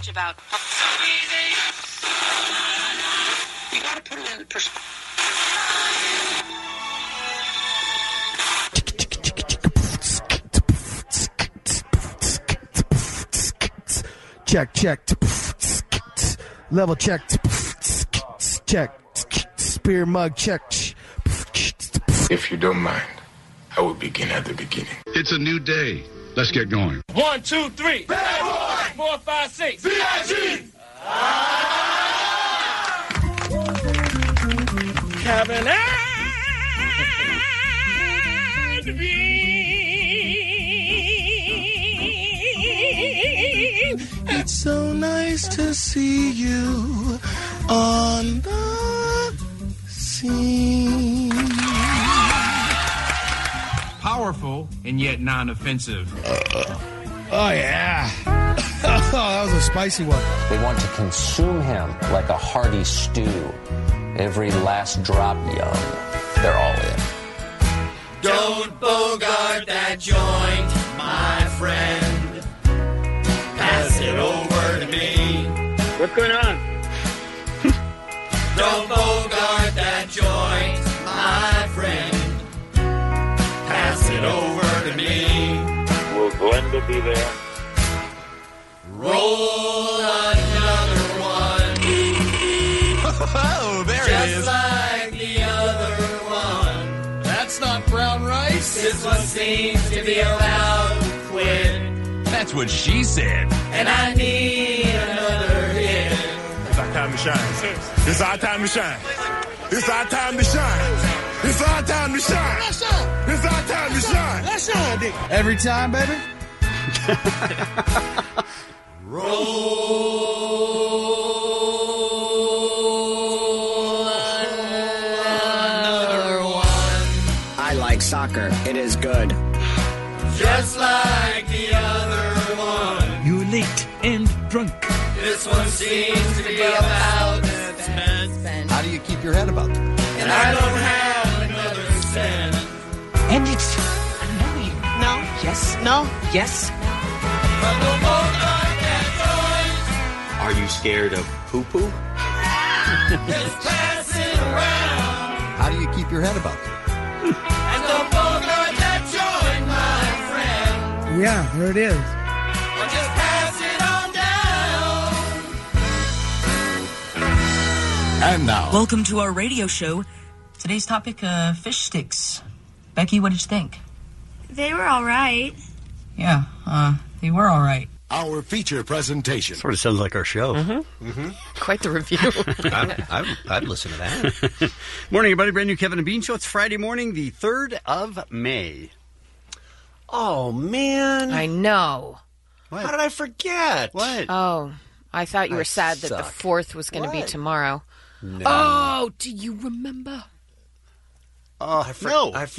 much about. You gotta put it in perspective. Check, check. Level check. Check. Spear mug check. If you don't mind, I will begin at the beginning. It's a new day. Let's get going. 1, 2, 3. Bad boy. 4, 5, 6. VIG. Kevin and It's so nice to see you on the scene. Powerful and yet non-offensive. Oh, yeah. Oh, that was a spicy one. They want to consume him like a hearty stew. Every last drop yum. They're all in. Don't bogart that joint, my friend. Pass it over to me. What's going on? Don't bogart that joint, my friend. Pass it over to me. Will Glenda be there? Roll another one. Oh, there Just it is. like the other one. That's not brown rice. This one seems to be about to quit. That's what she said. And I need another hit. It's our time to shine. It's our time to shine. It's our time to shine. It's our time to shine. It's our time to shine. That's shine, Dick. Every time, baby. Roll another one. I like soccer. It is good. Just like the other one. You're late and drunk. This one seems to be about to spend. How do you keep your head about them? And I don't have another cent. And it's. No, you. No. Yes. No. Yes. But no more like that Are you scared of poo-poo? joint. Just pass it around. How do you keep your head about them? And the bogart that joint, my friend. Yeah, there it is. Or just pass it on down. And now, Welcome to our radio show. Today's topic: fish sticks. Becky, what did you think? They were all right. Yeah, they were all right. Our feature presentation. sort of sounds like our show. Quite the review. I'd listen to that. Morning, everybody. Brand new Kevin and Bean Show. It's Friday morning, the 3rd of May. Oh, man. I know. What? How did I forget? What? Oh, I thought you were sad that the suck. 4th was going to be What? tomorrow. No. Oh, do you remember? no. I forgot.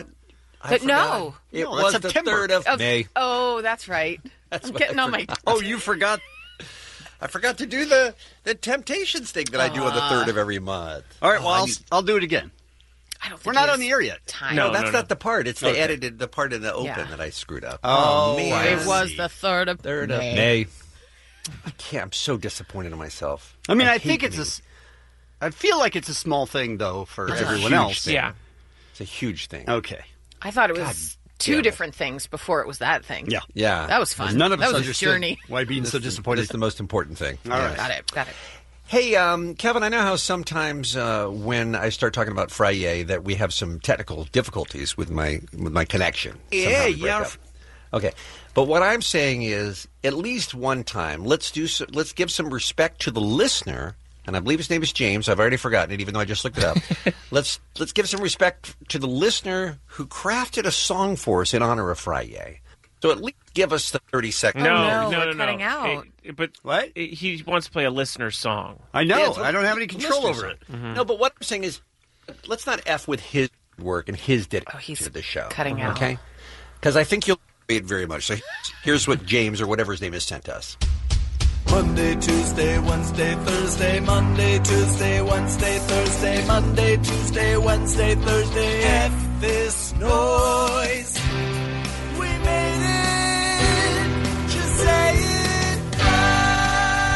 No. It No, was that's the September. 3rd of May. Oh, that's right. I'm getting on my... Oh, you forgot. I forgot to do the Temptations thing that I do on the 3rd of every month. All right, well, I'll do it again. I don't think We're not it on is the air yet. time. No, that's not the part. It's the Okay. edited, the part in the open Yeah. that I screwed up. Oh, man. I It was see. the 3rd of May. I can't. I'm so disappointed in myself. I mean, I hate think it's me. I feel like it's a small thing, though, for It's a everyone huge else. thing. Yeah. It's a huge thing. Okay. I thought it was two damn it. different things before it was that thing. Yeah. Yeah. That was fun. None of that us was a understood journey. why being so disappointed. It's the most important thing. All right. Got it. Hey, Kevin, I know how sometimes when I start talking about Friday that we have some technical difficulties with my connection. Somehow we break up. Okay, but what I'm saying is, at least one time, let's give some respect to the listener, and I believe his name is James. I've already forgotten it, even though I just looked it up. Let's give some respect to the listener who crafted a song for us in honor of Friday. So at least give us the 30 seconds. No, we're cutting out. But what? He wants to play a listener song. I know. Yeah, it's I don't have any control listener over it. song. No, but what I'm saying is, let's not F with his work and his dedication to the show. Cutting out. Okay? Because I think you'll enjoy it very much. So here's what James, or whatever his name is, sent us. Monday, Tuesday, Wednesday, Thursday, Monday, Tuesday, Wednesday, Thursday, Monday, Tuesday, Wednesday, Thursday. F this noise. We made it. Just say it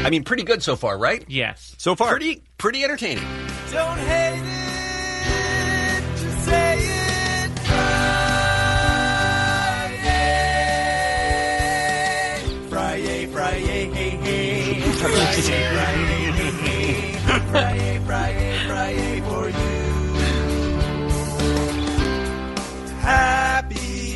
I mean, pretty good so far, right? Yes. So far. Pretty entertaining. Don't hate it, just say it. Friday, Friday, hey, hey. Friday, Friday, hey, hey. Friday, Friday, Friday for you. Happy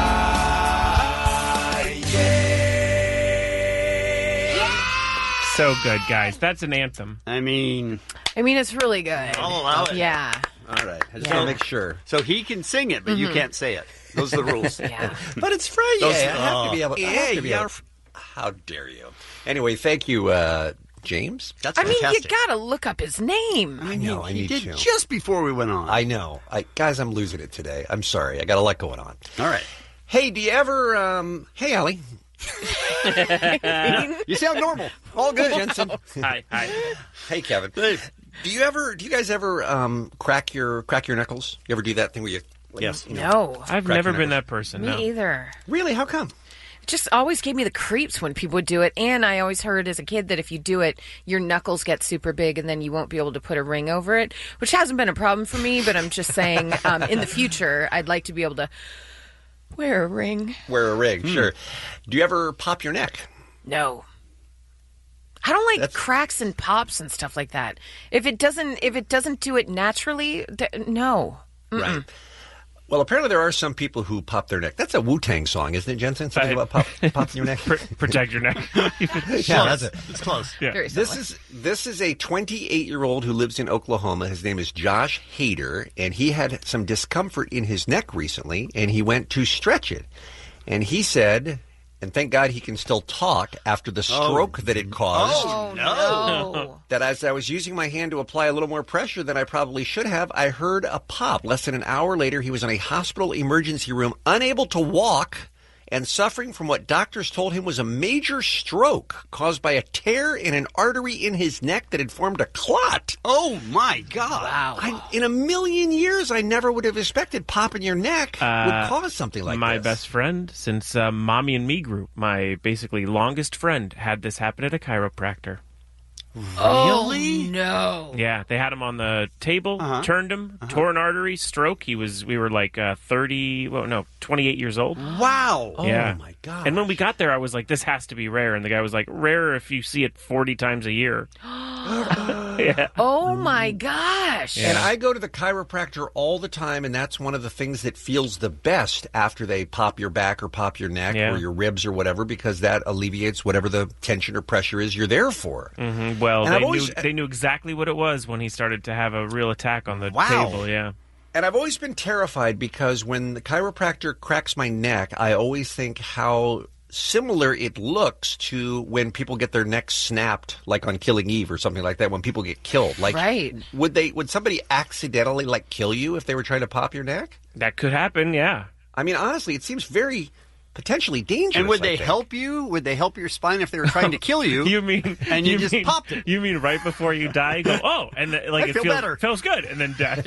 Friday. So good, guys. That's an anthem. I mean, it's really good. I'll allow it. Yeah. All right. I just want to make sure. So he can sing it, but you can't say it. Those are the rules. Yeah. But it's Friday. I have to be able. Yeah, How dare you? Anyway, thank you, James. That's I mean, fantastic. you gotta look up his name. I know. I He need did to. just before we went on. I know. Guys, I'm losing it today. I'm sorry. I got a lot going on. All right. Hey, do you ever? Hey, Allie. You sound normal. All good, Jensen. Hi. Hey, Kevin. Do you guys ever crack your knuckles? You ever do that thing where you? Yes. No. I've Crack never your been knuckles. that person. Me No. either. Really? How come? It just always gave me the creeps when people would do it. And I always heard as a kid that if you do it, your knuckles get super big and then you won't be able to put a ring over it, which hasn't been a problem for me. But I'm just saying in the future, I'd like to be able to wear a ring. Wear a ring, sure. Do you ever pop your neck? No. I don't like cracks and pops and stuff like that. If it doesn't do it naturally, no. Mm-mm. Right. Well, apparently there are some people who pop their neck. That's a Wu-Tang song, isn't it, Jensen? Something about popping your neck? Protect your neck. Yeah, that's it. It's close. Yeah. Very This similar. is a 28-year-old who lives in Oklahoma. His name is Josh Hader, and he had some discomfort in his neck recently, and he went to stretch it. And he said, and thank God he can still talk after the stroke that it caused, Oh, no. that as I was using my hand to apply a little more pressure than I probably should have, I heard a pop. Less than an hour later, he was in a hospital emergency room, unable to walk, and suffering from what doctors told him was a major stroke caused by a tear in an artery in his neck that had formed a clot. Oh, my God. Wow. In a million years, I never would have expected popping your neck would cause something like My this. best friend, since Mommy and Me group, my basically longest friend, had this happen at a chiropractor. Really? Oh, no. Yeah, they had him on the table, turned him, tore an artery, stroke. We were like 28 years old. Wow. Yeah. Oh, my God. And when we got there, I was like, this has to be rare. And the guy was like, rarer if you see it 40 times a year. Yeah. Oh, my gosh. And I go to the chiropractor all the time, and that's one of the things that feels the best after they pop your back or pop your neck or your ribs or whatever, because that alleviates whatever the tension or pressure is you're there for. Mm-hmm. Well, And they knew exactly what it was when he started to have a real attack on the Wow. table. Yeah. And I've always been terrified because when the chiropractor cracks my neck, I always think how similar it looks to when people get their necks snapped, like on Killing Eve or something like that, when people get killed. Like, right. Would somebody accidentally kill you if they were trying to pop your neck? That could happen, yeah. I mean, honestly, it seems very potentially dangerous. And would I they think. help you? Would they help your spine if they were trying to kill you? You mean and you just popped it? You mean right before you die? You go, oh, and I feel better. Feels good, and then death.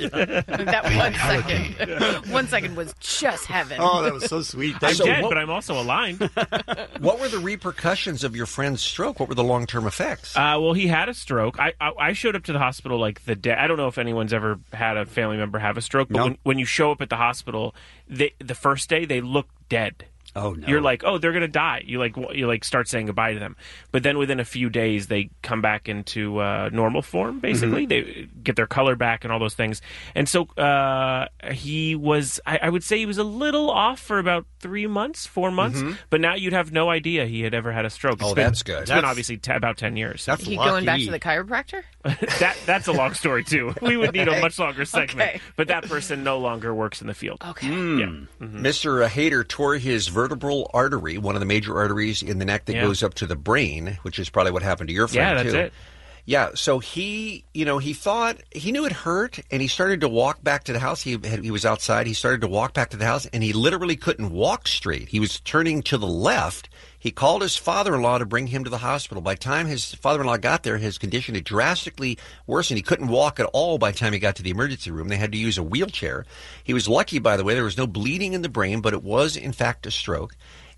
That 1 second was just heaven. Oh, that was so sweet. I'm dead, but I'm also aligned. What were the repercussions of your friend's stroke? What were the long-term effects? Well, he had a stroke. I showed up to the hospital like the day. I don't know if anyone's ever had a family member have a stroke, but when you show up at the hospital, the first day they look dead. Oh no! You're like, oh, they're gonna die. You start saying goodbye to them, but then within a few days they come back into normal form. Basically, they get their color back and all those things. And so he was. I would say he was a little off for about 3 months, 4 months. But now you'd have no idea he had ever had a stroke. That's good. It's been obviously about 10 years. That's He going back to the chiropractor? That's a long story too. We would need a much longer segment. Okay. But that person no longer works in the field. Okay. Yeah. Mr. Hader tore his vertebral artery, one of the major arteries in the neck that goes up to the brain, which is probably what happened to your friend, that's too. it. Yeah, so he thought, he knew it hurt, and he started to walk back to the house. He was outside. He started to walk back to the house, and he literally couldn't walk straight. He was turning to the left. He called his father-in-law to bring him to the hospital. By the time his father-in-law got there, his condition had drastically worsened. He couldn't walk at all by the time he got to the emergency room. They had to use a wheelchair. He was lucky, by the way. There was no bleeding in the brain, but it was, in fact, a stroke.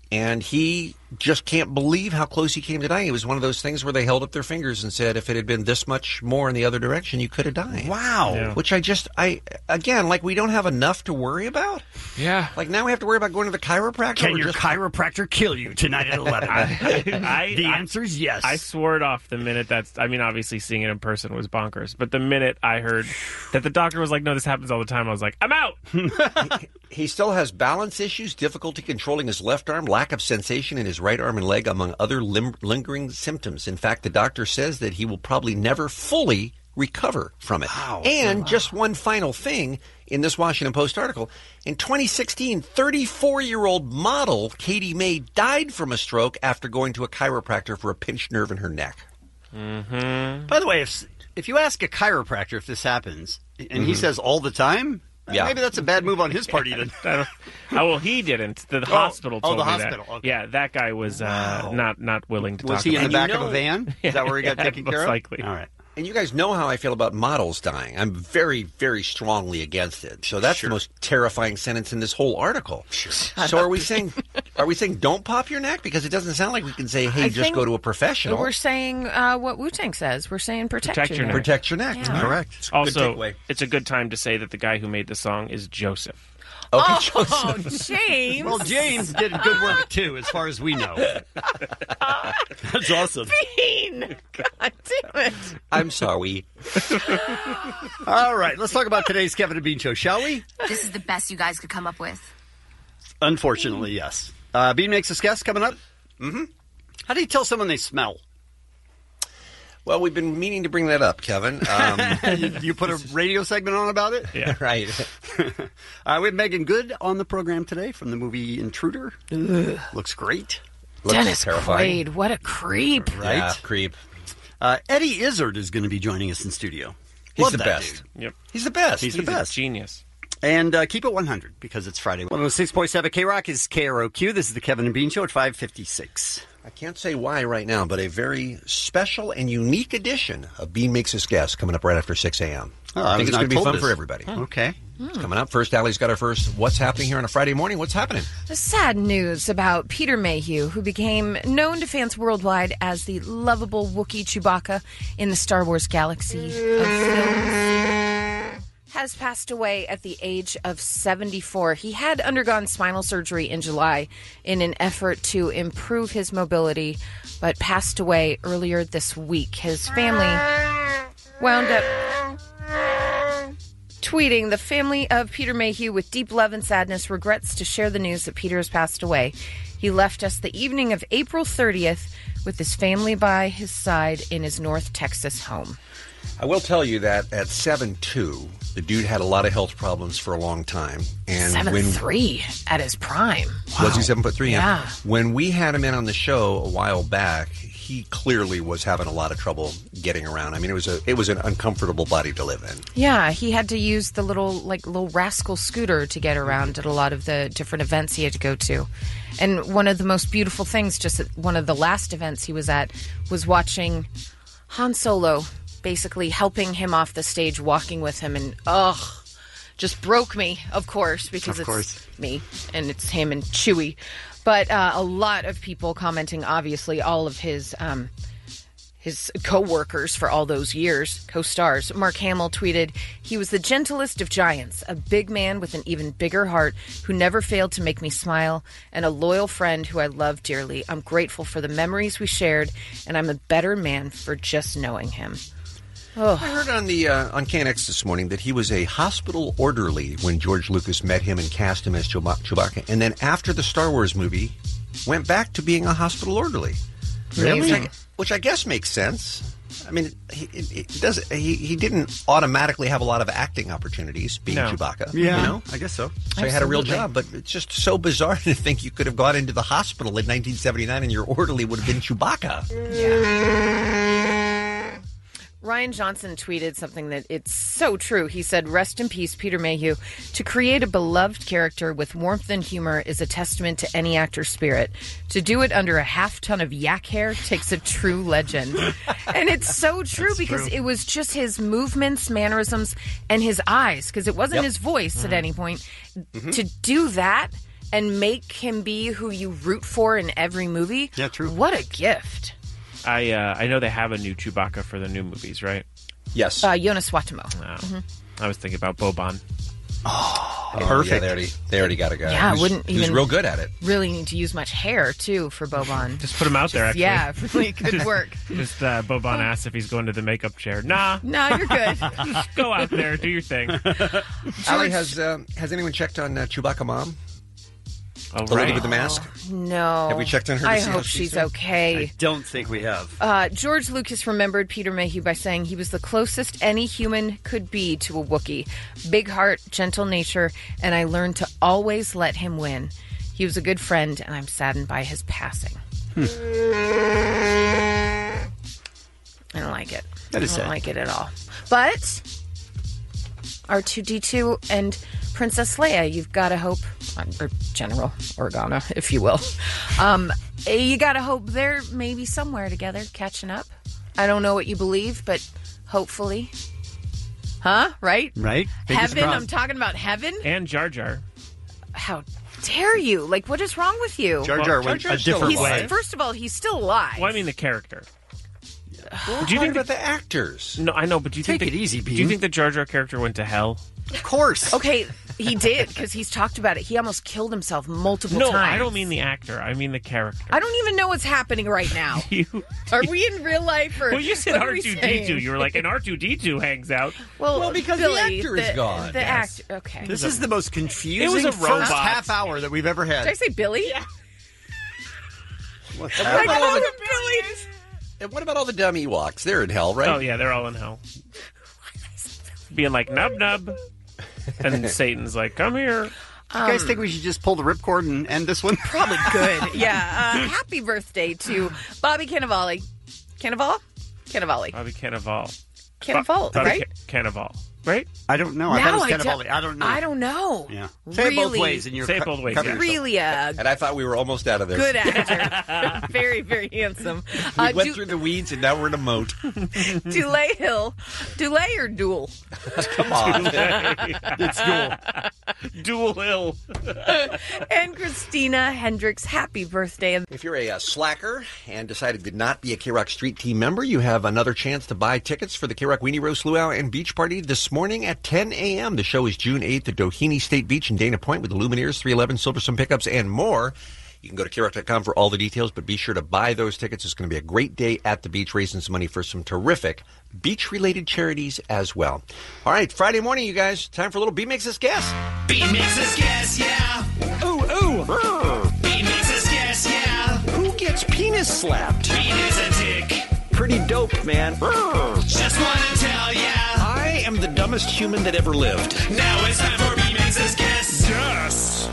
And he just can't believe how close he came to dying. It was one of those things where they held up their fingers and said, if it had been this much more in the other direction, you could have died. Wow. Yeah. Which again, like, we don't have enough to worry about. Yeah. Like, now we have to worry about going to the chiropractor. Can your chiropractor kill you tonight at 11? The answer is yes. I swore it off the minute obviously seeing it in person was bonkers. But the minute I heard that the doctor was like, no, this happens all the time, I was like, I'm out. He still has balance issues, difficulty controlling his left arm, lack of sensation in his right arm and leg, among other lingering symptoms. In fact, the doctor says that he will probably never fully recover from it. Wow. And just one final thing in this Washington Post article. In 2016, 34-year-old model Katie May died from a stroke after going to a chiropractor for a pinched nerve in her neck. Mm-hmm. By the way, if you ask a chiropractor if this happens, and he says all the time, maybe that's a bad move on his part even. Well, he didn't. The hospital told the me hospital. that. Okay. Yeah, that guy was not willing to talk Was he in the about back of a van? Is that where he got taken care of? Most likely. All right. And you guys know how I feel about models dying. I'm very, very strongly against it. So that's the most terrifying sentence in this whole article. So are we saying don't pop your neck? Because it doesn't sound like we can say, hey, just go to a professional. We're saying what Wu-Tang says. We're saying protect your neck. Protect your neck. Yeah. Correct. Also, it's a good time to say that the guy who made the song is Joseph. Oh, James. Well, James did good work, too, as far as we know. That's awesome. Bean! God damn it. I'm sorry. All right, let's talk about today's Kevin and Bean Show, shall we? This is the best you guys could come up with. Unfortunately, yes. Bean makes us guess coming up. Mm-hmm. How do you tell someone they smell? Well, we've been meaning to bring that up, Kevin. You put a radio segment on about it? Yeah. Right. We have Megan Good on the program today from the movie Intruder. Ugh. Looks great. Dennis Quaid, what a creep. Right? Yeah, creep. Eddie Izzard is going to be joining us in studio. He's Love the that best. dude. Yep. He's the best. He's the best. Genius. And keep it 100 because it's Friday. 106.7 K-Rock is KROQ. This is the Kevin and Bean Show at 5:56. I can't say why right now, but a very special and unique edition of Bean Makes Us Guess coming up right after 6 a.m. I think it's going to be fun for everybody. Okay. It's coming up. First, Allie's got our first What's Happening here on a Friday morning. What's happening? Sad news about Peter Mayhew, who became known to fans worldwide as the lovable Wookiee Chewbacca in the Star Wars galaxy of films, has passed away at the age of 74. He had undergone spinal surgery in July in an effort to improve his mobility, but passed away earlier this week. His family wound up tweeting, "The family of Peter Mayhew, with deep love and sadness, regrets to share the news that Peter has passed away. He left us the evening of April 30th with his family by his side in his North Texas home." I will tell you that at 7'2", the dude had a lot of health problems for a long time. And 7'3" at his prime. Was he 7'3"? Yeah. When we had him in on the show a while back, he clearly was having a lot of trouble getting around. I mean, it was an uncomfortable body to live in. Yeah, he had to use the little rascal scooter to get around at a lot of the different events he had to go to. And one of the most beautiful things, just at one of the last events he was at, was watching Han Solo basically helping him off the stage, walking with him, and just broke me, of course, because it's me and it's him and Chewie. But a lot of people commenting, obviously, all of his co-workers for all those years, co-stars. Mark Hamill tweeted, "He was the gentlest of giants, a big man with an even bigger heart who never failed to make me smile, and a loyal friend who I love dearly. I'm grateful for the memories we shared, and I'm a better man for just knowing him." I heard on the on KNX this morning that he was a hospital orderly when George Lucas met him and cast him as Chewbacca, and then after the Star Wars movie, went back to being a hospital orderly. Really? Which I guess makes sense. I mean, he didn't automatically have a lot of acting opportunities being Chewbacca. Yeah, you know? I guess so. So he had a real job, but it's just so bizarre to think you could have gone into the hospital in 1979 and your orderly would have been Chewbacca. Ryan Johnson tweeted something that it's so true. He said, "Rest in peace, Peter Mayhew. To create a beloved character with warmth and humor is a testament to any actor's spirit. To do it under a half-ton of yak hair takes a true legend." And it's so true because it was just his movements, mannerisms, and his eyes, because it wasn't his voice at any point. To do that and make him be who you root for in every movie. Yeah, true. What a gift. I know they have a new Chewbacca for the new movies, right? Yes. Jonas Watamo. Oh. I was thinking about Boban. Oh, perfect. Yeah, they already got a guy. Yeah, who's even real good at it. Really need to use much hair too for Boban. Just put him out there. Actually, yeah, really good work. Just Boban asks if he's going to the makeup chair. Nah, you're good. Just go out there, do your thing. Allie, has anyone checked on Chewbacca mom? Oh, the lady with the mask? No. Have we checked on her? I hope she's okay. I don't think we have. George Lucas remembered Peter Mayhew by saying he was the closest any human could be to a Wookiee. Big heart, gentle nature, and I learned to always let him win. He was a good friend, and I'm saddened by his passing. I don't like it. That is I don't sad. like it at all. But R2-D2 and Princess Leia, you've got to hope, or General Organa, if you will. You got to hope they're maybe somewhere together, catching up. I don't know what you believe, but hopefully. Huh? Right? Right? Heaven? I'm talking about heaven? And Jar Jar. How dare you? Like, what is wrong with you? Jar Jar went a different way. First of all, he's still alive. Well, I mean the character. Do you think about the actors? No, I know, but do you Take think it easy, Do you Bean. think the Jar Jar character went to hell? Of course. Okay, he did, because he's talked about it. He almost killed himself multiple No, times. I don't mean the actor. I mean the character. I don't even know what's happening right now. Are we in real life? Or Well, you said what are we R2-D2. saying? You were like, and R2-D2 hangs out. Well, because Billy, the actor is gone. The Yes. actor. Okay. This is the most confusing It was a first robot. half hour that we've ever had. Did I say Billy? Yeah. What's I happening? know Billy. And what about all the dumb Ewoks? They're in hell, right? Oh, yeah, they're all in hell. Being like, nub, nub. And Satan's like, come here. You guys think we should just pull the ripcord and end this one? Probably good. Yeah. Happy birthday to Bobby Cannavale. Cannavale? Cannavale. Bobby Cannavale. Cannavale, Bobby right? Cannavale. Right? I don't know. I thought it was Cannavale. I don't know. I don't know. Yeah. Say it both Really? ways. And you're Say it both ways, yeah. Really And I thought we were almost out of this. good actor. Very, very handsome. We went through the weeds and now we're in a moat. Dulé Hill. Dulé or Duel? Come on. It's cool. Dual Hill. And Christina Hendricks, happy birthday. If you're a slacker and decided to not be a K-Rock Street Team member, you have another chance to buy tickets for the K-Rock Weenie Roast Luau and Beach Party this morning at 10 a.m. The show is June 8th at Doheny State Beach in Dana Point with the Lumineers, 311 Silverstone pickups, and more. You can go to KROC.com for all the details, but be sure to buy those tickets. It's going to be a great day at the beach, raising some money for some terrific beach-related charities as well. All right, Friday morning, you guys. Time for a little B Makes Us Guess. B makes us guess, yeah. Ooh, ooh. B makes us guess, yeah. Who gets penis slapped? Bean is a dick. Pretty dope, man. Just want to tell ya. I am the dumbest human that ever lived. Now it's time for B makes us guess. Yes.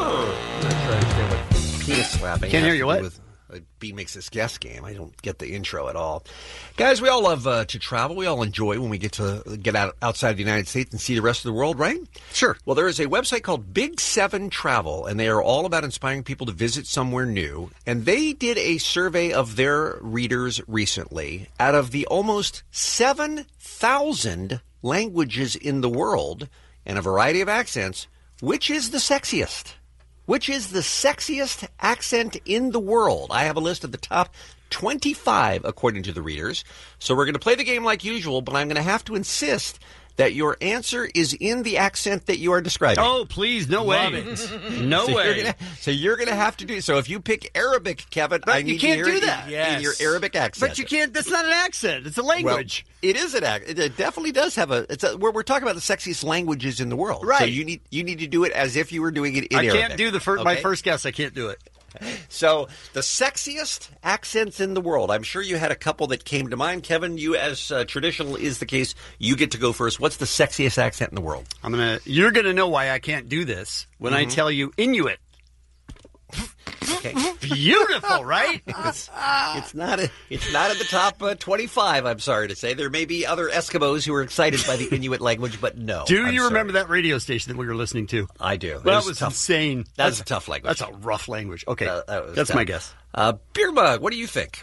Penis slapping. Can't hear has you, to what? do with a B Makes Us Guess game. I don't get the intro at all. Guys, we all love to travel. We all enjoy when we get to get outside of the United States and see the rest of the world, right? Sure. Well, there is a website called Big 7 Travel, and they are all about inspiring people to visit somewhere new. And they did a survey of their readers recently. Out of the almost 7,000 languages in the world and a variety of accents, which is the sexiest? Which is the sexiest accent in the world? I have a list of the top 25 according to the readers. So we're going to play the game like usual, but I'm going to have to insist that your answer is in the accent that you are describing. Oh, please, no way. No way. So you're going to have to do. So if you pick Arabic, Kevin, But I you need can't to do hear that. it in your Arabic accent. But you can't. That's not an accent. It's a language. Well, it is an accent. It definitely does have a. We're talking about the sexiest languages in the world, Right. So you need to do it as if you were doing it in Arabic. I can't do my okay? first guess. I can't do it. So, the sexiest accents in the world. I'm sure you had a couple that came to mind. Kevin, you, as traditional is the case, you get to go first. What's the sexiest accent in the world? You're gonna know why I can't do this when I tell you Inuit. Okay. Beautiful, right? It's not in the top 25, I'm sorry to say. There may be other Eskimos who are excited by the Inuit language, but no. Do you remember that radio station that we were listening to? I do. That was insane. That's a tough language. That's a rough language. Okay, that's my guess. Beer Mug, what do you think?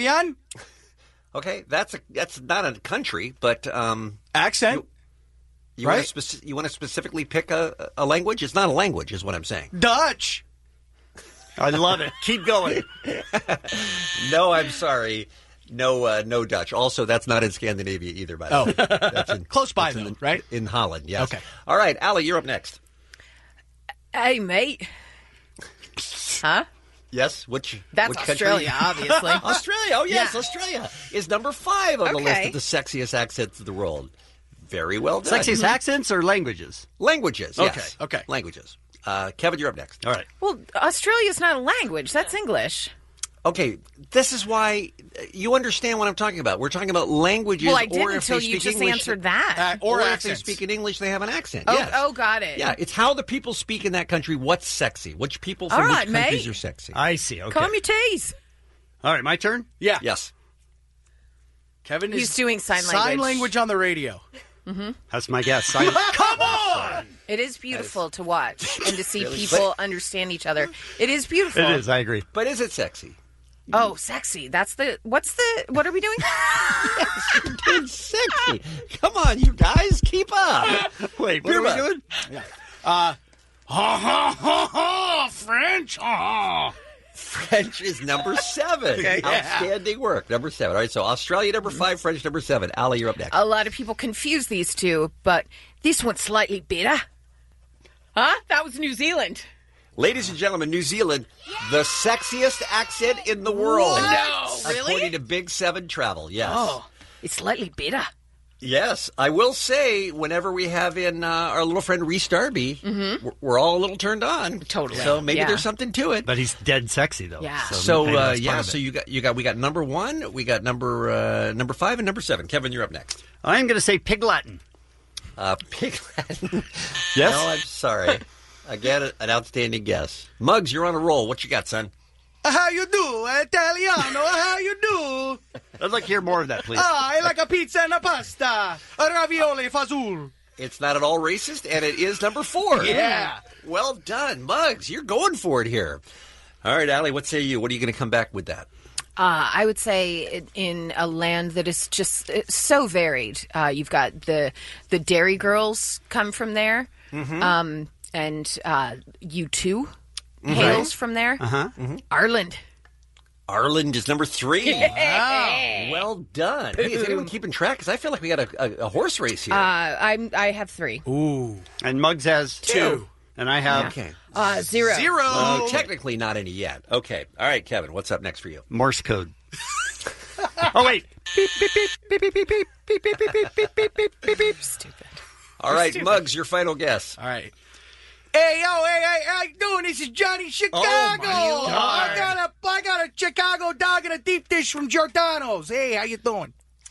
Scandinavian. Okay, that's not a country, but accent. You right? Want to specifically pick a language? It's not a language, is what I'm saying. Dutch. I love it. Keep going. No, I'm sorry. No Dutch. Also, that's not in Scandinavia either, by the way. That's in, close by, though, right? In Holland, yes. Okay. All right, Allie, you're up next. Hey, mate. Huh? Yes? That's which Australia, country? obviously. Australia. Oh, yes, Yeah. Australia is number 5 on the list of the sexiest accents of the world. Very well done. Sexiest accents or languages? Languages, yes. Okay. Languages. Kevin, you're up next. All right. Well, Australia's not a language. That's English. Okay, this is why you understand what I'm talking about. We're talking about languages. Well, I didn't or if until they you speak just English, answered that. or if they accents. speak in English, they have an accent. Oh, Yes. oh, got it. Yeah, it's how the people speak in that country. What's sexy? Which people All from right, which countries mate. are sexy? I see. Okay. Calm your teas. All right, my turn? Yeah. Yes. Kevin He's is doing sign language. Sign language on the radio. Mm-hmm. That's my guess. Come on! It is beautiful to watch and to see Really? people understand each other. It is beautiful. It is. I agree. But is it sexy? Oh, sexy. What are we doing? It's sexy. Come on, you guys, keep up. Wait, what are we doing? Yeah. Ha ha ha ha! French. Ha. French is number 7. Yeah. Outstanding work. Number 7. All right, so Australia number 5, French number 7. Allie, you're up next. A lot of people confuse these two, but this one's slightly better. Huh? That was New Zealand. Ladies and gentlemen, New Zealand, the sexiest accent in the world. What? No, really? According to Big 7 Travel, yes. Oh, it's slightly better. Yes, I will say, whenever we have in our little friend Reese Darby, we're all a little turned on. Totally. So maybe Yeah. there's something to it. But he's dead sexy, though. Yeah. So maybe that's part of so it. we got number 1, we got number 5, and number 7. Kevin, you're up next. I'm going to say Pig Latin. Pig Latin. Yes? No, I'm sorry. Again, an outstanding guess. Muggs, you're on a roll. What you got, son? How you do, Italiano? How you do? I'd like to hear more of that, please. I like a pizza and a pasta. A ravioli fazool. It's not at all racist, and it is number 4. Yeah. Well done, Muggs. You're going for it here. All right, Allie, what say you? What are you going to come back with that? I would say in a land that is just so varied. You've got the Dairy Girls come from there, and U2 hails from there. Ireland. Ireland is number 3. Wow. Well done. Hey, is anyone keeping track? Because I feel like we got a horse race here. I have 3. Ooh. And Muggs has 2. And I have... Okay. 0. Well, technically not any yet. Okay. All right, Kevin, what's up next for you? Morse code. Oh, wait. Beep, beep, beep, beep, beep, beep, beep, beep, beep, beep, beep, beep, beep, beep, beep. Stupid. All right, Muggs, your final guess. All right. Hey, yo, hey, how you doing? This is Johnny Chicago. Oh, my God. I got a Chicago dog and a deep dish from Giordano's. Hey, how you doing?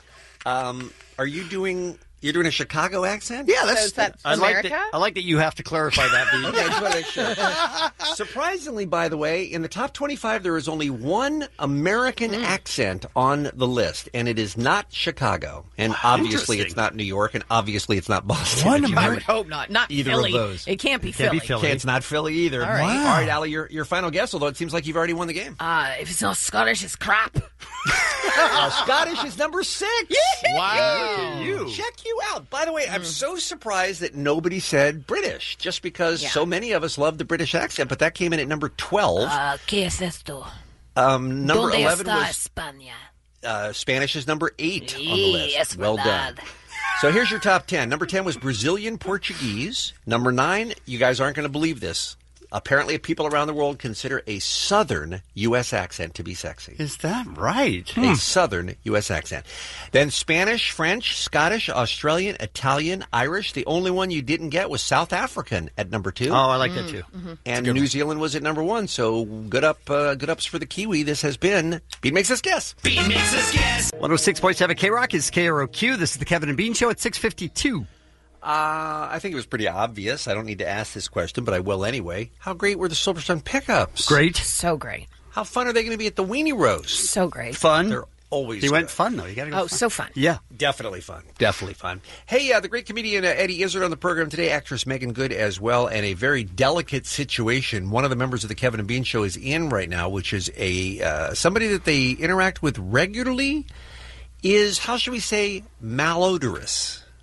Are you doing... You're doing a Chicago accent? Yeah, So is that I America? like that you have to clarify that, Bean. Okay, I just want to make sure. Surprisingly, by the way, in the top 25, there is only one American accent on the list, and it is not Chicago. And obviously, it's not New York, and obviously, it's not Boston. I would hope not. Not Either Philly. of those. It can't be Can't Philly. be Philly. Okay, it's not Philly either. All right. All right, Allie, your final guess, although it seems like you've already won the game. If it's not Scottish, it's crap. Scottish is number 6. Wow. You. Check you out. By the way, I'm so surprised that nobody said British, just because so many of us love the British accent, but that came in at number 12. ¿Qué es esto? Number ¿Dónde 11 está was España? Spanish is number 8 on the list. Es Well done. verdad. So here's your top 10. Number 10 was Brazilian Portuguese. Number 9, you guys aren't going to believe this. Apparently, people around the world consider a southern U.S. accent to be sexy. Is that right? A southern U.S. accent. Then Spanish, French, Scottish, Australian, Italian, Irish. The only one you didn't get was South African at number 2. Oh, I like that too. And New Zealand was at number 1. So good ups for the Kiwi. This has been Bean Makes Us Guess. Bean makes us guess. 106.7 K-Rock is KROQ. This is the Kevin and Bean Show at 6:52. I think it was pretty obvious. I don't need to ask this question, but I will anyway. How great were the Silverstone pickups? Great. So great. How fun are they going to be at the Weenie Roast? So great. Fun. They're always He went good. fun, though. You got to go. Oh, so fun. Yeah. Definitely fun. Definitely fun. Hey, the great comedian Eddie Izzard on the program today, actress Megan Good as well, and a very delicate situation one of the members of the Kevin and Bean Show is in right now, which is a somebody that they interact with regularly is, how should we say, malodorous.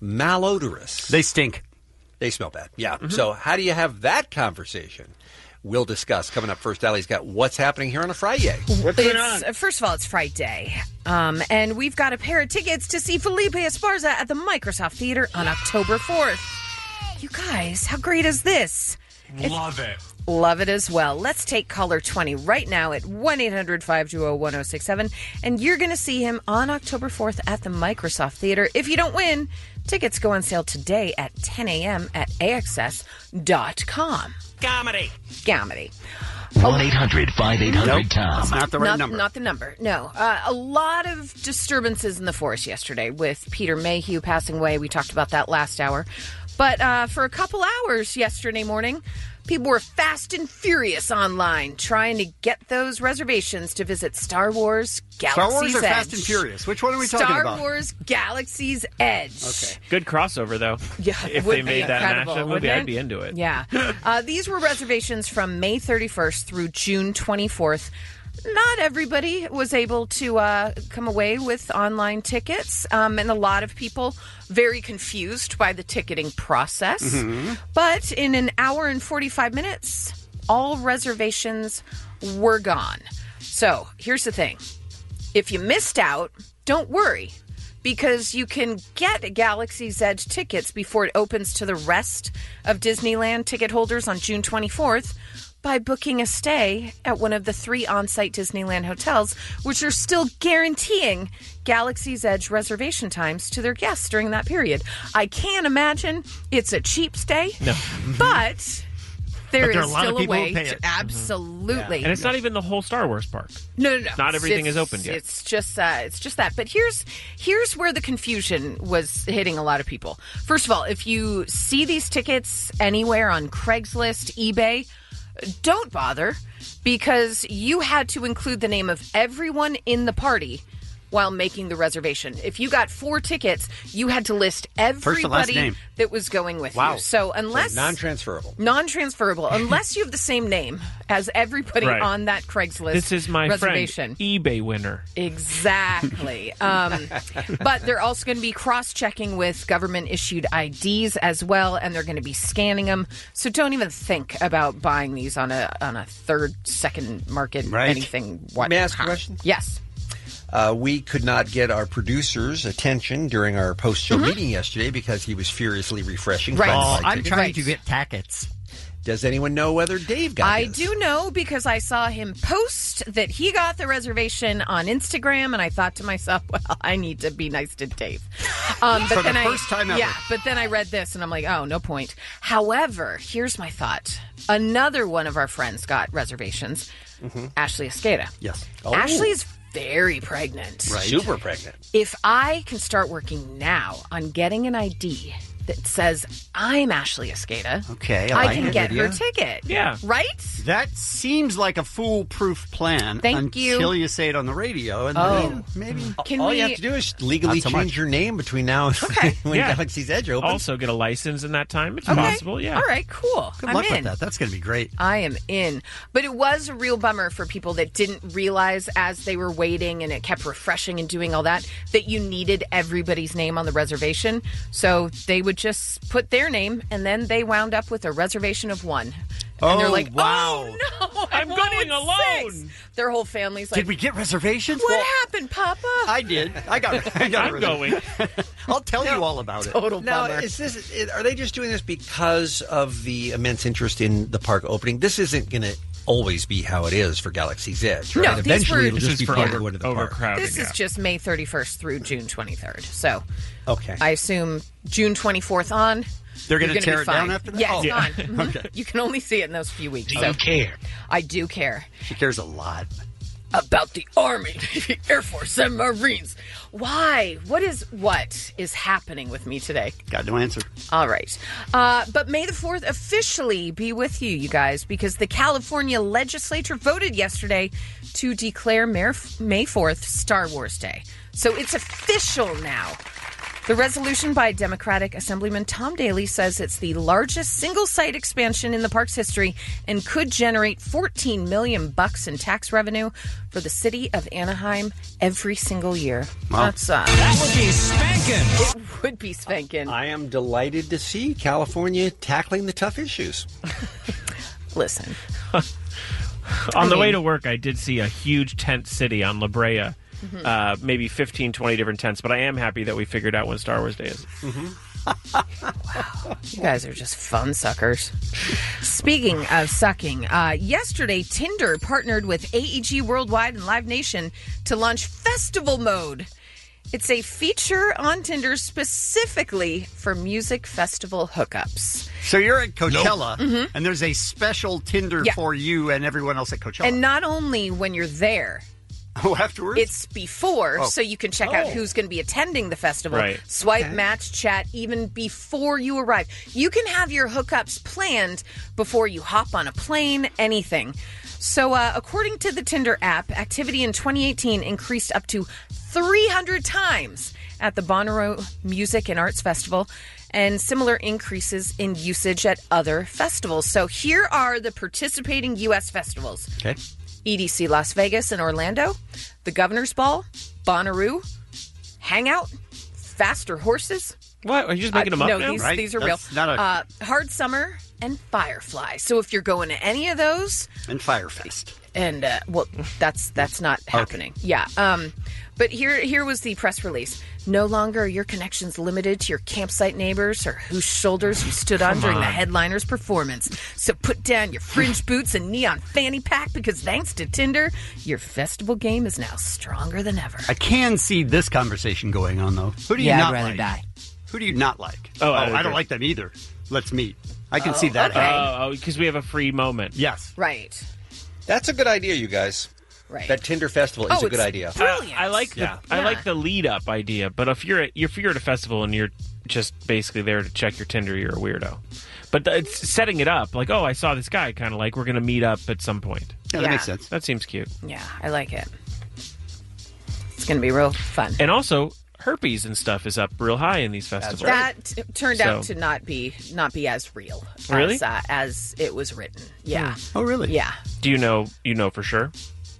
malodorous. They stink. They smell bad. Yeah. So how do you have that conversation? We'll discuss. Coming up first, Allie's got what's happening here on a Friday. What's going on? First of all, it's Friday. And we've got a pair of tickets to see Felipe Esparza at the Microsoft Theater on October 4th. You guys, how great is this? Love it. Love it as well. Let's take caller 20 right now at 1-800-520-1067. And you're going to see him on October 4th at the Microsoft Theater. If you don't win, tickets go on sale today at 10 a.m. at AXS.com. Comedy. 1-800-5800-TOM. Not the right number. Not the number. No. A lot of disturbances in the force yesterday with Peter Mayhew passing away. We talked about that last hour. But for a couple hours yesterday morning, people were fast and furious online trying to get those reservations to visit Star Wars Galaxy's Star Wars or Edge. Fast and Furious? Which one are we talking about? Star Wars Galaxy's Edge. Okay. Good crossover, though. Yeah, if would they be made that an incredible, action movie, wouldn't I'd it? be into it. Yeah. These were reservations from May 31st through June 24th. Not everybody was able to come away with online tickets, and a lot of people very confused by the ticketing process. Mm-hmm. But in an hour and 45 minutes, all reservations were gone. So here's the thing. If you missed out, don't worry, because you can get Galaxy's Edge tickets before it opens to the rest of Disneyland ticket holders on June 24th. By booking a stay at one of the 3 on-site Disneyland hotels, which are still guaranteeing Galaxy's Edge reservation times to their guests during that period. I can't imagine it's a cheap stay, but there is are a lot still of a people who way pay to it. absolutely. And it's not even the whole Star Wars park. No. Not everything is opened yet. It's just that. But here's where the confusion was hitting a lot of people. First of all, if you see these tickets anywhere on Craigslist, eBay, don't bother, because you had to include the name of everyone in the party while making the reservation. If you got 4 tickets, you had to list everybody that was going with you. So unless... non-transferable. Non-transferable. Unless you have the same name as everybody Right. on that Craigslist This is my reservation. friend, eBay winner. Exactly. But they're also going to be cross-checking with government-issued IDs as well, and they're going to be scanning them. So don't even think about buying these on a third, second market, anything. May I ask a question? Yes. We could not get our producer's attention during our post-show meeting yesterday because he was furiously refreshing. Right. I'm trying to get tackets. Does anyone know whether Dave got I his? do know, because I saw him post that he got the reservation on Instagram, and I thought to myself, well, I need to be nice to Dave. But For then the first time ever. Yeah, but then I read this, and I'm like, oh, no point. However, here's my thought. Another one of our friends got reservations, Ashley Escada. Yes. Ashley's very pregnant. Right. Super pregnant. If I can start working now on getting an ID that says I'm Ashley Escada, Okay, I like can it. get her Yeah. ticket. Yeah. Right? That seems like a foolproof plan Thank you. until you say it on the radio. And then maybe. Can you we- have to do is legally Not so change much. your name between now and when Yeah. Galaxy's Edge opens. Also get a license in that time. It's Okay. possible, yeah. All right, cool. Good I'm luck in. with that. That's going to be great. I am in. But it was a real bummer for people that didn't realize as they were waiting and it kept refreshing and doing all that you needed everybody's name on the reservation. So they would just put their name, and then they wound up with a reservation of 1. And they're like, wow. oh, no, I'm wanted going alone. 6. Their whole family's like, Did we get reservations? what Well, happened, Papa? I did. I got a I'm going. I'll tell you all about it. Total Now, bummer. are they just doing this because of the immense interest in the park opening? This isn't going to always be how it is for Galaxy's Edge, right? No, these Eventually, were- it'll This just is be for people going to the park. overcrowded. This is just May 31st through June 23rd. So Okay. I assume June 24th on. They're going you're to gonna tear be it down fine. after that? Yeah, it's Oh. gone. Mhm. Okay. You can only see it in those few weeks. Do so. you care? I do care She cares a lot. about the Army, the Air Force, and Marines. Why? What is happening with me today? Got no answer. All right. But May the 4th officially be with you guys, because the California legislature voted yesterday to declare May 4th Star Wars Day. So it's official now. The resolution by Democratic Assemblyman Tom Daley says it's the largest single-site expansion in the park's history and could generate $14 million in tax revenue for the city of Anaheim every single year. Wow. That's, that would be spanking. It would be spanking. I am delighted to see California tackling the tough issues. Listen. On the way to work, I did see a huge tent city on La Brea. Maybe 15, 20 different tents, but I am happy that we figured out when Star Wars Day is. Wow. You guys are just fun suckers. Speaking of sucking, yesterday Tinder partnered with AEG Worldwide and Live Nation to launch Festival Mode. It's a feature on Tinder specifically for music festival hookups. So you're at Coachella, and there's a special Tinder for you and everyone else at Coachella. And not only when you're there. Oh, afterwards? It's before, so you can check out who's going to be attending the festival. Right. Swipe, match, chat, even before you arrive. You can have your hookups planned before you hop on a plane, anything. So according to the Tinder app, activity in 2018 increased up to 300 times at the Bonnaroo Music and Arts Festival, and similar increases in usage at other festivals. So here are the participating U.S. festivals. Okay. EDC Las Vegas and Orlando, the Governor's Ball, Bonnaroo, Hangout, Faster Horses. What? Are you just making them up no, now? No, these are real. Hard Summer and Firefly. So if you're going to any of those... And Firefest. And, well, that's not happening. Yeah. But here was the press release. No longer are your connections limited to your campsite neighbors or whose shoulders you stood on during the headliner's performance. So put down your fringe boots and neon fanny pack because thanks to Tinder, your festival game is now stronger than ever. I can see this conversation going on, though. Who do you not I'd rather like? die. Who do you not like? Oh, I don't like them either. Let's meet. I can see that. Okay. Because we have a free moment. Yes. Right. That's a good idea, you guys. Right. That Tinder festival is a good idea. Brilliant. I like the lead up idea, but if you're at a festival and you're just basically there to check your Tinder, you're a weirdo. But it's setting it up like, oh, I saw this guy, kind of like we're going to meet up at some point. Yeah, that makes sense. That seems cute. Yeah, I like it. It's going to be real fun. And also, herpes and stuff is up real high in these festivals. That turned out to not be as real Really? as it was written. Yeah. Oh, really? Yeah. Do you know for sure?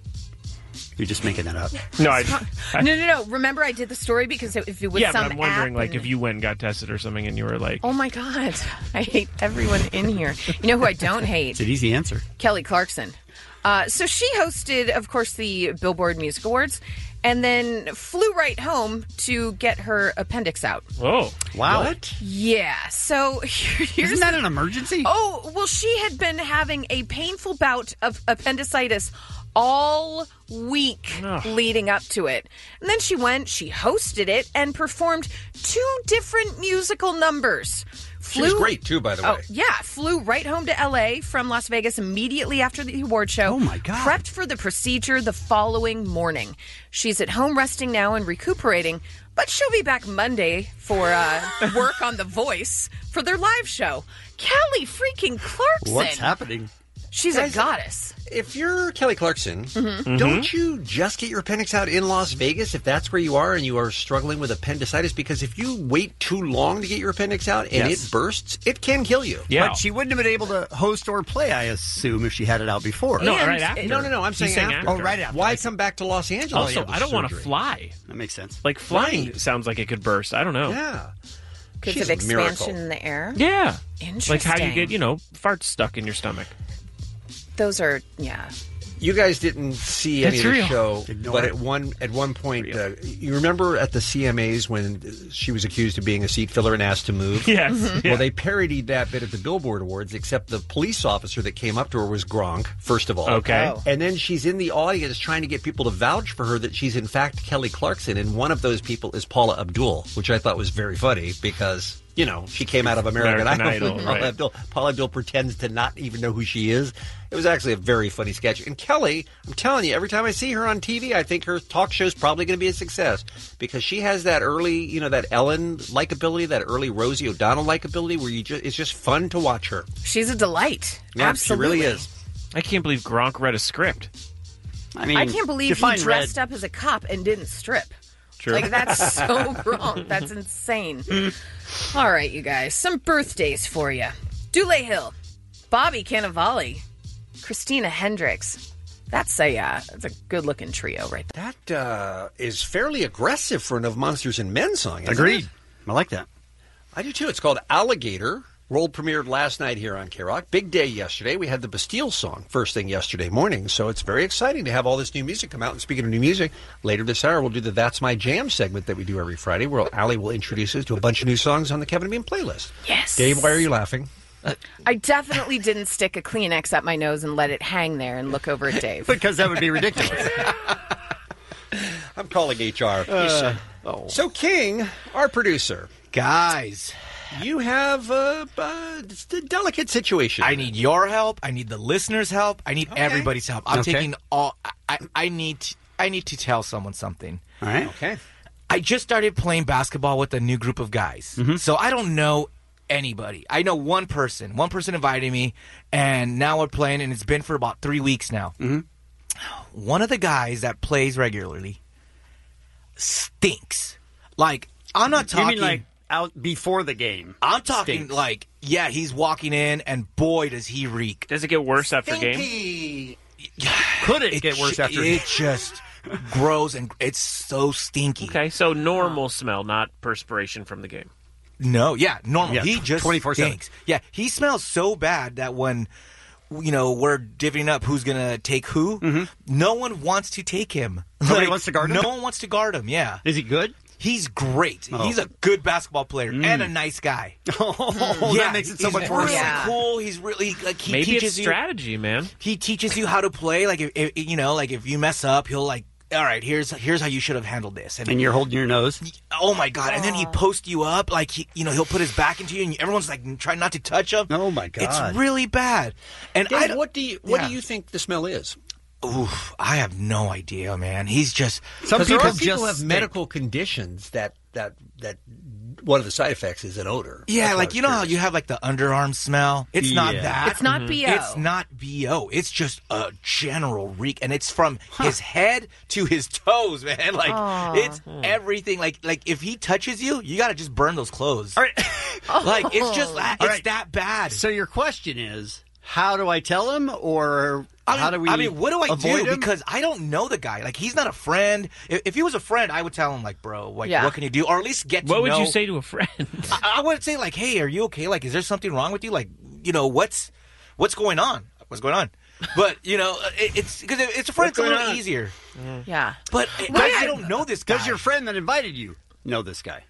You're just making that up. No, No. Remember, I did the story because if it was some but I'm wondering, app like, and- if you went and got tested or something, and you were like, Oh my God, I hate everyone in here. You know who I don't hate? It's an easy answer. Kelly Clarkson. So she hosted, of course, the Billboard Music Awards, and then flew right home to get her appendix out. oh, Wow. What? Yeah. So here's Isn't that an emergency? Oh, well, she had been having a painful bout of appendicitis all week leading up to it. And then she hosted it, and performed 2 different musical numbers. She was great, too, by the way. Oh, yeah. Flew right home to L.A. from Las Vegas immediately after the award show. Oh, my God. Prepped for the procedure the following morning. She's at home resting now and recuperating, but she'll be back Monday for work on The Voice for their live show. Kelly freaking Clarkson. What's happening? She's a goddess. If you're Kelly Clarkson, don't you just get your appendix out in Las Vegas if that's where you are and you are struggling with appendicitis? Because if you wait too long to get your appendix out and it bursts, it can kill you. yeah. But she wouldn't have been able to host or play, I assume, if she had it out before. No, And- right after. No, I'm saying after. Oh, right after. Why come back to Los Angeles? Also, I don't want to fly. That makes sense. Like, flying Right. sounds like it could burst. I don't know. Yeah. Because She's of a miracle. expansion in the air. Yeah. Interesting. Like how you get, farts stuck in your stomach. Those are, yeah. You guys didn't see any It's of the real. show, Ignore but it. at one point, you remember at the CMAs when she was accused of being a seat filler and asked to move? Yes. Well, they parodied that bit at the Billboard Awards, except the police officer that came up to her was Gronk, first of all. Okay. And then she's in the audience trying to get people to vouch for her that she's in fact Kelly Clarkson, and one of those people is Paula Abdul, which I thought was very funny because... she came out of American Idol. Idol, right. Paula Abdul pretends to not even know who she is. It was actually a very funny sketch. And Kelly, I'm telling you, every time I see her on TV, I think her talk show's probably going to be a success because she has that early, that Ellen likability, that early Rosie O'Donnell likability, where it's just fun to watch her. She's a delight. Yeah, Absolutely. she really is. I can't believe Gronk read a script. I mean, I can't believe he define dressed up as a cop and didn't strip. True. Like, that's so wrong. That's insane. All right, you guys. Some birthdays for you. Dule Hill, Bobby Cannavale, Christina Hendricks. That's a good-looking trio right there. That is fairly aggressive for an Of Monsters and Men song, isn't Agreed. it? I like that. I do, too. It's called Alligator. World premiered last night here on K-Rock. Big day yesterday. We had the Bastille song first thing yesterday morning, so it's very exciting to have all this new music come out. And speaking of new music, later this hour we'll do the That's My Jam segment that we do every Friday, where Allie will introduce us to a bunch of new songs on the Kevin and Bean playlist. Yes. Dave, why are you laughing? I definitely didn't stick a Kleenex up my nose and let it hang there and look over at Dave. Because that would be ridiculous. I'm calling HR. So, King, our producer. Guys, you have a delicate situation. I need your help. I need the listeners' help. I need everybody's help. I'm taking all. I need to tell someone something. All right. Okay. I just started playing basketball with a new group of guys, so I don't know anybody. I know one person. One person invited me, and now we're playing, and it's been for about 3 weeks now. One of the guys that plays regularly stinks. Like, I'm not talking. You mean like out before the game? I'm talking stinks. like, yeah, he's walking in, and boy, does he reek. Does it get worse after game? Could it get worse after game? It just grows, and it's so stinky. Okay, so normal smell, not perspiration from the game. No, yeah, normal. Yeah, he just 24/7. stinks. Yeah, he smells so bad that when we're divvying up who's gonna take who, no one wants to take him. Nobody wants to guard him? No one wants to guard him. Yeah. Is he good? He's great. Oh. He's a good basketball player and a nice guy. That makes it so much worse. He's really cool. He's really like he Maybe teaches it's you strategy, man. He teaches you how to play. Like if you mess up, he'll like, all right, here's how you should have handled this. And you're holding your nose. Oh my god! And then he posts you up, like he'll put his back into you, and everyone's like trying not to touch him. Oh my god! It's really bad. And Dave, what do you think the smell is? Oof, I have no idea, man. He's just some people have medical conditions that one of the side effects is an odor. Yeah, like you know how you have like the underarm smell? It's not that. It's not BO. It's not BO. It's just a general reek, and it's from his head to his toes, man. Like it's everything. Like if he touches you, you gotta just burn those clothes. All right. Like it's just that bad. So your question is, how do I tell him, or how do we? I mean, what do I do? him? Because I don't know the guy. Like, he's not a friend. If he was a friend, I would tell him, like, bro, like, what can you do? Or at least get to know. What would you say to a friend? I would say, like, hey, are you okay? Like, is there something wrong with you? Like, what's going on? What's going on? But, it's because it's a friend, it's a little easier. Yeah. But I don't know this guy. Does your friend that invited you know this guy?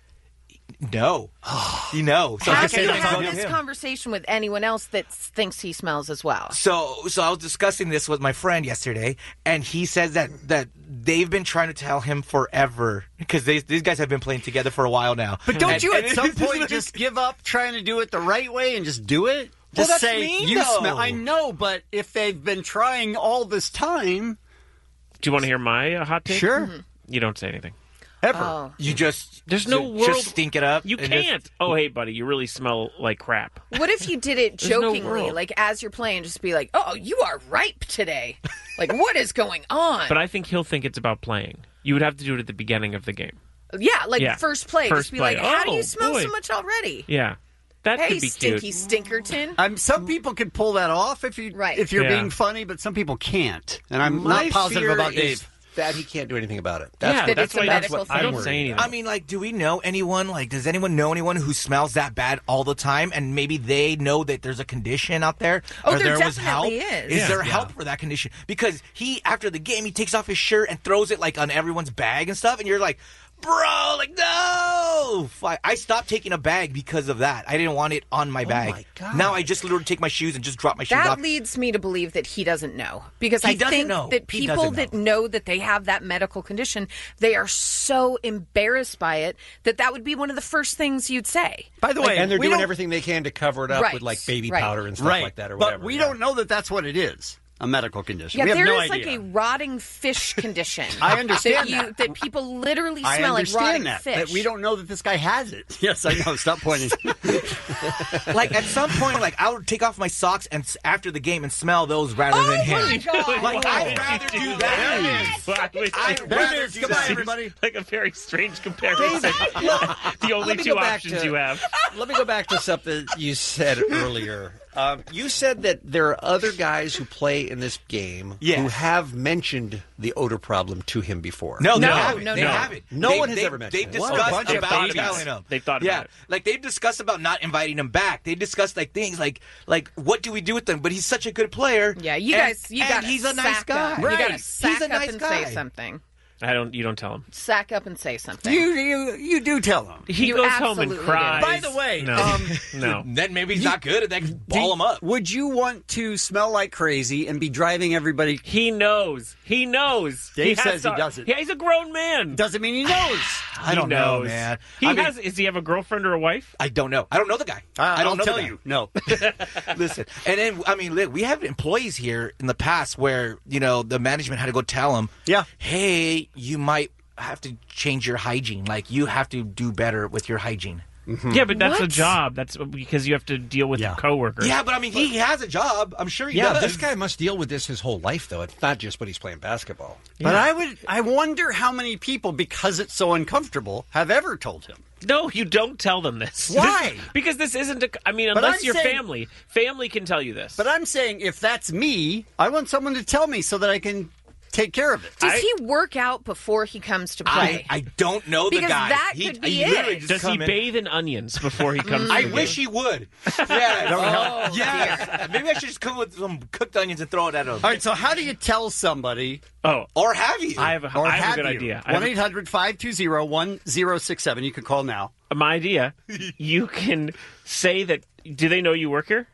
No. You know. So Have you had this conversation with anyone else that thinks he smells as well? So I was discussing this with my friend yesterday, and he says that they've been trying to tell him forever because these guys have been playing together for a while now. But don't you at some point just give up trying to do it the right way and just do it? Just that's say mean, you though. smell. I know, but if they've been trying all this time, do you want to hear my hot take? Sure. You don't say anything. Ever. Oh. You just there's no world just stink it up. You can't. Oh, hey, buddy, you really smell like crap. What if you did it jokingly, like as you're playing, just be like, "Oh, you are ripe today." Like, what is going on? But I think he'll think it's about playing. You would have to do it at the beginning of the game. Yeah, like first play. First just be play. like, "How do you smell boy. so much already?" Yeah, that hey, could be stinky cute. Stinkerton. Some people can pull that off if you're being funny, but some people can't. And I'm not positive about Dave. That he can't do anything about it. That's why I don't say anything. I mean, like, do we know anyone? Like, does anyone know anyone who smells that bad all the time? And maybe they know that there's a condition out there. Oh, or there was help. definitely is. Is there help for that condition? Because after the game, he takes off his shirt and throws it like on everyone's bag and stuff, and you're like, bro, like, no! I stopped taking a bag because of that. I didn't want it on my bag. My God. Now I just literally take my shoes and just drop my shoes off. That leads me to believe that he doesn't know. Because He I doesn't think know. that He people doesn't that know. know that they have that medical condition, they are so embarrassed by it that would be one of the first things you'd say. By the way, and they're we doing don't- everything they can to cover it up Right, with like baby right. powder and stuff right. like that or but whatever. we don't know that that's what it is. a medical condition. Yeah, we have there no is idea. like a rotting fish condition. I understand that people literally I smell like understand rotting that, fish. but we don't know that this guy has it. Yes, I know. Stop pointing. Like at some point, like I would take off my socks and after the game and smell those rather than him. Like I'd rather do that. I'd rather do Goodbye, that. everybody. Like a very strange comparison. The only Let me two go back options to- you have. Let me go back to something you said earlier. You said that there are other guys who play in this game who have mentioned the odor problem to him before. No, they haven't. They haven't. No one has ever mentioned They've it. discussed about babies. telling him. They've thought Yeah, about it. like they've discussed about not inviting him back. They discussed like things like what do we do with them? But he's such a good player. Yeah, you guys, you got he's a nice guy. You got to He's sack a up nice and guy. say something. You don't tell him. Sack up and say something. You do tell him. He You goes home and absolutely cries. By the way, No. Then maybe he's not good, and they can ball him up. Would you want to smell like crazy and be driving everybody? He knows. He knows. Dave has says he to- doesn't. Yeah, he's a grown man. Doesn't mean he knows. I don't know, man. Does he have a girlfriend or a wife? I don't know. I don't know the guy. I don't I'll know tell the guy. you. No. Listen, and then I mean, look, we have employees here in the past where the management had to go tell them, hey, you might have to change your hygiene. Like you have to do better with your hygiene. Mm-hmm. Yeah, but that's a job. That's because you have to deal with your coworkers. Yeah, but I mean, he has a job. I'm sure he Yeah, does. this guy must deal with this his whole life, though. It's not just when he's playing basketball. But I wonder how many people, because it's so uncomfortable, have ever told him. No, you don't tell them this. Why? Because this isn't unless I'm you're saying- family. Family can tell you this. But I'm saying if that's me, I want someone to tell me so that I can take care of it. Does he work out before he comes to play? I don't know the Because guy. that could be literally it. just Does he come in. bathe in onions before he comes? I to the wish game? he would. Yeah. Yes. Maybe I should just come with some cooked onions and throw it at him. All right, so how do you tell somebody? Oh, or have you? I have a good idea. 1-800-520-1067. You can call now. My idea. You can say that. Do they know you work here?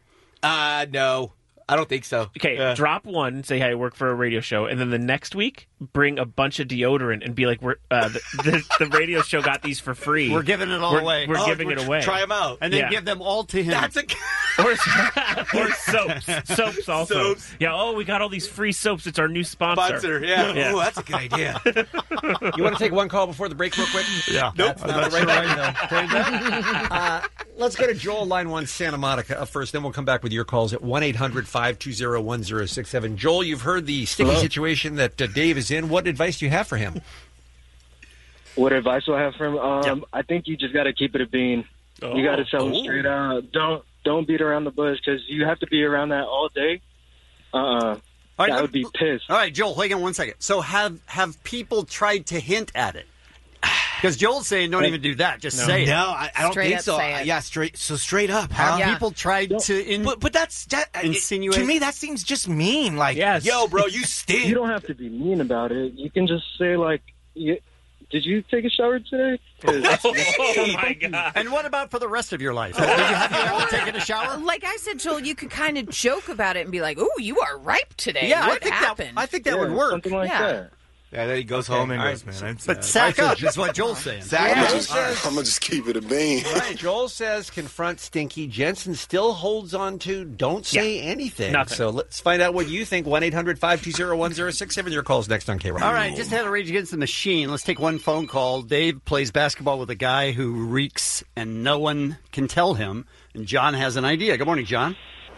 No. I don't think so. Okay, drop one, say, hey, I work for a radio show, and then the next week, bring a bunch of deodorant and be like, the radio show got these for free. We're giving it all away. We're giving it away. Try them out. And then give them all to him. That's a... or soaps. Soaps also. Soaps. Yeah, we got all these free soaps. It's our new sponsor. Yeah. Ooh, that's a good idea. You want to take one call before the break real quick? Yeah. Nope. That's not the right thing. Let's go to Joel, line 1, Santa Monica up first. Then we'll come back with your calls at 1-800-520-1067. Joel, you've heard the sticky situation that Dave is in. What advice do you have for him? What advice do I have for him? I think you just got to keep it a bean. You got to tell him straight out. Don't beat around the bush because you have to be around that all day. I would be pissed. All right, Joel, hang on one second. So have people tried to hint at it? Because Joel's saying don't even do that. Just say it. No, I don't Straight think up so. say it. Yeah, straight up. Have Huh? people tried to But that's insinuate? to me, that seems just mean. Like, Yes. yo, bro, you stink. You don't have to be mean about it. You can just say, like, did you take a shower today? 'Cause- Oh, my God. And what about for the rest of your life? Have you ever taken a shower? Like I said, Joel, you could kind of joke about it and be like, "Ooh, you are ripe today. Yeah, what I think happened?" I think that would work. Something like Yeah. that. Yeah, then he goes home and goes, man, I'm But sad. sack up is what Joel's saying. Sack Yeah. up. Joel says, I'm going to just keep it a bean. right, Joel says confront Stinky. Jensen still holds on to don't say anything. Nothing. So let's find out what you think. 1-800-520-1067. Your call's next on K-Rock. All right, just had a Rage Against the Machine. Let's take one phone call. Dave plays basketball with a guy who reeks and no one can tell him. And John has an idea. Good morning, John.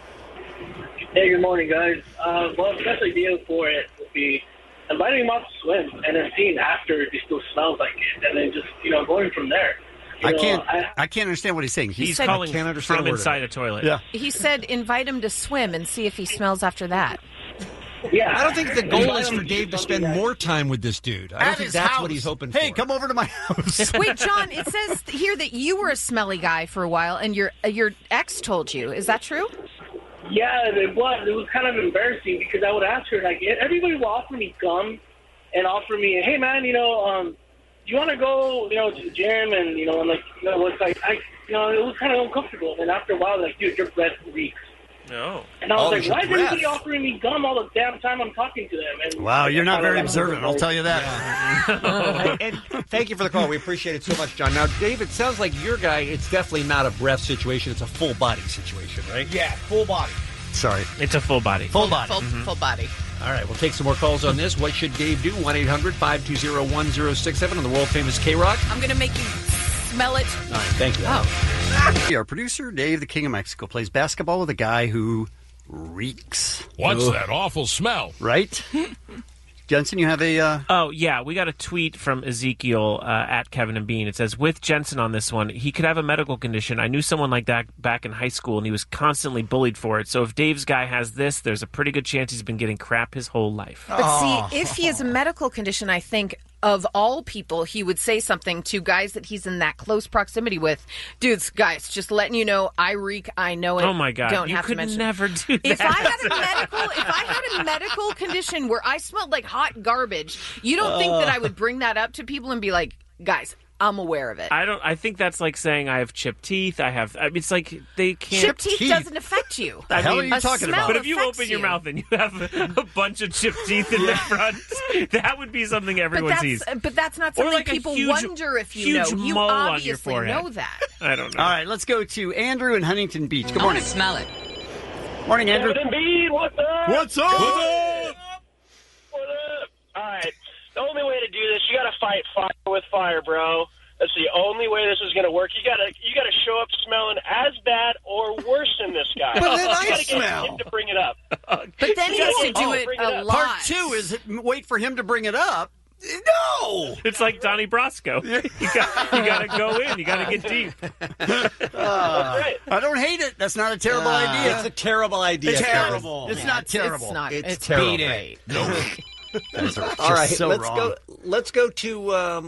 Hey, good morning, guys. Well, the best idea for it would be inviting him out to swim and then seeing after if he still smells like it, and then just going from there. I can't understand what he's saying. He's said- calling can't understand from a word of inside it. a toilet. Yeah. He said, "Invite him to swim and see if he smells after that." Yeah, I don't think the goal is for Dave to spend more time with this dude. I don't At think his that's house. what he's hoping Hey, for. come over to my house. Wait, John, it says here that you were a smelly guy for a while, and your ex told you. Is that true? Yeah, it was. It was kind of embarrassing because I would ask her, like, everybody would offer me gum and offer me, hey, man, do you want to go, to the gym? And, it's like, it was kind of uncomfortable. And after a while, like, dude, your breath reeks. No. And I was like, your why is breath. everybody offering me gum all the damn time I'm talking to them? And Wow, you're not very like, observant, I'll tell you that. And thank you for the call. We appreciate it so much, John. Now, Dave, it sounds like your guy, it's definitely not a breath situation. It's a full body situation, right? Yeah, full body. Sorry. It's a full body. Full body. Full body. All right, we'll take some more calls on this. What should Dave do? 1-800-520-1067 on the world-famous K-Rock. I'm going to make you smell it. All right, thank you. Our producer, Dave, the King of Mexico, plays basketball with a guy who reeks. What's that awful smell? Right? Jensen, you have a... Oh, yeah. We got a tweet from Ezekiel at Kevin and Bean. It says, with Jensen on this one, he could have a medical condition. I knew someone like that back in high school, and he was constantly bullied for it. So if Dave's guy has this, there's a pretty good chance he's been getting crap his whole life. But see, if he has a medical condition, I think of all people, he would say something to guys that he's in that close proximity with. Dudes, guys, just letting you know, I reek, I know it. Oh my God, don't you have could to mention never do that. If I had a medical condition where I smelled like hot garbage, you don't think that I would bring that up to people and be like, guys, I'm aware of it. I think that's like saying I have chipped teeth. It's like they can't. Chipped teeth doesn't affect you. The hell are you talking about? But if you open your mouth and you have a bunch of chipped teeth in the front, that would be something everyone sees. But that's not Or something like people huge, wonder if you know. huge You mole on your obviously forehead. know that. I don't know. All right, let's go to Andrew in Huntington Beach. Good morning. Smell it. Morning, Andrew. Kevin and Bean, what's up? What's up? What up? All right. The only way to do this, you got to fight fire with fire, bro. That's the only way this is going to work. You got to show up smelling as bad or worse than this guy. But then I you gotta smell. Get him to bring it up. But then he has to do it a lot. Part two is wait for him to bring it up. No! It's like Donnie Brasco. You got to go in. You got to get deep. I don't hate it. That's not a terrible idea. It's a terrible idea. It's terrible. It's not terrible. It's not. It's terrible. Beat it. All right, so let's wrong. go. Let's go to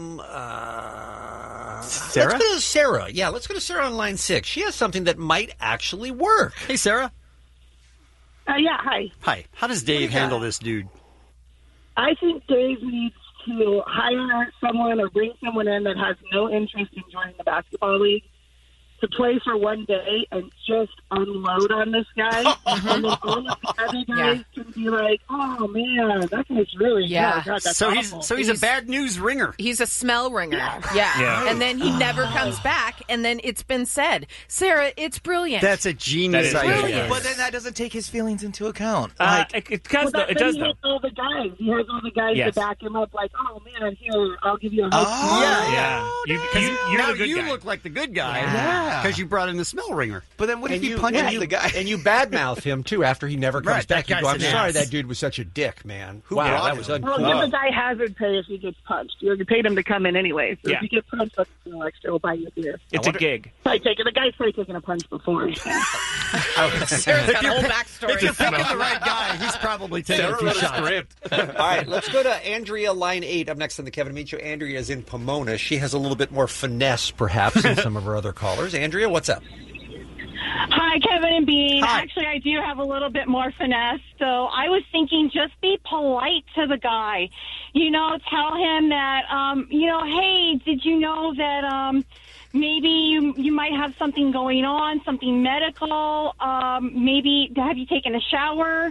Sarah. Let's go to Sarah. Yeah, let's go to Sarah on line 6. She has something that might actually work. Hey, Sarah. Yeah, hi. Hi. How does Dave handle this dude? I think Dave needs to hire someone or bring someone in that has no interest in joining the basketball league to play for one day and just unload on this guy. And then all of the other guys can be like, oh, man, that guy's really... Yeah. Oh, God, that's So awful. he's a bad news ringer. He's a smell ringer. Yeah. Yeah. And then he never comes back, and then it's been said, Sarah, it's brilliant. That's a genius That is idea. brilliant. But then that doesn't take his feelings into account. It does, Well, it then does he though. has all the guys. He has all the guys Yes. to back him up like, oh, man, here, I'll give you a hug. Yeah. You're now the good you guy. look like the good guy Yeah. because you brought in the smell ringer. But then what if And he you- punches and you- the guy? And you badmouth him, too, after he never comes Right, back. that You go, guy's I'm an sorry ass. that dude was such a dick, man. Who Wow, brought that him? was Well, give uncool. the guy hazard pay if he gets punched. You paid him to come in anyway. So Yeah. if you get punched, that's extra. We'll buy you a beer. It's a gig. The guy's probably taken a punch before. Sarah's got a whole backstory. If you're picking the right guy, he's probably taking a few shots. All right, let's go to Andrea, line 8, up next on the Kevin and Bean Show. Andrea is in Pomona. She has a little bit more finesse, perhaps, than some of her other callers. Andrea, what's up? Hi, Kevin and Bean. Hi. Actually, I do have a little bit more finesse. So I was thinking just be polite to the guy. You know, tell him that, hey, did you know that maybe you might have something going on, something medical? Maybe have you taken a shower?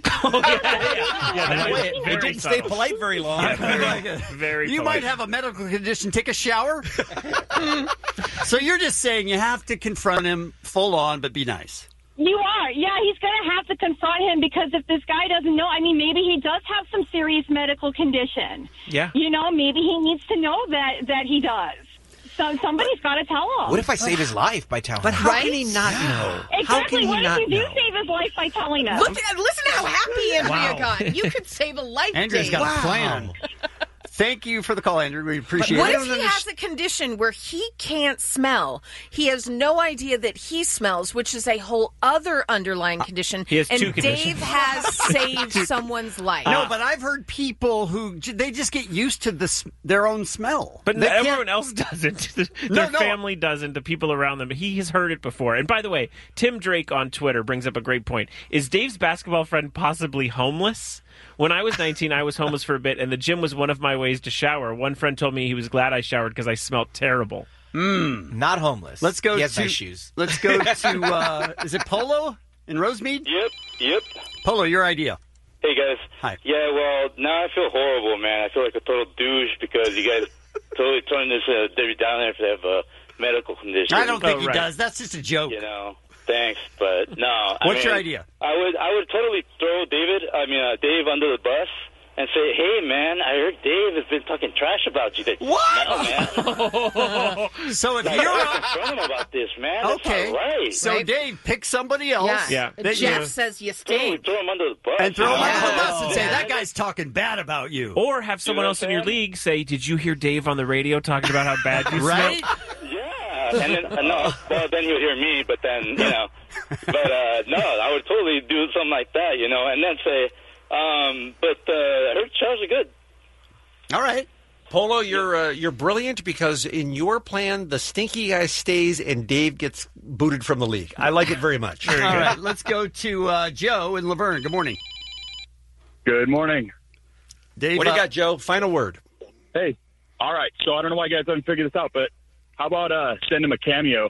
It didn't stay polite very long. Very You polite. might have a medical condition. Take a shower. So you're just saying you have to confront him full on, but be nice. You are. Yeah, he's going to have to confront him because if this guy doesn't know, I mean, maybe he does have some serious medical condition. Yeah. You know, maybe he needs to know that he does. So somebody's got to tell him. What if I save his life by telling But him? how can he not know? How can Exactly. he What not if you do know? save his life by telling him? Listen to how happy Andrea Wow. got. You could save a life, Andrea's Dave. got a plan. Thank you for the call, Andrew. We appreciate What it. if he has a condition where he can't smell? He has no idea that he smells, which is a whole other underlying condition. He has and two Dave conditions. has saved someone's life. No, but I've heard people who they just get used to their own smell. But They can't- everyone else doesn't. No, Their family doesn't. The people around them. He has heard it before. And by the way, Tim Drake on Twitter brings up a great point. Is Dave's basketball friend possibly homeless? When I was 19, I was homeless for a bit, and the gym was one of my ways to shower. One friend told me he was glad I showered because I smelled terrible. Not homeless. Let's go He has to nice shoes. Let's go to is it Polo in Rosemead? Yep. Polo, your idea. Hey, guys. Hi. Yeah, well, now I feel horrible, man. I feel like a total douche because you guys totally turned this Debbie Downer if they have a medical condition. I don't think he does. That's just a joke. You know, thanks, but no. What's your idea? I would Dave under the bus and say, hey, man, I heard Dave has been talking trash about you. What? No, man. So if Like, you're I confront him about this, man. That's okay, not right. so Dave, pick somebody else. Jeff says you stink. Throw him under the bus. And throw him under the bus and say, Yeah. that guy's talking bad about you. Or have someone know else what in I'm your league say, did you hear Dave on the radio talking about how bad you Right? smell? Yeah. And then, no, well, then he'll hear me, but then, you know. But, no, I would totally do something like that, you know, and then say, but I heard Charles are good. All right. Polo, you're brilliant because in your plan, the stinky guy stays and Dave gets booted from the league. I like it very much. All right, let's go to Joe in Laverne. Good morning. Good morning. Dave, what do you got, Joe? Final word. Hey, all right. So I don't know why you guys haven't figured this out, but how about send him a cameo?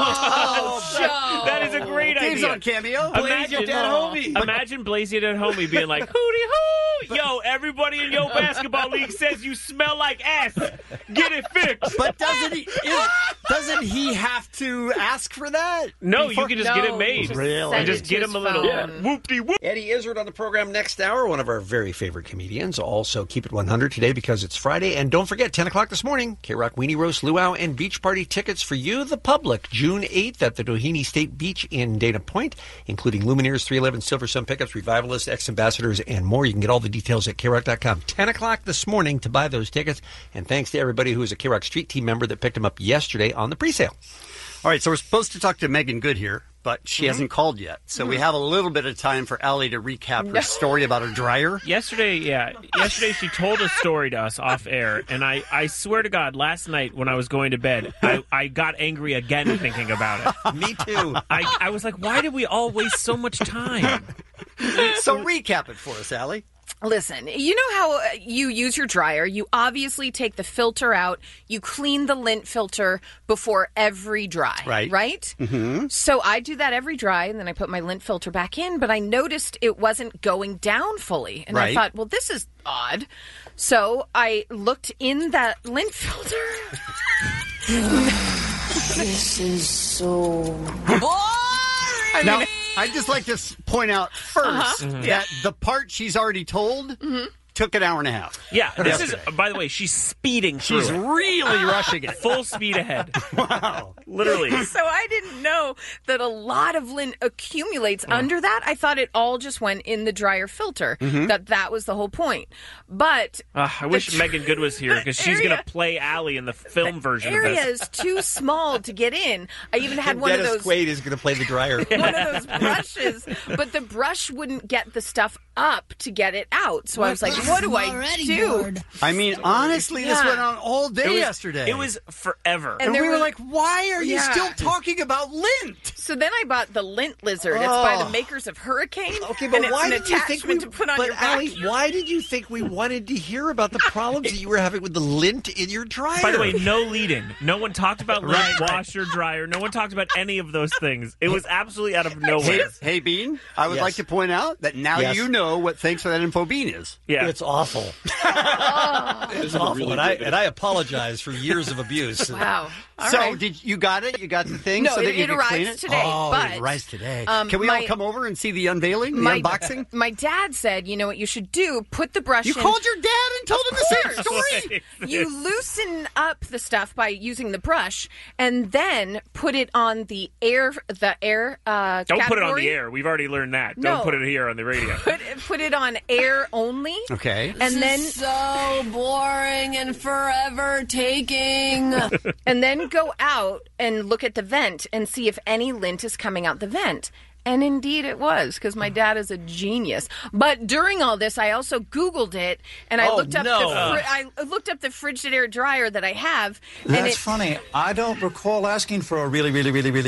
Oh, that is a great Dave's idea. on Cameo. Imagine, Blaze your dead homie. Imagine Blaze your dead homie being like, hootie hoo! Yo, everybody in your basketball league says you smell like ass. Get it fixed. But doesn't he have to ask for that? No, you can just get it made. Really? And just get him a little whoop-de-whoop. Eddie Izzard on the program next hour, one of our very favorite comedians. Also, keep it 100 today because it's Friday. And don't forget, 10 o'clock this morning, K-Rock Weenie Roast Luau and Beach Party tickets for you, the public, June 8th at the Doheny State Beach in Dana Point, including Lumineers, 311, Silver Sun Pickups, Revivalists, Ex-Ambassadors, and more. You can get all the details at KRock.com. 10 o'clock this morning to buy those tickets. And thanks to everybody who is a K-Rock Street Team member that picked them up yesterday on the presale. All right, so we're supposed to talk to Megan Good here, but she hasn't called yet. So we have a little bit of time for Allie to recap her story about her dryer. Yesterday she told a story to us off air, and I swear to God, last night when I was going to bed, I got angry again thinking about it. Me too. I was like, why did we all waste so much time? So recap it for us, Allie. Listen, you know how you use your dryer? You obviously take the filter out. You clean the lint filter before every dry. Right? Mm-hmm. So I do that every dry, and then I put my lint filter back in, but I noticed it wasn't going down fully. And I thought, well, this is odd. So I looked in that lint filter. This is so boring. Now, I'd just like to point out first that the part she's already told took an hour and a half. Yeah, this is, by the way, she's speeding through She's it. really rushing it. Full speed ahead. Wow. Literally. So I didn't know that a lot of lint accumulates under that. I thought it all just went in the dryer filter, that was the whole point. But I wish Megan Good was here because she's going to play Allie in the film version of area this. is too small to get in. I even had And one Dennis of those Quaid is going to play the dryer. one of those brushes, but the brush wouldn't get the stuff up to get it out. So I was like, what do I do? I mean, honestly, this went on all day yesterday. It was forever. And there we were was- like, why are you Yeah. still talking about lint? So then I bought the lint lizard. It's by the makers of Hurricane. Okay, but and it's why an did you think attachment to put on your Allie, vacuum. why did you think we wanted to hear about the problems that you were having with the lint in your dryer? By the way, no leading. No one talked about lint, Right. washer, dryer. No one talked about any of those things. It was absolutely out of nowhere. Hey, Bean, I would Yes. like to point out that now Yes. you know what Thanks for That Info Bean is. Yeah. It's awful. It's awful, and I apologize for years of abuse. Wow. All So, right. did you got it? You got the thing No, so that it you could clean arrives it? today, Oh, but, it arrives today. um, Can we all my- come over and see the unveiling, the my, unboxing? My dad said, you know what you should do? Put the brush You in. called your dad and told him the same Of story. course. You loosen up the stuff by using the brush, and then put it on the air. Don't put it on category. the air. We've already learned that. No. Don't put it here on the radio. Put it on air only. Okay. And then so boring and forever taking. and then go out and look at the vent and see if any lint is coming out the vent. And indeed it was, because my dad is a genius. But during all this, I also Googled it, and I looked up I looked up the Frigidaire dryer that I have. And That's funny. I don't recall asking for a really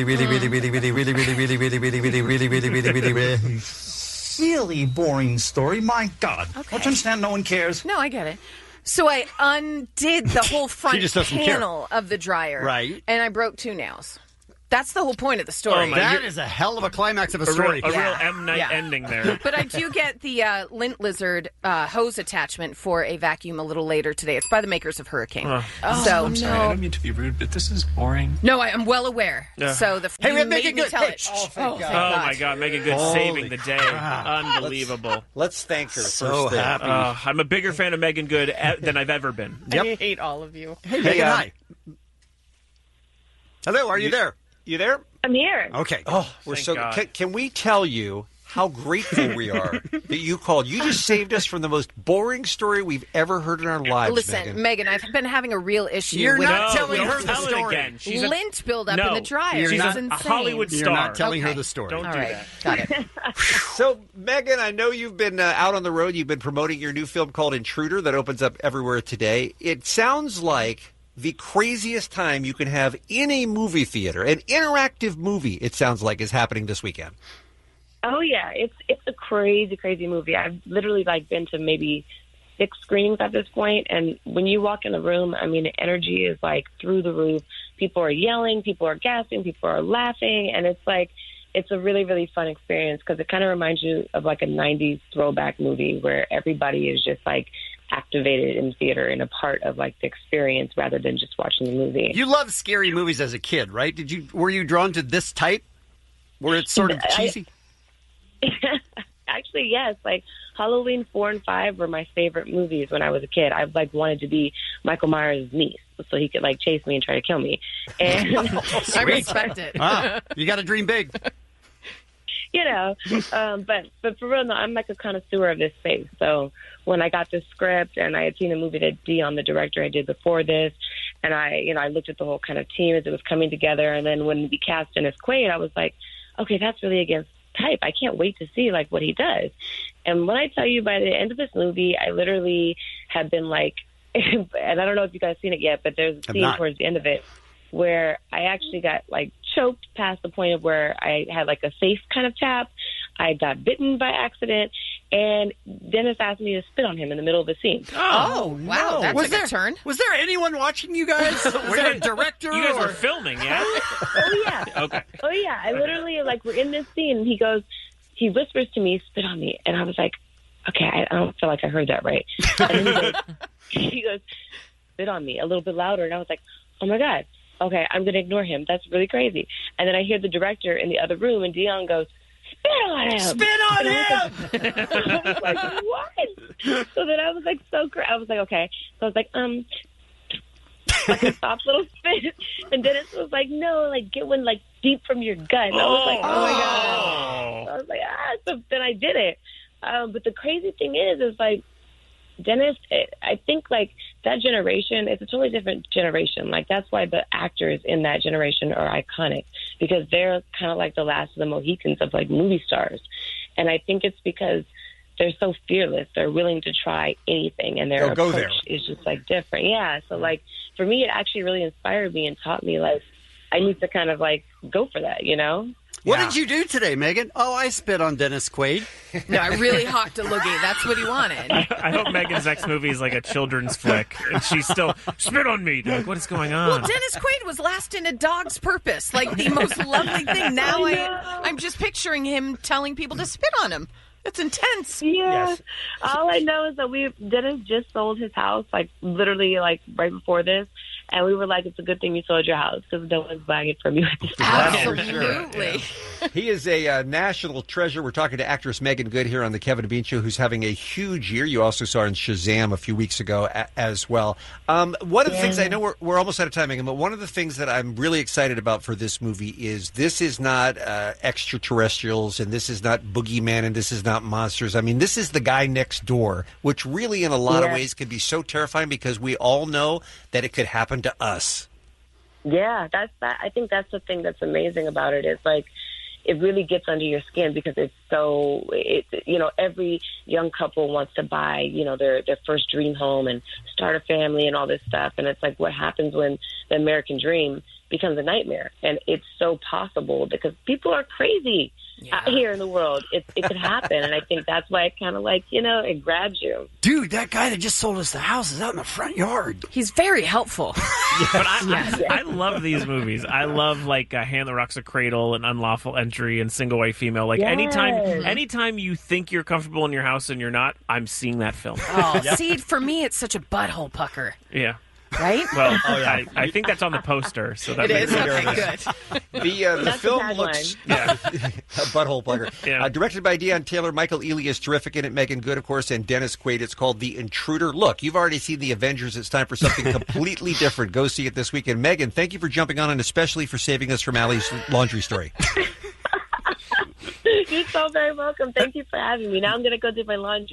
boring story. My God. Don't you understand? No one cares. No, I get it. So I undid the whole front just doesn't care. panel of the dryer. Right. And I broke 2 nails. That's the whole point of the story. That is a hell of a climax of a story. A real M. Night ending there. But I do get the lint lizard hose attachment for a vacuum a little later today. It's by the makers of Hurricane. I'm sorry. I don't mean to be rude, but this is boring. No, I am well aware. Yeah. So we have made Megan me Good. tell it. Oh my God, Megan Good saving the day. Unbelievable. Let's thank her. So first thing. happy. I'm a bigger fan of Megan Good than I've ever been. I hate all of you. Hey, Megan, hi. Hello, are you there? You there? I'm here. Okay. Oh, we're Thank so. God. Can we tell you how grateful we are that you called? You just saved us from the most boring story we've ever heard in our lives. Listen, Megan, I've been having a real issue. You're with not telling her the story. Again. She's lint buildup in the dryer. She's It's a insane. Hollywood star. You're not telling her the story. Don't All do right. that. Got it. So, Megan, I know you've been out on the road. You've been promoting your new film called Intruder that opens up everywhere today. It sounds like the craziest time you can have in a movie theater, an interactive movie, it sounds like, is happening this weekend. Oh yeah, it's a crazy movie. I've literally been to maybe 6 screenings at this point, and when you walk in the room, I mean, the energy is through the roof. People are yelling, people are gasping, people are laughing, and it's a really, really fun experience because it kind of reminds you of a 90s throwback movie where everybody is just activated in theater and a part of the experience rather than just watching the movie. You loved scary movies as a kid, right? Were you drawn to this type where it's sort of cheesy? Actually, yes. Halloween 4 and 5 were my favorite movies when I was a kid. I wanted to be Michael Myers' niece so he could chase me and try to kill me. And I respect it. You got to dream big. But for real, no, I'm a connoisseur of this space. So when I got this script and I had seen a movie that Dion, the director, I did before this, and I looked at the whole kind of team as it was coming together, and then when we cast Dennis Quaid, I was like, okay, that's really against type. I can't wait to see what he does. And when I tell you, by the end of this movie, I literally have been and I don't know if you guys seen it yet, but there's a scene towards the end of it where I actually got choked past the point of where I had a face kind of tap. I got bitten by accident, and Dennis asked me to spit on him in the middle of the scene. Oh, wow. That took a turn. Was there anyone watching you guys? Was there a director? You guys were filming, yeah? Oh, yeah. Okay. Oh, yeah. I literally, we're in this scene, and he whispers to me, spit on me. And I was like, okay, I don't feel like I heard that right. And then he goes, spit on me a little bit louder. And I was like, oh, my God. Okay, I'm going to ignore him. That's really crazy. And then I hear the director in the other room, and Dion goes, spit on him! Spit on him! I was like, what? So then I was I was like, okay. So I was like, a soft little spit. And Dennis was like, no, get one deep from your gut. And I was like, oh my God. So I was like, So then I did it. But the crazy thing is Dennis, I think that generation, it's a totally different generation. That's why the actors in that generation are iconic, because they're kind of the last of the Mohicans of movie stars. And I think it's because they're so fearless. They're willing to try anything, and their approach is just different. Yeah. So for me, it actually really inspired me and taught me I need to kind of go for that, What did you do today, Megan? Oh, I spit on Dennis Quaid. No, I really hawked a loogie. That's what he wanted. I hope Megan's next movie is a children's flick, and she's still, spit on me. What is going on? Well, Dennis Quaid was last in A Dog's Purpose, the most lovely thing. Now I'm just picturing him telling people to spit on him. It's intense. Yeah. Yes. All I know is that Dennis just sold his house, literally, right before this. And we were like, it's a good thing you sold your house because no one's buying it from you at this time. Absolutely. He is a national treasure. We're talking to actress Megan Good here on the Kevin and Bean Show, who's having a huge year. You also saw her in Shazam a few weeks ago as well. One of the things, I know we're almost out of time, Megan, but one of the things that I'm really excited about for this movie is this is not extraterrestrials, and this is not boogeyman, and this is not monsters. I mean, this is the guy next door, which really in a lot of ways can be so terrifying because we all know that it could happen to us. Yeah, I think that's the thing that's amazing about it. It's it really gets under your skin because every young couple wants to buy, their first dream home and start a family and all this stuff. And it's what happens when the American dream becomes a nightmare. And it's so possible because people are crazy. here in the world. It could happen, and I think that's why it kind of it grabs you. Dude, that guy that just sold us the house is out in the front yard. He's very helpful. But I love these movies. I love Hand That Rocks a Cradle and Unlawful Entry and Single White Female. Like anytime you think you're comfortable in your house and you're not, I'm seeing that film. Oh, see, for me, it's such a butthole pucker. Yeah. Right? Well, I think that's on the poster. So that it makes is? me Okay, nervous. good. The film looks butthole plugger. Yeah. Directed by Deion Taylor, Michael Ealy is terrific in it. Megan Good, of course, and Dennis Quaid. It's called The Intruder. Look, you've already seen The Avengers. It's time for something completely different. Go see it this weekend. Megan, thank you for jumping on and especially for saving us from Allie's laundry story. You're so very welcome. Thank you for having me. Now I'm going to go do my laundry.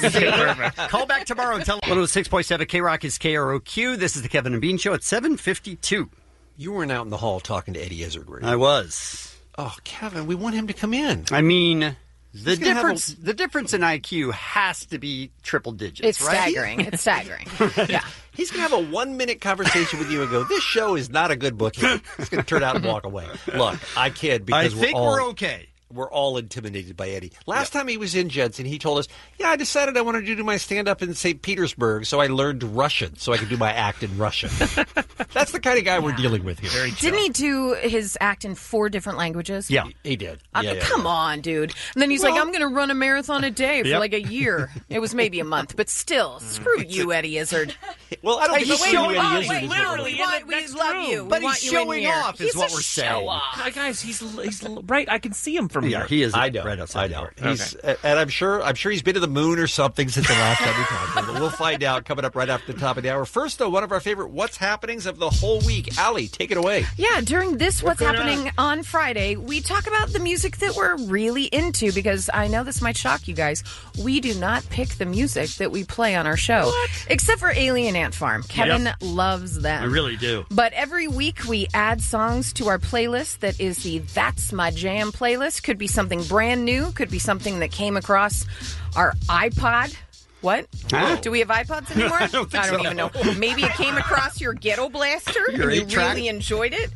Call back tomorrow and tell 106.7 K-Rock is KROQ. This is the Kevin and Bean Show at 7:52. You weren't out in the hall talking to Eddie Izzard, were you? I was. Oh, Kevin, we want him to come in. I mean, the difference in IQ has to be triple digits, It's right? staggering. It's staggering. Yeah. He's going to have a 1-minute conversation with you and go, this show is not a good booking. He's going to turn out and walk away. Look, I kid because we're okay. We're all intimidated by Eddie. Last time he was in Jensen, he told us, I decided I wanted to do my stand-up in St. Petersburg, so I learned Russian so I could do my act in Russian. That's the kind of guy we're dealing with here. Very Didn't he do his act in 4 different languages? Yeah, he did. Come on, dude. And then he's like, I'm going to run a marathon a day for a year. It was maybe a month, but still, screw you, Eddie Izzard. Well, I don't think he's showing off. Eddie Literally, we love you. But We want he's you in showing here. off is He's what a we're saying. show-off. Guys, he's right. I can see him from here. He is. I know. Right outside. I know. He's, and I'm sure he's been to the moon or something since the last time we talked to him. But we'll find out coming up right after the top of the hour. First, though, one of our favorite What's Happenings of the whole week. Allie, take it away. Yeah, during this What's Happening on Friday, we talk about the music that we're really into because I know this might shock you guys. We do not pick the music that we play on our show. Except for Alien Ant Farm. Kevin loves them. I really do. But every week we add songs to our playlist that is the That's My Jam playlist. Could be something brand new, could be something that came across our iPod. What? Huh? Do we have iPods anymore? I don't think so. even know. Maybe it came across your Ghetto Blaster Your and you 8-track? really enjoyed it.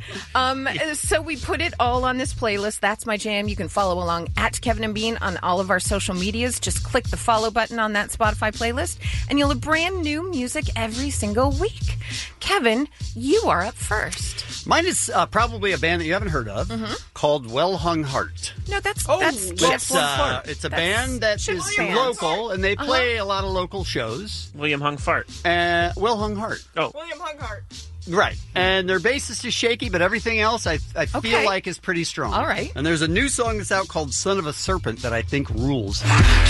So we put it all on this playlist. That's My Jam. You can follow along at Kevin and Bean on all of our social medias. Just click the follow button on that Spotify playlist and you'll have brand new music every single week. Kevin, you are up first. Mine is probably a band that you haven't heard of called Well Hung Heart. No, that's It's a band that is local, and they play a lot of local shows. William Hung Fart. Well Hung Heart. Oh. William Hunghart. Right. And their bassist is shaky, but everything else I feel like is pretty strong. All right. And there's a new song that's out called Son of a Serpent that I think rules.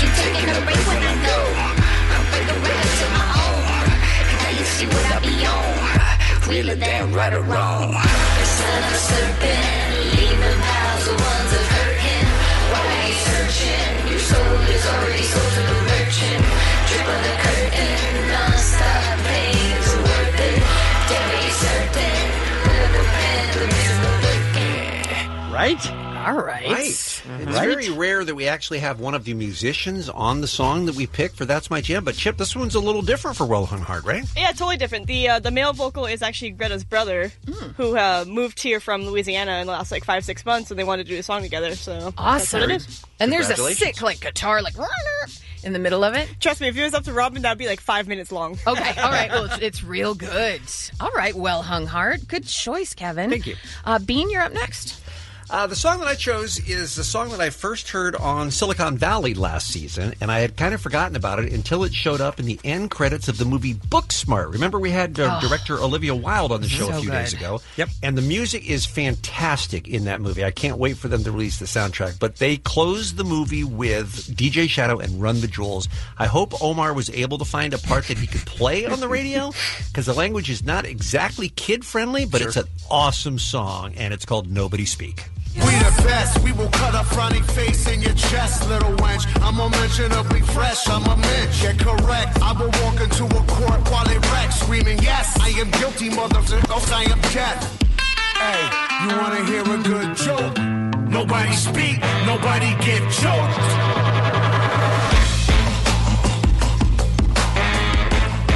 Really damn right or wrong. Son of a serpent, leaving piles of ones of hurting. Why are you searching? Your soul is already sold to the merchant. Drip on the curtain, non-stop pain is worth it. Damn it, you're certain. Look up and the miserable looking. Right? All right. It's very rare that we actually have one of the musicians on the song that we pick for That's My Jam. But, Chip, this one's a little different for Well Hung Heart, right? Yeah, totally different. The male vocal is actually Greta's brother, who moved here from Louisiana in the last 5-6 months, and they wanted to do a song together. So that's what Awesome. it is. And there's a sick guitar in the middle of it. Trust me, if it was up to Robin, that'd be 5 minutes long. Okay, all right. Well, it's real good. All right, Well Hung Heart. Good choice, Kevin. Thank you. Bean, you're up next. The song that I chose is the song that I first heard on Silicon Valley last season, and I had kind of forgotten about it until it showed up in the end credits of the movie Booksmart. Remember we had director Olivia Wilde on the show a few days ago? Yep. And the music is fantastic in that movie. I can't wait for them to release the soundtrack. But they closed the movie with DJ Shadow and Run the Jewels. I hope Omar was able to find a part that he could play on the radio, because the language is not exactly kid-friendly, but it's an awesome song, and it's called Nobody Speak. We the best, we will cut a frowny face in your chest, little wench. I'm unmentionably fresh, I'm a mensch. Yeah, correct. I will walk into a court while it wrecks, screaming, yes, I am guilty, motherfucker, I am death. Hey, you wanna hear a good joke? Nobody speak, nobody get choked. There you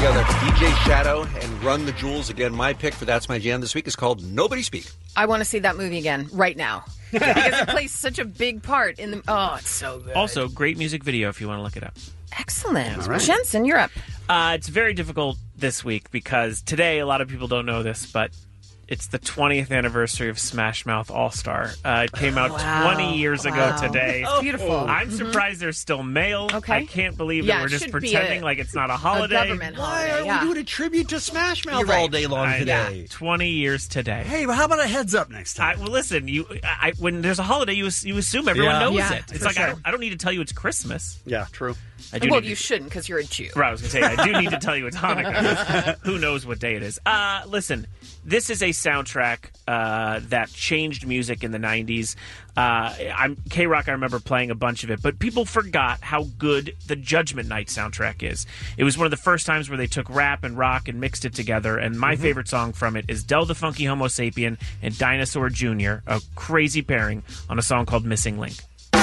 together DJ Shadow and Run the Jewels. Again, my pick for That's My Jam this week is called Nobody Speak. I want to see that movie again right now because it plays such a big part in the. Oh, it's so good. Also, great music video if you want to look it up. Excellent. All right. Jensen, you're up. It's very difficult this week because today, a lot of people don't know this, but it's the 20th anniversary of Smash Mouth All-Star. It came out 20 years ago today. It's beautiful. I'm surprised there's still mail. Okay. I can't believe that we're just pretending like it's not a holiday. A government holiday. Why are we doing a tribute to Smash Mouth You're right. all day long I today? know. 20 years today. Hey, well, how about a heads up next time? Well, listen, when there's a holiday, you assume everyone knows it. It's for like sure. I don't need to tell you it's Christmas. Yeah, true. Well, you shouldn't because you're a Jew. Right, I was going to say, I do need to tell you it's Hanukkah. Who knows what day it is? Listen, this is a soundtrack that changed music in the 90s. K-Rock, I remember playing a bunch of it, but people forgot how good the Judgment Night soundtrack is. It was one of the first times where they took rap and rock and mixed it together, and my favorite song from it is Del the Funky Homo Sapien and Dinosaur Jr., a crazy pairing on a song called Missing Link.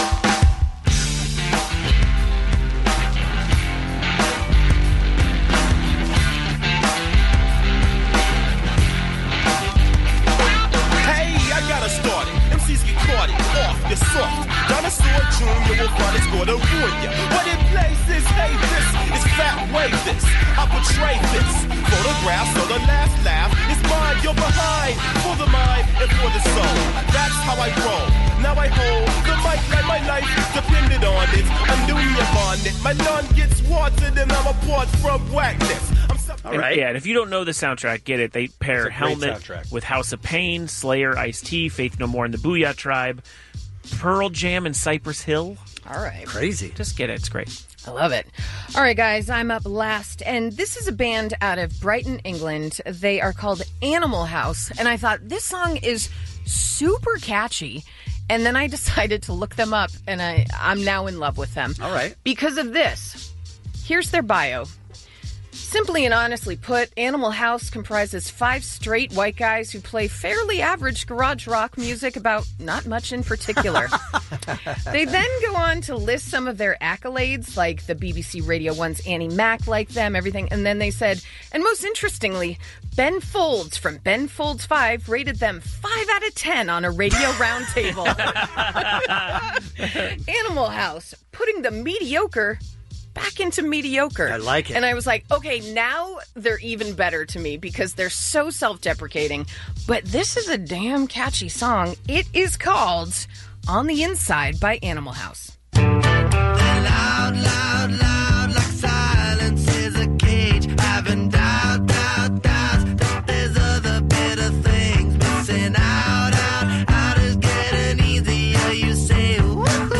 You're soft. Dinosaur Jr. will find it's gonna ruin ya. What it plays is, hey, this is fat way this. I portray this. Photographs of the last laugh is mine. You're behind for the mind and for the soul. That's how I roll. Now I hold the mic like my life depended on it. I'm doing your bonnet. My lawn gets watered and I'm apart from whackness. All right. Yeah, and if you don't know the soundtrack, get it. They pair It's a great Helmet soundtrack. with House of Pain, Slayer, Ice-T, Faith No More and the Booyah Tribe, Pearl Jam and Cypress Hill. All right. Crazy. Just get it. It's great. I love it. All right, guys, I'm up last, and this is a band out of Brighton, England. They are called Animal House, and I thought this song is super catchy, and then I decided to look them up, and I'm now in love with them. All right. Because of this. Here's their bio. Simply and honestly put, Animal House comprises 5 straight white guys who play fairly average garage rock music about not much in particular. They then go on to list some of their accolades, like the BBC Radio 1's Annie Mac liked them, everything, and then they said, and most interestingly, Ben Folds from Ben Folds 5 rated them 5 out of 10 on a radio roundtable. Animal House, putting the mediocre back into mediocre. I like it. And I was like, okay, now they're even better to me because they're so self-deprecating. But this is a damn catchy song. It is called On the Inside by Animal House. Loud, loud, loud, like silence is a cage. Having doubts that there's other better things missing out. Out is getting easier, you say, woohoo.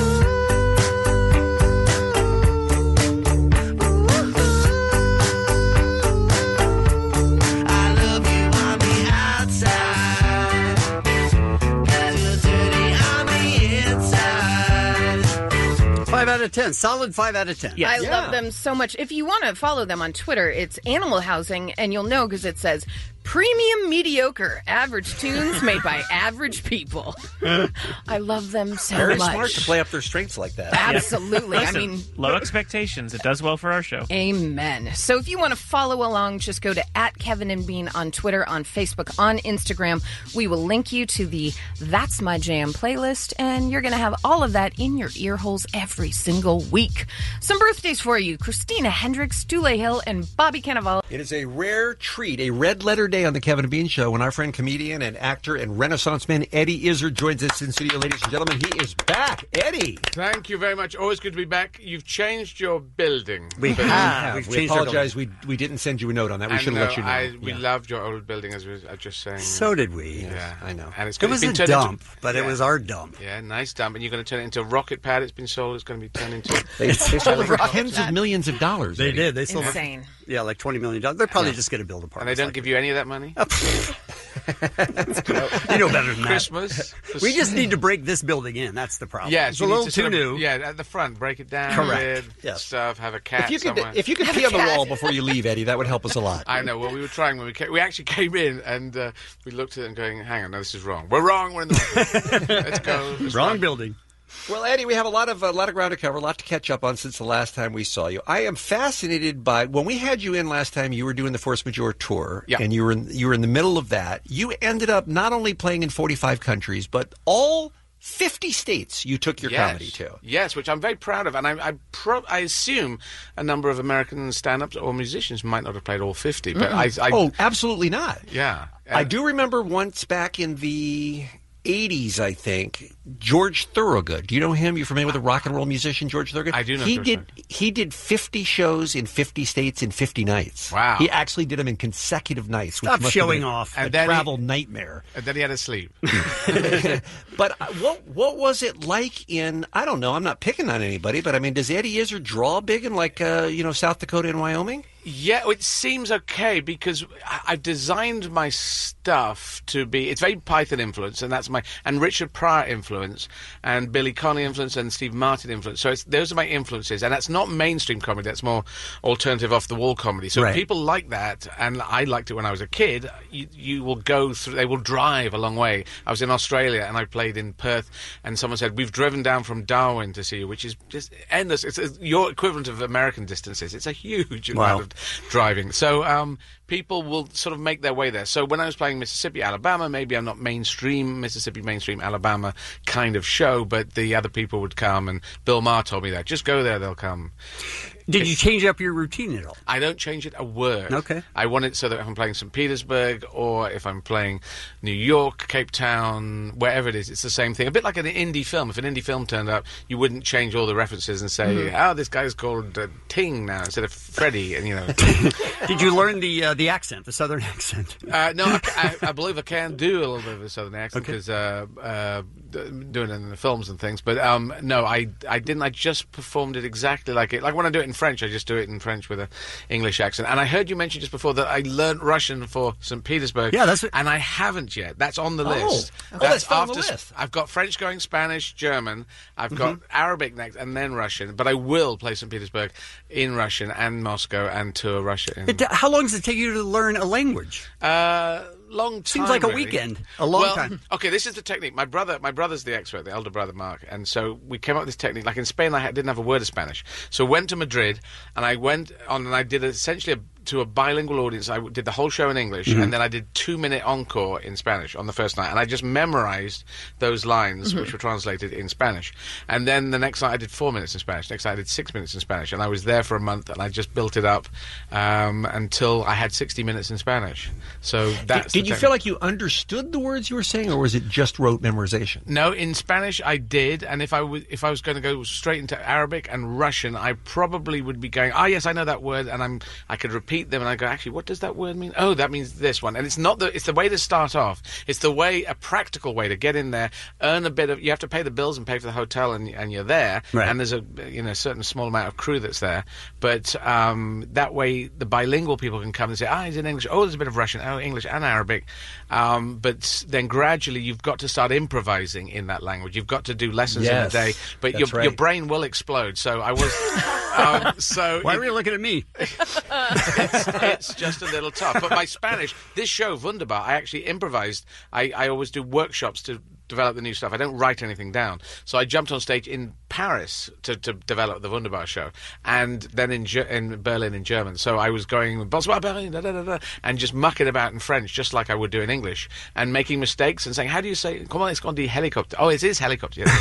I love you on the outside, 'cause you're dirty on the inside. 5 out of 10. Solid 5 out of 10. I love them so much. If you want to follow them on Twitter, it's Animal Housing, and you'll know because it says premium mediocre, average tunes made by average people. I love them so Very much. smart to play up their strengths like that. Absolutely. Listen, I mean, low expectations. It does well for our show. amen. So if you want to follow along, just go to @KevinandBean on Twitter, on Facebook, on Instagram. We will link you to the That's My Jam playlist, and you're going to have all of that in your ear holes every single week. Some birthdays for you. Christina Hendricks, Dule Hill, and Bobby Cannavale. It is a rare treat, a red letter day on the Kevin and Bean Show when our friend, comedian and actor and Renaissance man Eddie Izzard joins us in studio. Ladies and gentlemen, he is back. Eddie! Thank you very much. Always good to be back. You've changed your building. We have. We've We changed our apologize. We didn't send you a note on that. We should have let you know. We loved your old building, as we were just saying. So did we. Yeah, I know. And it's It was been a turned dump, into, but it was our dump. Yeah, nice dump. And you're going to turn it into a rocket pad. It's been sold. It's going to be turned into... They sold it for tens of millions of dollars. They Eddie. did. They sold Insane. Yeah, like $20 million. They're probably just going to build apartments. And they don't give you any of that money? You know better than that. Christmas. We just need to break this building in. That's the problem. Yeah, it's a little too new. Yeah, at the front, break it down. Correct. Yes. Stuff. Have a cat. If you could pee on the wall before you leave, Eddie, that would help us a lot. I know. Well, we were trying when we actually came in and we looked at it and going, "Hang on, no, this is wrong. We're wrong. We're in the wrong. Let's go. Wrong building." Well, Eddie, we have a lot of ground to cover, a lot to catch up on since the last time we saw you. I am fascinated by when we had you in last time. You were doing the Force Majeure tour, and you were in the middle of that. You ended up not only playing in 45 countries, but all 50 states you took your comedy to. Yes, which I'm very proud of. And I assume a number of American stand-ups or musicians might not have played all 50. But Oh, absolutely not. Yeah. I do remember once back in the 80s, I think, George Thorogood. Do you know him? You familiar with the rock and roll musician George Thorogood? I do know. He did 50 shows in 50 states in 50 nights. Wow. He actually did them in consecutive nights. Stop which must showing have been off. A travel nightmare. And then he had to sleep. But what was it like in, I don't know, I'm not picking on anybody, but I mean, does Eddie Izzard draw big in like, South Dakota and Wyoming? Yeah, it seems okay because I've designed my stuff to be. It's very Python influence, and Richard Pryor influence, and Billy Connolly influence, and Steve Martin influence. So those are my influences, and that's not mainstream comedy. That's more alternative, off the wall comedy. So if people like that, and I liked it when I was a kid. You will go through. They will drive a long way. I was in Australia and I played in Perth, and someone said we've driven down from Darwin to see you, which is just endless. It's your equivalent of American distances. It's a huge amount of driving. So people will sort of make their way there. So when I was playing Mississippi, Alabama, maybe I'm not mainstream Mississippi, mainstream Alabama kind of show, but the other people would come, and Bill Maher told me that. Just go there, they'll come. Did you change up your routine at all? I don't change it a word. Okay. I want it so that if I'm playing St. Petersburg or if I'm playing New York, Cape Town, wherever it is, it's the same thing. A bit like an indie film. If an indie film turned up, you wouldn't change all the references and say, this guy's called Ting now instead of Freddie. And Did you learn the accent, the Southern accent? No, I believe I can do a little bit of a Southern accent because doing it in the films and things. But no, I didn't. I just performed it exactly like it. Like when I do it in French, I just do it in French with an English accent. And I heard you mention just before that I learned Russian for St. Petersburg. Yeah, that's it. And I haven't yet. That's on the list. That's on the list. I've got French going, Spanish, German. I've got Arabic next, and then Russian. But I will play St. Petersburg in Russian and Moscow and tour Russia. How long does it take you to learn a language? Long time. Seems like a really. weekend. A long time. Okay, this is the technique. My brother's the expert, the elder brother Mark, and so we came up with this technique. Like in Spain, I didn't have a word of Spanish, so went to Madrid, and I went on and I did essentially to a bilingual audience. I did the whole show in English, and then I did 2-minute encore in Spanish on the first night, and I just memorized those lines, which were translated in Spanish. And then the next night I did 4 minutes in Spanish. Next night I did 6 minutes in Spanish, and I was there for a month, and I just built it up until I had 60 minutes in Spanish. So that's. Did you feel like you understood the words you were saying, or was it just rote memorization? No, in Spanish I did, and if I was going to go straight into Arabic and Russian, I probably would be going, yes, I know that word, and I could repeat them, and I go, actually, what does that word mean? Oh, that means this one. And it's the way to start off. It's a practical way to get in there, earn a bit of. You have to pay the bills and pay for the hotel, and you're there. Right. And there's a certain small amount of crew that's there. But that way, the bilingual people can come and say, he's in English. Oh, there's a bit of Russian. Oh, English and Arabic. But then gradually, you've got to start improvising in that language. You've got to do lessons in a day. But your brain will explode. So I was. Why are you looking at me? It's just a little tough. But my Spanish, this show, Wunderbar, I actually improvised. I always do workshops to develop the new stuff. I don't write anything down. So I jumped on stage in Paris to develop the Wunderbar show, and then in Berlin in German. So I was going Bonsoir Berlin, and just mucking about in French, just like I would do in English, and making mistakes and saying, how do you say, comment est-ce qu'on dit helicopter? Oh, it is helicopter. Yeah,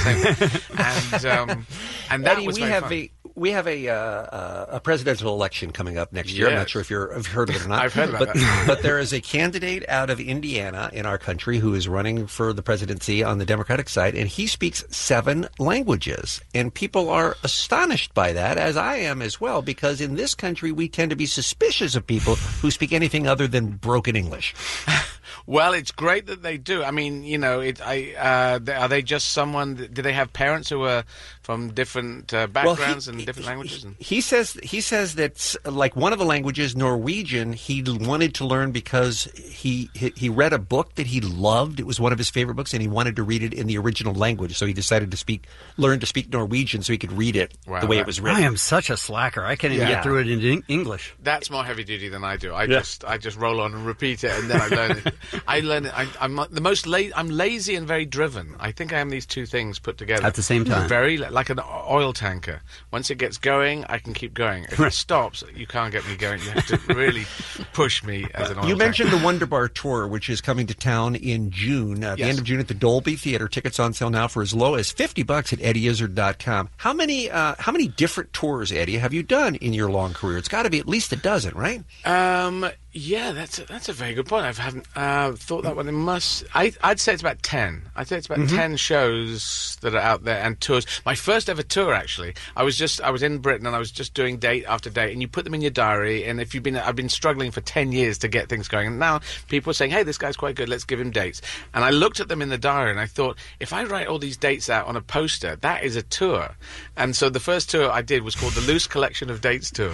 and that Eddie, was very fun. We have a presidential election coming up next year. I'm not sure if you've heard of it or not. I've heard about that. But there is a candidate out of Indiana in our country who is running for the presidency on the Democratic side, and he speaks 7 languages. And people are astonished by that, as I am as well, because in this country we tend to be suspicious of people who speak anything other than broken English. Well, it's great that they do. I mean, are they just someone? Do they have parents who are from different backgrounds? Well, in different languages. And... He says that like one of the languages, Norwegian, he wanted to learn because he read a book that he loved. It was one of his favorite books, and he wanted to read it in the original language. So he decided to learn to speak Norwegian so he could read it the way it was written. I am such a slacker. I can't even get through it in English. That's more heavy duty than I do. I just roll on and repeat it, and then I learn it. I'm the most I'm lazy and very driven. I think I am these two things put together at the same time. Very like an oil tanker. Once it gets going, I can keep going. If it stops, you can't get me going. You have to really push me as an oil tanker. You mentioned the Wonderbar Tour, which is coming to town in June, the end of June at the Dolby Theater. Tickets on sale now for as low as $50 at EddieIzzard.com. How many different tours, Eddie, have you done in your long career? It's got to be at least a dozen, right? Yeah, that's a very good point. I haven't thought that one. It must. I'd say it's about 10. I'd say it's about 10 shows that are out there and tours. My first ever tour, actually. I was in Britain and I was just doing date after date, and you put them in your diary. And I've been struggling for 10 years to get things going, and now people are saying, "Hey, this guy's quite good. Let's give him dates." And I looked at them in the diary and I thought, if I write all these dates out on a poster, that is a tour. And so the first tour I did was called the Loose Collection of Dates Tour,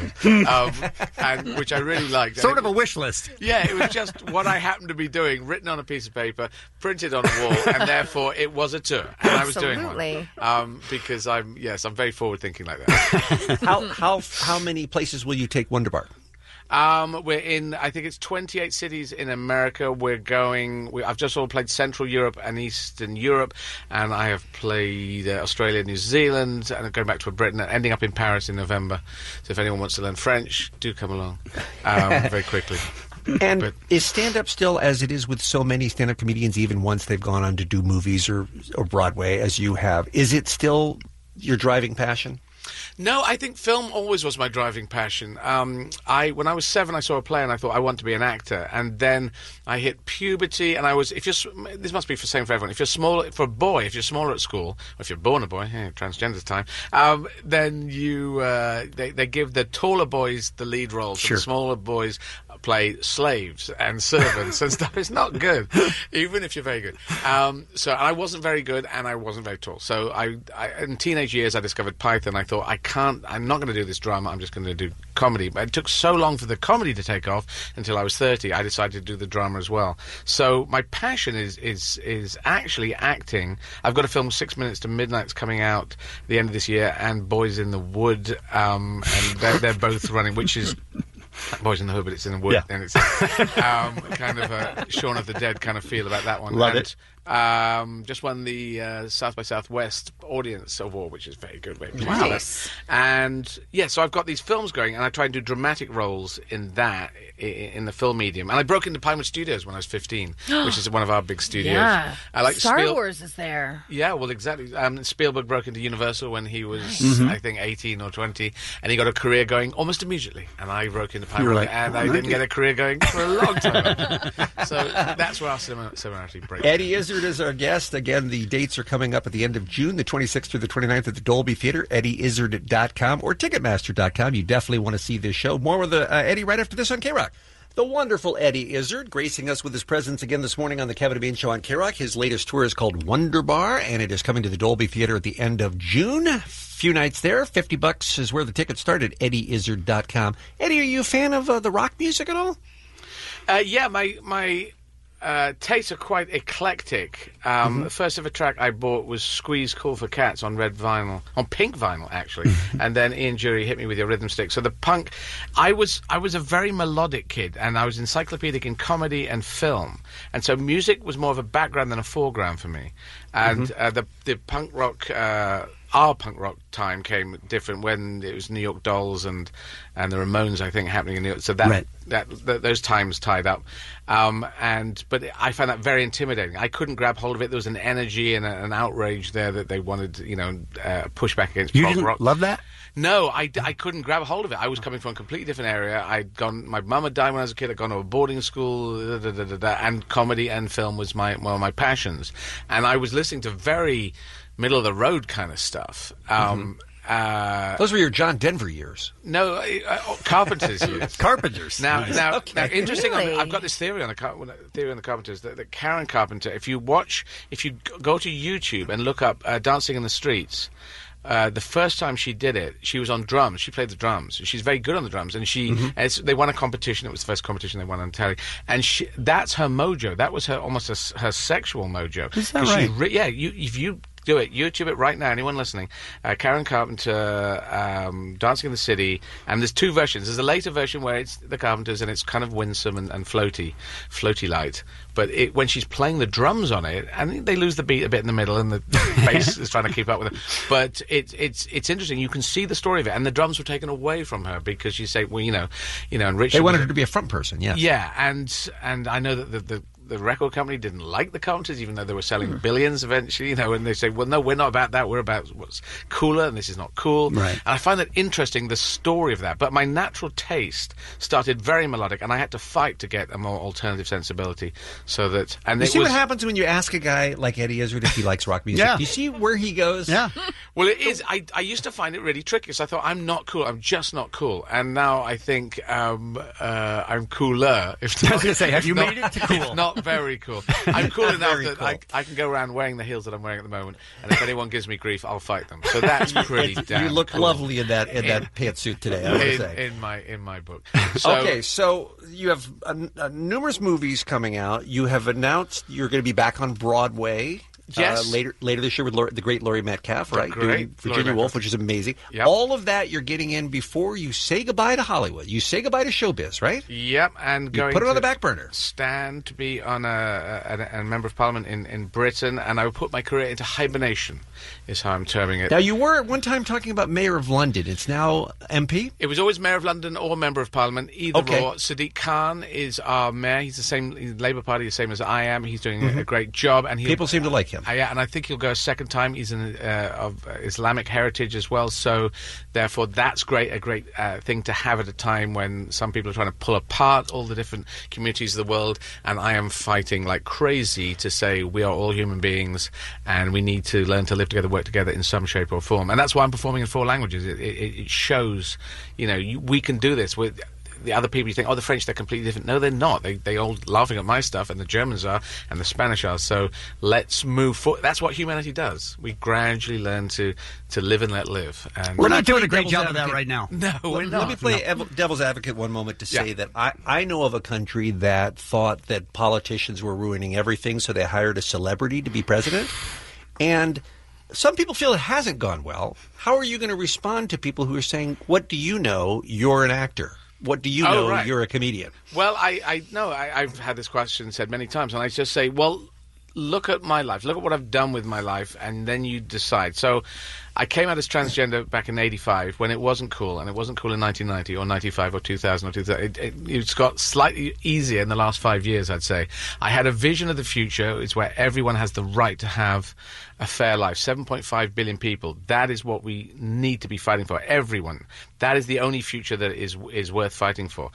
and which I really liked. Sort of a wish list. Yeah, it was just what I happened to be doing, written on a piece of paper, printed on a wall, and therefore it was a tour. And I was doing one. Because I'm very forward thinking like that. How many places will you take Wonderbar? We're in, I think it's 28 cities in America. I've just all played Central Europe and Eastern Europe, and I have played Australia, New Zealand, and going back to Britain, and ending up in Paris in November. So if anyone wants to learn French, do come along very quickly. And is stand-up still, as it is with so many stand-up comedians, even once they've gone on to do movies or Broadway, as you have, is it still your driving passion? No, I think film always was my driving passion. When I was 7, I saw a play and I thought I want to be an actor. And then I hit puberty, and this must be the same for everyone. If you're small, for a boy, if you're smaller at school, or if you're born a boy, transgender's time, then they give the taller boys the lead roles, and the smaller boys play slaves and servants and stuff. It's not good, even if you're very good. So I wasn't very good, and I wasn't very tall. So in teenage years, I discovered Python. I thought, I'm not going to do this drama, I'm just going to do comedy. But it took so long for the comedy to take off until I was 30. I decided to do the drama as well. So my passion is actually acting. I've got a film, 6 Minutes to Midnight's coming out at the end of this year, and Boys in the Wood, and they're both running, which is Boys in the Hood, but it's in the wood, and it's kind of a Shaun of the Dead kind of feel about that one. Love it. Just won the South by Southwest Audience Award, which is very good. Nice. And so I've got these films going, and I try and do dramatic roles in the film medium. And I broke into Pinewood Studios when I was 15, which is one of our big studios. Yeah. I like Star Wars is there. Yeah, well, exactly. Spielberg broke into Universal when he was, I think, 18 or 20, and he got a career going almost immediately. And I broke into Pinewood, and I didn't get a career going for a long time. So that's where our similarity breaks. Eddie Izzard is our guest. Again, the dates are coming up at the end of June, the 26th through the 29th at the Dolby Theater, EddieIzzard.com or Ticketmaster.com. You definitely want to see this show. More with Eddie right after this on K-Rock. The wonderful Eddie Izzard gracing us with his presence again this morning on the Kevin and Bean Show on K-Rock. His latest tour is called Wonderbar, and it is coming to the Dolby Theater at the end of June. Few nights there. $50 is where the tickets start at EddieIzzard.com. Eddie, are you a fan of the rock music at all? Yeah, my tastes are quite eclectic. The first ever track I bought was Squeeze Call for Cats on red vinyl, on pink vinyl actually, and then Ian Jury Hit Me With Your Rhythm Stick. So the punk, I was a very melodic kid, and I was encyclopedic in comedy and film, and so music was more of a background than a foreground for me. And the punk rock, our punk rock time came different when it was New York Dolls and the Ramones, I think, happening in New York. So those times tied up. But I found that very intimidating. I couldn't grab hold of it. There was an energy and an outrage there that they wanted, push back against punk rock. You didn't love that? No, I couldn't grab a hold of it. I was coming from a completely different area. My mum had died when I was a kid. I'd gone to a boarding school, and comedy and film was one of my passions. And I was listening to very middle of the road kind of stuff. Those were your John Denver years. No, Carpenter's years. Carpenters. Now, interesting. Really? I've got this theory on the Carpenters that Karen Carpenter. If you go to YouTube and look up "Dancing in the Streets," the first time she did it, she was on drums. She played the drums. She's very good on the drums, and they won a competition. It was the first competition they won on telly, and that's her mojo. That was her her sexual mojo. Is that right? If you do it, YouTube it right now. Anyone listening? Karen Carpenter, Dancing in the City, and there's two versions. There's a later version where it's the Carpenters and it's kind of winsome and floaty light. But when she's playing the drums on it, and they lose the beat a bit in the middle, and the bass is trying to keep up with it. But it's interesting. You can see the story of it, and the drums were taken away from her because you say, well, and Richard. They wanted her to be a front person. Yes. Yeah, and I know that the record company didn't like the Carpenters, even though they were selling billions eventually, and they say, well, no, we're not about that. We're about what's cooler, and this is not cool. Right. And I find that interesting, the story of that. But my natural taste started very melodic, and I had to fight to get a more alternative sensibility. So that, and you see what happens when you ask a guy like Eddie Izzard if he likes rock music? Yeah. Do you see where he goes? Yeah. Well, it is. I used to find it really tricky, so I thought, I'm not cool. I'm just not cool. And now I think I'm cooler. If not, I was going to say, have you not, made it to cool? If not very cool. I'm cool enough Very that cool. I can go around wearing the heels that I'm wearing at the moment, and if anyone gives me grief, I'll fight them. So that's pretty damn You look cool. lovely in that pantsuit today, I would say. In my book. Okay, so you have numerous movies coming out. You have announced you're going to be back on Broadway. Yes. Later this year with the great Laurie Metcalf, right? great Doing Virginia Laurie Woolf, Metcalf. which is amazing. Yep. All of that you're getting in before you say goodbye to Hollywood. You say goodbye to showbiz, right? Yep, and You going put it on to the back burner. stand to be on a member of parliament in Britain, and I will put my career into hibernation, is how I'm terming it. Now, you were at one time talking about Mayor of London. It's now MP? It was always Mayor of London or Member of Parliament, either Okay. or. Sadiq Khan is our mayor. He's the same, Labour Party, the same as I am. He's doing a great job. And People seem to like him. Yeah, and I think he'll go a second time. He's of Islamic heritage as well, so therefore that's a great thing to have at a time when some people are trying to pull apart all the different communities of the world, and I am fighting like crazy to say we are all human beings and we need to learn to live together, work together in some shape or form. And that's why I'm performing in 4 languages. It shows, we can do this. With the other people, you think, the French, they're completely different. No, they're not. They all laughing at my stuff, and the Germans are, and the Spanish are. So let's move forward. That's what humanity does. We gradually learn to live and let live. And We're not doing a great job of that right now. No, we're not. Let me play devil's advocate one moment to say that I know of a country that thought that politicians were ruining everything, so they hired a celebrity to be president. And some people feel it hasn't gone well. How are you going to respond to people who are saying, what do you know? You're an actor. What do you know? Right. You're a comedian. Well, I know. I've had this question said many times, and I just say, well, look at my life. Look at what I've done with my life, and then you decide. So I came out as transgender back in 85 when it wasn't cool, and it wasn't cool in 1990 or 95 or 2000 or 2000. It's got slightly easier in the last 5 years, I'd say. I had a vision of the future. It's where everyone has the right to have a fair life. 7.5 billion people. That is what we need to be fighting for. Everyone. That is the only future that is worth fighting for.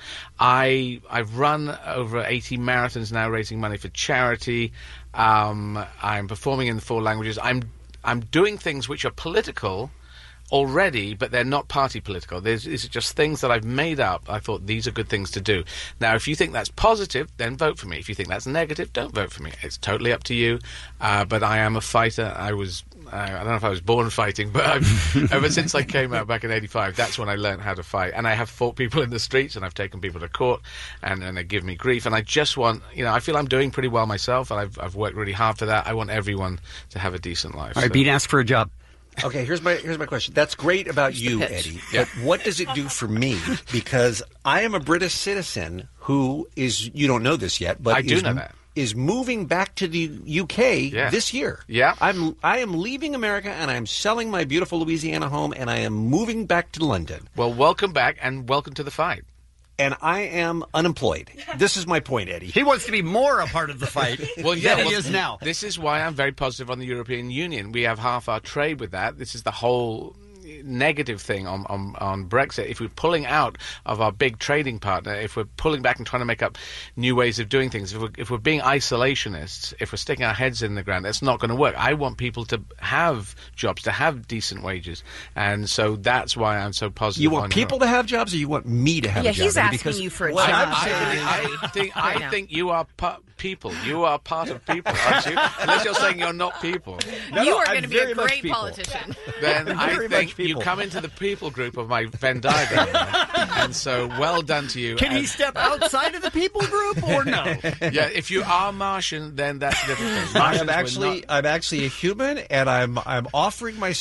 I've run over 80 marathons now, raising money for charity. I'm performing in 4 languages. I'm doing things which are political already, but they're not party political. These are just things that I've made up. I thought these are good things to do. Now, if you think that's positive, then vote for me. If you think that's negative, don't vote for me. It's totally up to you. But I am a fighter. I don't know if I was born fighting, but ever since I came out back in 85, that's when I learned how to fight. And I have fought people in the streets, and I've taken people to court, and they give me grief. And I just want, I feel I'm doing pretty well myself, and I've worked really hard for that. I want everyone to have a decent life. All right, Bean, ask for a job. Okay, here's my question. That's great about you, Eddie. Yeah. But what does it do for me? Because I am a British citizen who is, you don't know this yet, but I do know that. Is moving back to the UK this year. Yeah. I am leaving America, and I'm selling my beautiful Louisiana home, and I am moving back to London. Well, welcome back, and welcome to the fight. And I am unemployed. This is my point, Eddie. He wants to be more a part of the fight than he is now. This is why I'm very positive on the European Union. We have half our trade with that. This is the whole negative thing on Brexit. If we're pulling out of our big trading partner, if we're pulling back and trying to make up new ways of doing things, if we're being isolationists, if we're sticking our heads in the ground, that's not going to work. I want people to have jobs, to have decent wages, and so that's why I'm so positive. You want people to have jobs, or you want me to have a job? Yeah, he's asking you for a job. I think you are people. You are part of people, aren't you? Unless you're saying you're not people. You are going to be a great politician. Then I think you come into the people group of my Venn diagram. And so, well done to you. Can he step outside of the people group or no? Yeah, if you are Martian, then that's a different thing. I'm actually a human, and I'm offering my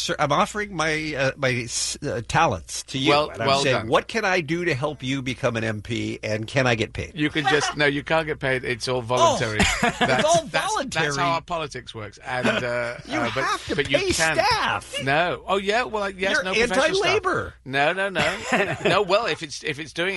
talents to you. And I'm saying, done. what can I do to help you become an MP, and can I get paid? You can just you can't get paid. It's all voluntary. It's all voluntary. That's how our politics works. And you have to but pay you can. staff. No. Oh yeah. Well, yes. You're no professional anti-labor. Staff. No. No. Well, if it's doing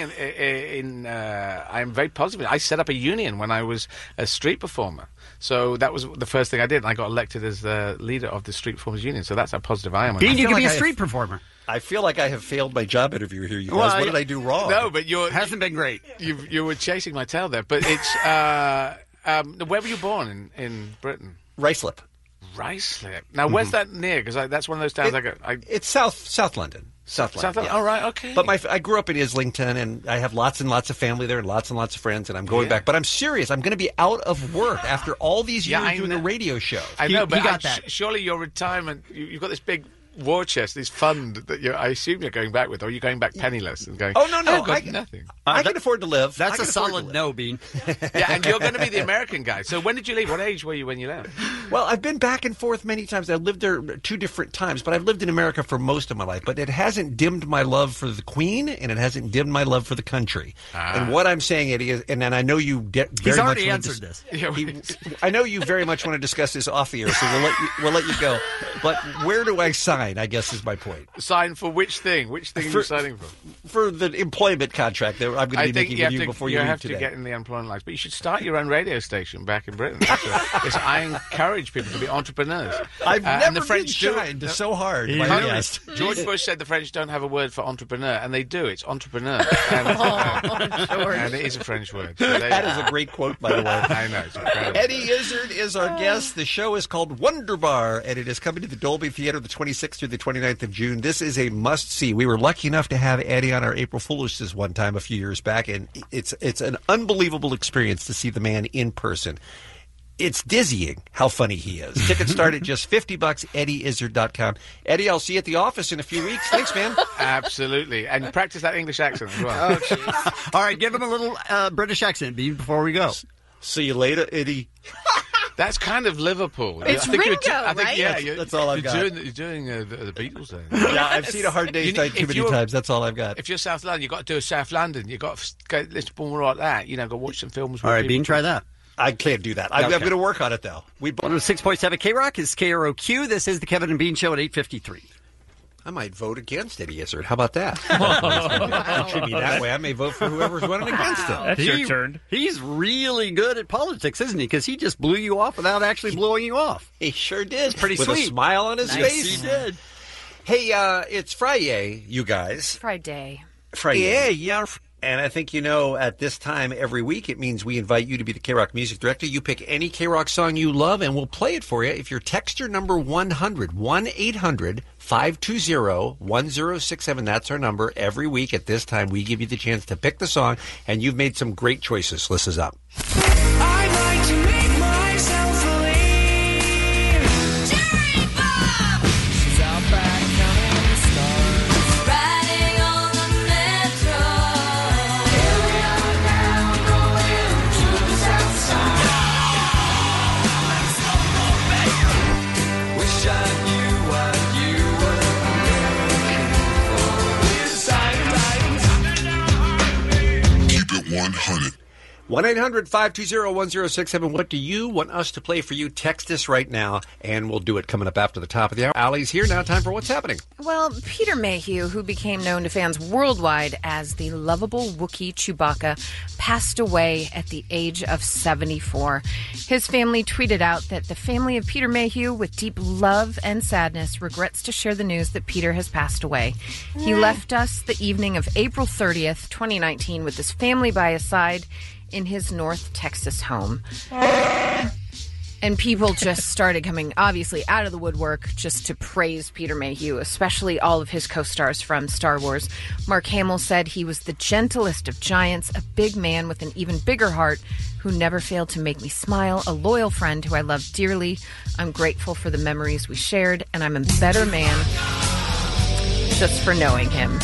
I'm very positive. I set up a union when I was a street performer. So that was the first thing I did. And I got elected as the leader of the Street Performers Union. So that's how positive I am. Dean, you can be a street performer. I feel like I have failed my job interview here, you guys. What did I do wrong? No, but hasn't been great. You were chasing my tail there. But it's where were you born in Britain? Ruislip. Ruislip. Now, where's that near? Because that's one of those towns It's South London. South London. Yeah. Oh, right, okay. But I grew up in Islington, and I have lots and lots of family there and lots of friends, and I'm going back. But I'm serious. I'm going to be out of work after all these years doing a radio show. I know, but surely your retirement, you've got this big war chest, this fund that I assume you're going back with, or are you going back penniless and going, oh, no, I've got nothing. I can afford to live. That's a solid no, Bean. Yeah, and you're going to be the American guy. So when did you leave? What age were you when you left? Well, I've been back and forth many times. I lived there 2 different times, but I've lived in America for most of my life. But it hasn't dimmed my love for the Queen, and it hasn't dimmed my love for the country. And what I'm saying, Eddie, is, and I know you He's already answered this. I know you very much want to discuss this off the air, so we'll let you go. But where do I sign, I guess, is my point. Sign for which thing? Which thing are you signing for? For the employment contract that I'm going to be making with you before you leave today. You have to get in the employment lines. But you should start your own radio station back in Britain. I encourage people to be entrepreneurs. I've never the French been shined so hard. George Bush said the French don't have a word for entrepreneur, and they do. It's entrepreneur. And it is a French word. So that is a great quote, by the way. I know. It's incredible. Eddie Izzard is our guest. The show is called Wonder Bar, and it is coming to the Dolby Theater the 26th through the 29th of June. This is a must-see. We were lucky enough to have Eddie on our April Foolish this one time a few years back, and it's an unbelievable experience to see the man in person. It's dizzying how funny he is. Tickets start at just $50, EddieIzzard.com. Eddie, I'll see you at the office in a few weeks. Thanks, man. Absolutely. And practice that English accent as well. Oh, all right, give him a little British accent, Bean, before we go. See you later, Eddie. That's kind of Liverpool. It's Ringo, right? Yeah, that's all I've got. You're doing the Beatles then. Yeah, I've seen A Hard Day's Night too many times. That's all I've got. If you're South London, you've got to do a South London. You've got to go listen more like that. Go watch some films. All right, Bean, try that. I can't do that. I'm going to work on it, though. 106.7 K-Rock is KROQ. This is the Kevin and Bean Show at 8:53. I might vote against Eddie Izzard. How about that? It should be that way. I may vote for whoever's running against him. That's your turn. He's really good at politics, isn't he? Because he just blew you off without actually blowing you off. He sure did. Pretty With sweet. a smile on his face. He did. Hey, it's Friday, you guys. Friday. Yeah. And I think at this time every week, it means we invite you to be the K-Rock music director. You pick any K-Rock song you love, and we'll play it for you. If you're texter number 100, 1-800-520-1067, that's our number. Every week at this time, we give you the chance to pick the song, and you've made some great choices. Listen up. I'd like to make myself believe. Jerry Bob! She's out back counting the stars. Riding on the metro. Here we are now, going to the south side. Wish I knew what you were looking for. Keep it 100. 1-800-520-1067. What do you want us to play for you? Text us right now, and we'll do it coming up after the top of the hour. Allie's here now. Time for What's Happening. Well, Peter Mayhew, who became known to fans worldwide as the lovable Wookiee Chewbacca, passed away at the age of 74. His family tweeted out that the family of Peter Mayhew, with deep love and sadness, regrets to share the news that Peter has passed away. He left us the evening of April 30th, 2019, with his family by his side in his North Texas home. And people just started coming, obviously, out of the woodwork just to praise Peter Mayhew, especially all of his co-stars from Star Wars. Mark Hamill said he was the gentlest of giants, a big man with an even bigger heart who never failed to make me smile, a loyal friend who I love dearly. I'm grateful for the memories we shared, and I'm a better man just for knowing him.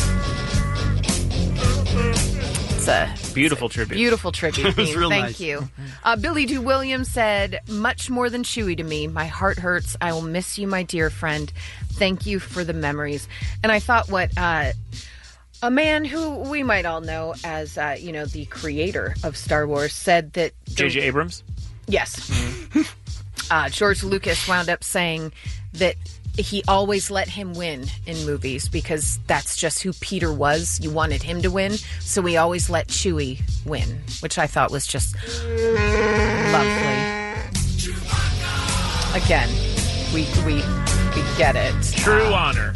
It's a beautiful tribute. Beautiful tribute. It was real Thank nice. you. Billy Doo Williams said, much more than Chewie to me. My heart hurts. I will miss you, my dear friend. Thank you for the memories. And I thought what a man who we might all know as, the creator of Star Wars said that... J.J. Abrams? Yes. George Lucas wound up saying that he always let him win in movies because that's just who Peter was. You wanted him to win, so we always let Chewie win, which I thought was just lovely. Again, we get it. True honor.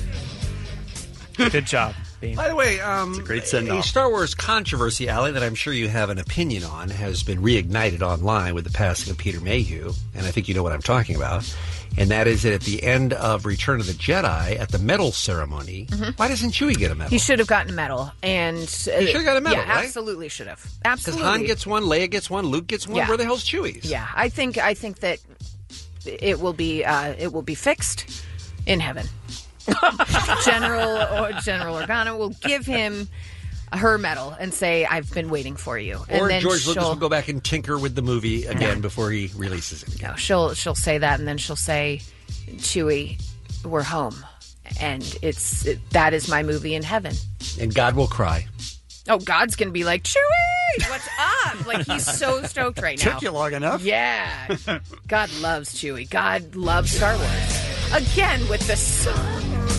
Good job. By the way, it's a great send-off. A Star Wars controversy, Allie, that I'm sure you have an opinion on, has been reignited online with the passing of Peter Mayhew, and I think you know what I'm talking about. And that is that at the end of Return of the Jedi, at the medal ceremony, why doesn't Chewie get a medal? He should have gotten a medal, and He should have got a medal, yeah, right? absolutely should have. Because Absolutely. Han gets one, Leia gets one, Luke gets one. Yeah. Where the hell's Chewie's? Yeah, I think that it will be fixed in heaven. General Organa will give him her medal and say, "I've been waiting for you." And Or then George Lucas will go back and tinker with the movie again before he releases it. No, she'll say that, and then she'll say, "Chewie, we're home, and that is my movie in heaven." And God will cry. Oh, God's gonna be like, "Chewie, what's up?" Like he's so stoked right now. Took you long enough. Yeah, God loves Chewie. God loves Star Wars. Again with the song.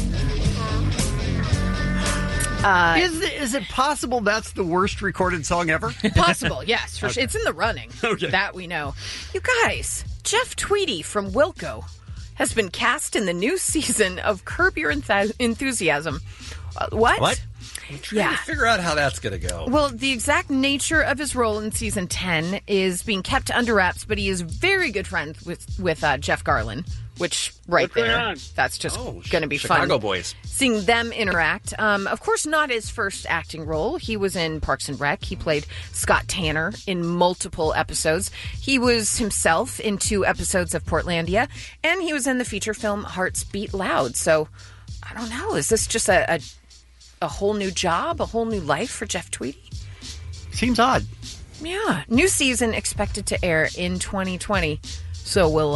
Is it possible that's the worst recorded song ever? Possible, yes. For Okay. sure. It's in the running. Okay. That we know. You guys, Jeff Tweedy from Wilco has been cast in the new season of Curb Your Enthusiasm. What? I'm trying to figure out how that's going to go. Well, the exact nature of his role in season 10 is being kept under wraps, but he is very good friends with Jeff Garland, which What's going there, on? that's just going to be Chicago fun. boys. Seeing them interact. Of course, not his first acting role. He was in Parks and Rec. He played Scott Tanner in multiple episodes. He was himself in 2 episodes of Portlandia, and he was in the feature film Hearts Beat Loud. So, I don't know. Is this just a whole new job, a whole new life for Jeff Tweedy? Seems odd. Yeah. New season expected to air in 2020. So we'll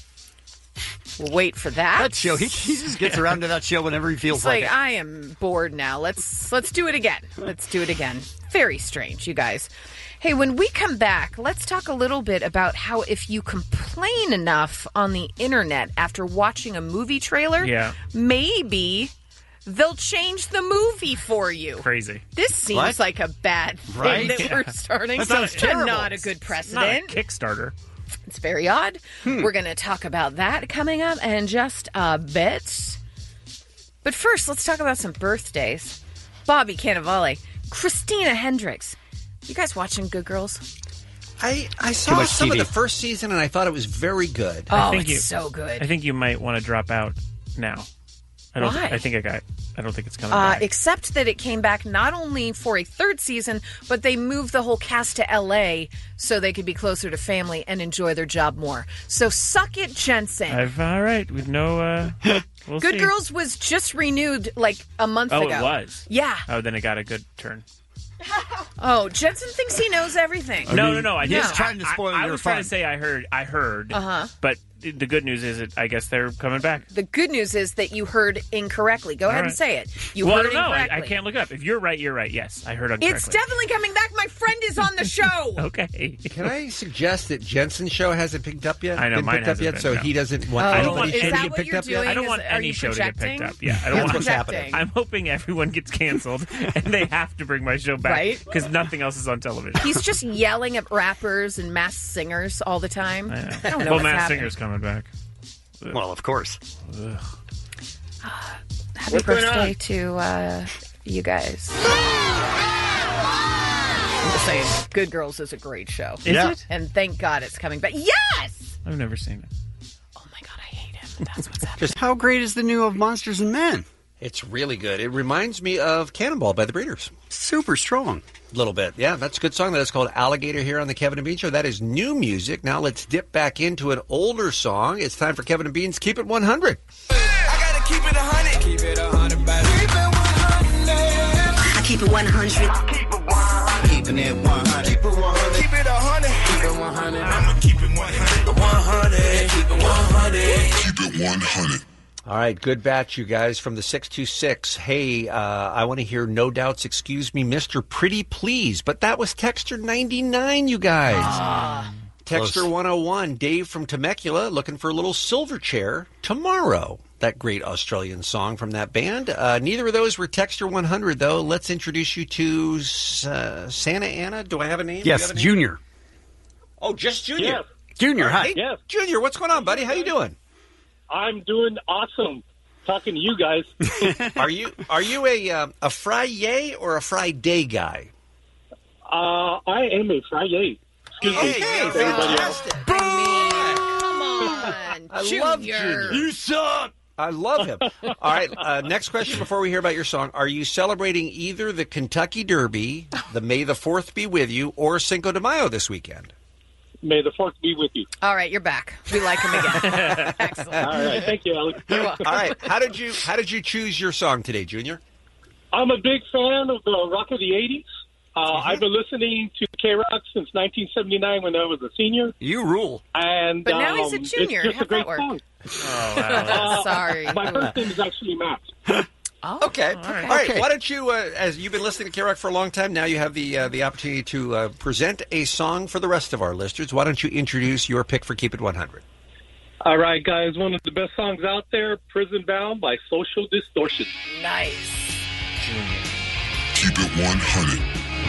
wait for that. That show, he just gets around to that show whenever he feels It's like like it. I am bored now. Let's do it again. Let's do it again. Very strange, you guys. Hey, when we come back, let's talk a little bit about how if you complain enough on the internet after watching a movie trailer, maybe they'll change the movie for you. Crazy. This seems What? like a bad thing Right? that Yeah. we're starting. That sounds terrible. Not a good precedent. It's not a Kickstarter. It's very odd. We're going to talk about that coming up in just a bit. But first, let's talk about some birthdays. Bobby Cannavale, Christina Hendricks. You guys watching Good Girls? I saw some of the first season and I thought it was very good. Oh, it's so good. I think you might want to drop out now. Why? I don't think it's coming back. Except that it came back not only for a 3rd season, but they moved the whole cast to L.A. so they could be closer to family and enjoy their job more. So suck it, Jensen. All right. With no. We'll Good see. Girls was just renewed like a month Oh, ago. it was? Yeah. Oh, then it got a good turn. Oh, Jensen thinks he knows everything. No. I he's just trying to spoil I your was trying fun. to say I heard. Uh-huh. But the good news is that I guess they're coming back. The good news is that you heard incorrectly. Go ahead and right. say it. You Well, I heard don't know. incorrectly. I can't look it up. If you're right, you're right. Yes, I heard incorrectly. It's definitely coming back. My friend is on the show. Okay. Can I suggest that Jensen's show hasn't picked up yet? I know, been mine picked up hasn't yet, been, so no. he doesn't want I don't anybody's want- show is to that get what picked you're up doing? yet. I don't Is- want are any you show to get projecting? picked up. Yeah, I don't That's want what's happening. I'm hoping everyone gets canceled and they have to bring my show back Right? because nothing else is on television. He's just yelling at rappers and masked singers all the time. I don't know Well, what's Matt happening. Singer's coming back. Well, of course. Happy What's going birthday on? to you guys. I'm just saying, Good Girls is a great show. Is it? And thank God it's coming back. Yes! I've never seen it. That's what's happening. Just how great is the new of Monsters and Men? It's really good. It reminds me of Cannonball by the Breeders. Super strong. A little bit. Yeah, that's a good song. That is called Alligator here on the Kevin and Bean Show. That is new music. Now let's dip back into an older song. It's time for Kevin and Bean's Keep It 100. I gotta keep it 100. Keep it 100, baby. Keep it 100. I keep it 100. Keep it 100. Keeping it 100. Keep it 100. Keep it 100. Keep it 100. I'ma keep it 100. 100. Keep it 100. Keep it 100. All right, good batch, you guys, from the 626. Hey, I want to hear No Doubt's Excuse Me, Mr. Pretty Please. But that was Texter 99, you guys. Texter 101, Dave from Temecula, looking for a little Silverchair tomorrow. That great Australian song from that band. Neither of those were Texter 100, though. Let's introduce you to Santa Ana. Do I have a name? Yes, Junior. Oh, just Junior. Yes. Junior, hi. Hey, Yes. Junior, what's going on, buddy? How you doing? I'm doing awesome. Talking to you guys. Are you a Friday or a Friday guy? I am a Friday. Excuse me. Everybody else. Come on, I love Junior. You suck. I love him. All right, next question before we hear about your song. Are you celebrating either the Kentucky Derby, the May the 4th be with you, or Cinco de Mayo this weekend? May the 4th be with you. All right, you're back. We like him again. Excellent. All right, thank you, Alex. All right, how did you choose your song today, Junior? I'm a big fan of the rock of the 80s. I've been listening to K-Rock since 1979 when I was a senior. You rule. And But now he's a junior. It's just How'd a great that work? song. Oh, wow. Sorry. My first name is actually Matt. Okay. All right. Why don't you, as you've been listening to K-Rock for a long time, now you have the opportunity to present a song for the rest of our listeners. Why don't you introduce your pick for Keep It 100? All right, guys. One of the best songs out there, Prison Bound by Social Distortion. Nice. Keep it 100.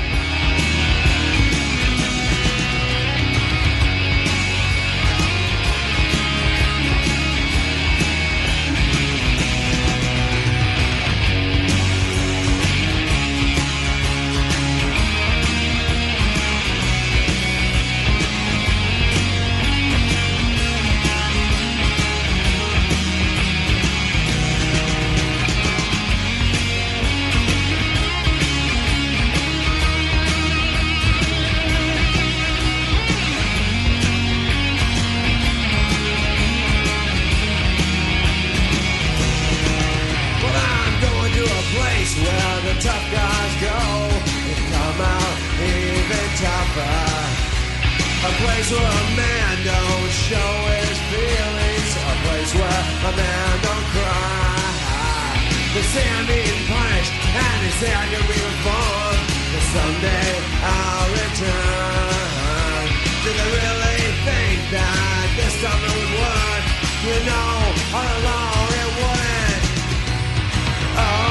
Tough guys go and come out even tougher. A place where a man don't show his feelings. A place where a man don't cry. They say I'm being punished and they say I can be reformed. But someday I'll return. Do they really think that this time it would work? You know, all along it wouldn't. Oh.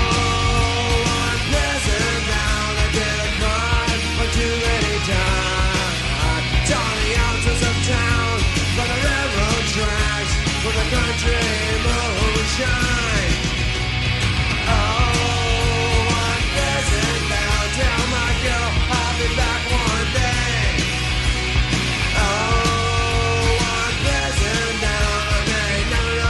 Too many times, down the outskirts of town, by the railroad tracks, where the country moonshine. Oh, I'm prison now. Tell my girl I'll be back one day. Oh, I'm prison now. I may never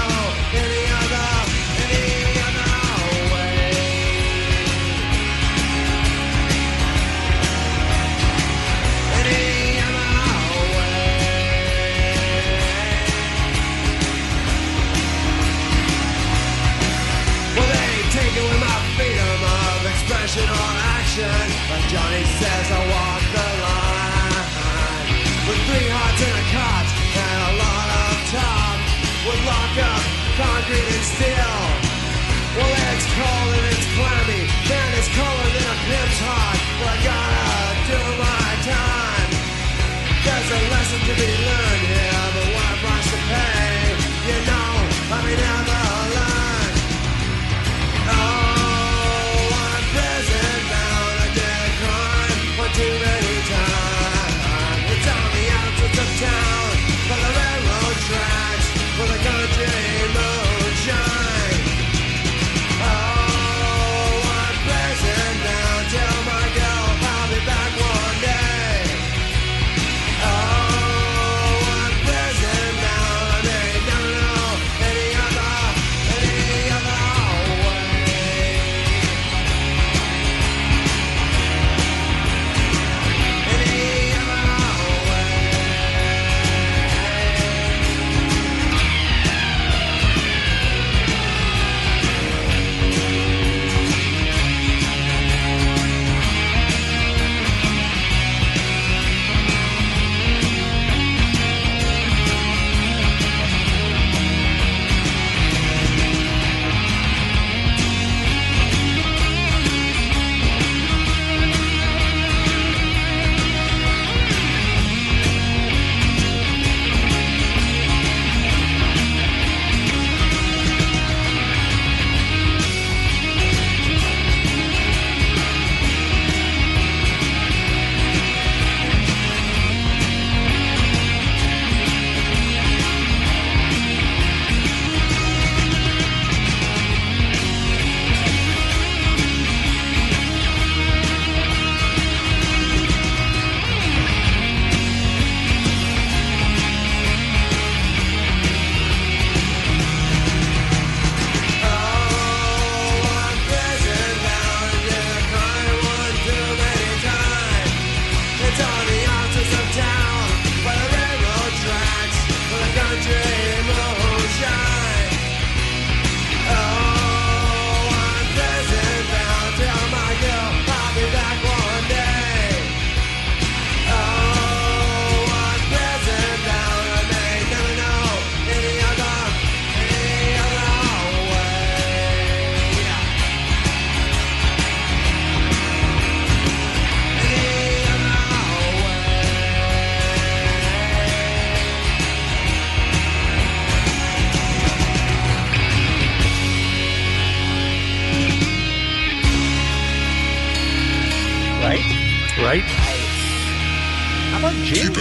How about Jim?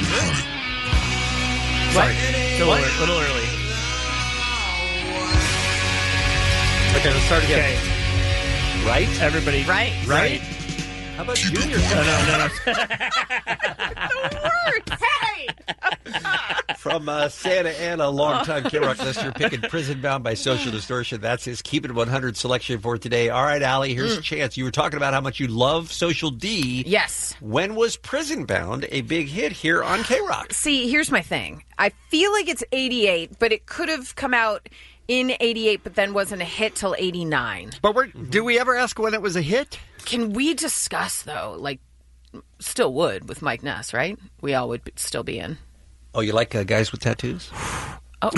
Sorry. It's a little early. Okay, let's start again. Okay. Right? Everybody. Right. Right? How about Junior? No. Hey! From Santa Ana, longtime K-Rock listener, picking Prison Bound by Social Distortion. That's his Keep It 100 selection for today. All right, Allie, here's a chance. You were talking about how much you love Social D. Yes. When was Prison Bound a big hit here on K-Rock? See, here's my thing. I feel like it's 88, but it could have come out in 88, but then wasn't a hit till 89. But do we ever ask when it was a hit? Can we discuss, though, like, still would with Mike Ness, right? We all would still be in. Oh, you like guys with tattoos? Oh,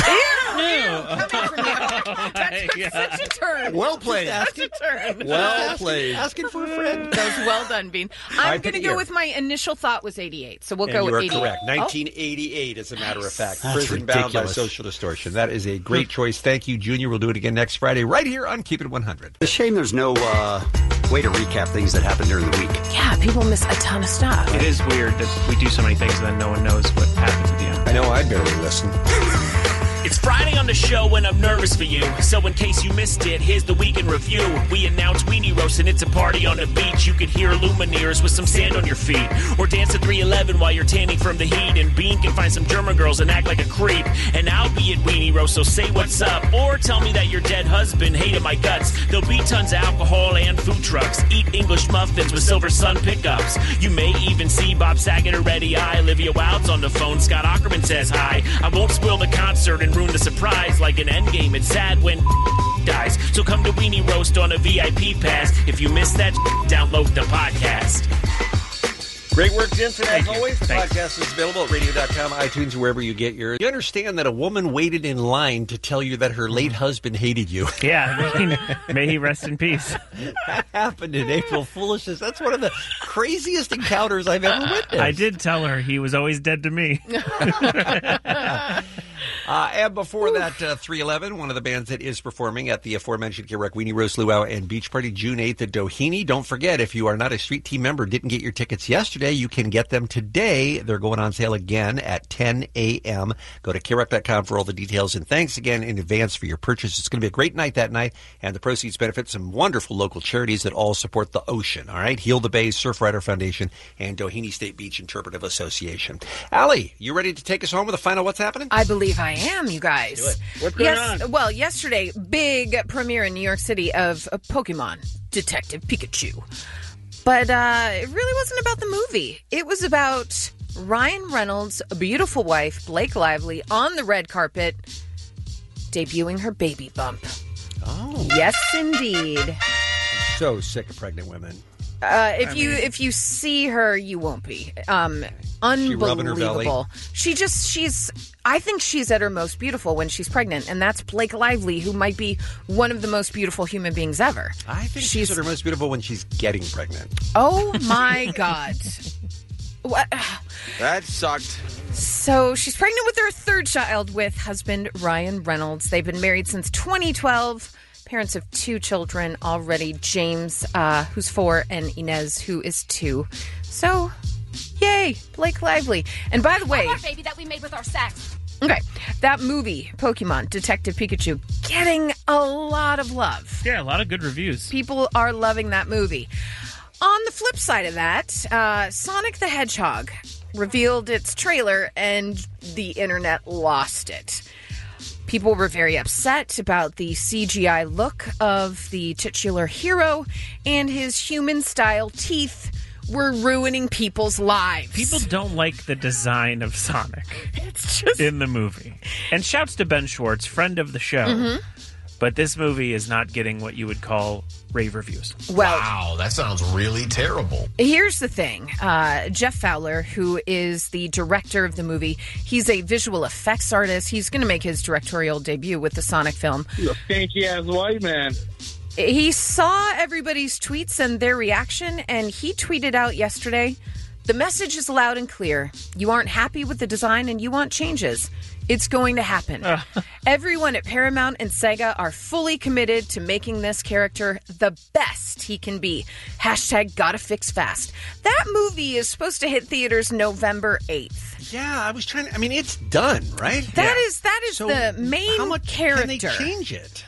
That's such a turn. Well played. Such a turn. Well played. Asking for a friend. That was well done, Bean. I'm going to go with my initial thought was 88, so we'll go with 88. You are correct. 1988, as a matter of fact. That's Prison Bound by ridiculous. Social Distortion. That is a great choice. Thank you, Junior. We'll do it again next Friday right here on Keep It 100. It's a shame there's no way to recap things that happened during the week. Yeah, people miss a ton of stuff. It is weird that we do so many things and then no one knows what happens at the end. I know I barely listen. It's Friday on the show and I'm nervous for you. So in case you missed it, here's the week in review. We announced Weenie Roast and it's a party on the beach. You could hear Lumineers with some sand on your feet. Or dance to 311 while you're tanning from the heat. And Bean can find some German girls and act like a creep. And I'll be at Weenie Roast, so say what's up. Or tell me that your dead husband hated my guts. There'll be tons of alcohol and food trucks. Eat English muffins with Silver Sun pickups. You may even see Bob Saget or Reddy Eye. Olivia Wilde's on the phone. Scott Aukerman says hi. I won't spoil the concert and ruin the surprise. Like an endgame, it's sad when dies. So come to Weenie Roast on a VIP pass. If you missed that, download the podcast. Great work, Jensen. As Thank you. always, the Thanks. podcast is available at radio.com, iTunes, wherever you get yours. You understand that a woman waited in line to tell you that her late husband hated you. Yeah, I mean, may he rest in peace. That happened in April Foolishness. That's one of the craziest encounters I've ever witnessed. I did tell her he was always dead to me. And before that, 311, one of the bands that is performing at the aforementioned K-Rock Weenie Roast Luau and Beach Party, June 8th at Doheny. Don't forget, if you are not a Street Team member, didn't get your tickets yesterday, you can get them today. They're going on sale again at 10 a.m. Go to KROC.com for all the details. And thanks again in advance for your purchase. It's going to be a great night that night, and the proceeds benefit some wonderful local charities that all support the ocean. All right? Heal the Bay, Surfrider Foundation, and Doheny State Beach Interpretive Association. Allie, you ready to take us home with a final What's Happening? I believe I am, you guys. Do it. What's going on? Well, yesterday, big premiere in New York City of Pokemon Detective Pikachu. But it really wasn't about the movie. It was about Ryan Reynolds' beautiful wife, Blake Lively, on the red carpet, debuting her baby bump. Oh. Yes, indeed. So sick of pregnant women. If you see her, you won't be. She rubbing her belly? Unbelievable. She's I think she's at her most beautiful when she's pregnant, and that's Blake Lively, who might be one of the most beautiful human beings ever. I think she's at her most beautiful when she's getting pregnant. Oh my God. What? That sucked. So she's pregnant with her third child with husband Ryan Reynolds. They've been married since 2012. Parents of 2 children already, James, who's 4, and Inez, who is 2. So, yay, Blake Lively. And by the way... Our baby that we made with our sex. Okay, that movie, Pokemon Detective Pikachu, getting a lot of love. Yeah, a lot of good reviews. People are loving that movie. On the flip side of that, Sonic the Hedgehog revealed its trailer and the internet lost it. People were very upset about the CGI look of the titular hero, and his human-style teeth were ruining people's lives. People don't like the design of Sonic in the movie. And shouts to Ben Schwartz, friend of the show. Mhm. But this movie is not getting what you would call rave reviews. Well, wow, that sounds really terrible. Here's the thing. Jeff Fowler, who is the director of the movie, he's a visual effects artist. He's going to make his directorial debut with the Sonic film. You a stinky-ass white man. He saw everybody's tweets and their reaction, and he tweeted out yesterday, The message is loud and clear. You aren't happy with the design and you want changes. It's going to happen. Everyone at Paramount and Sega are fully committed to making this character the best he can be. # gotta fix fast. That movie is supposed to hit theaters November 8th. Yeah, I was trying to... I mean, it's done, right? That is So the main how much character. Can they change it?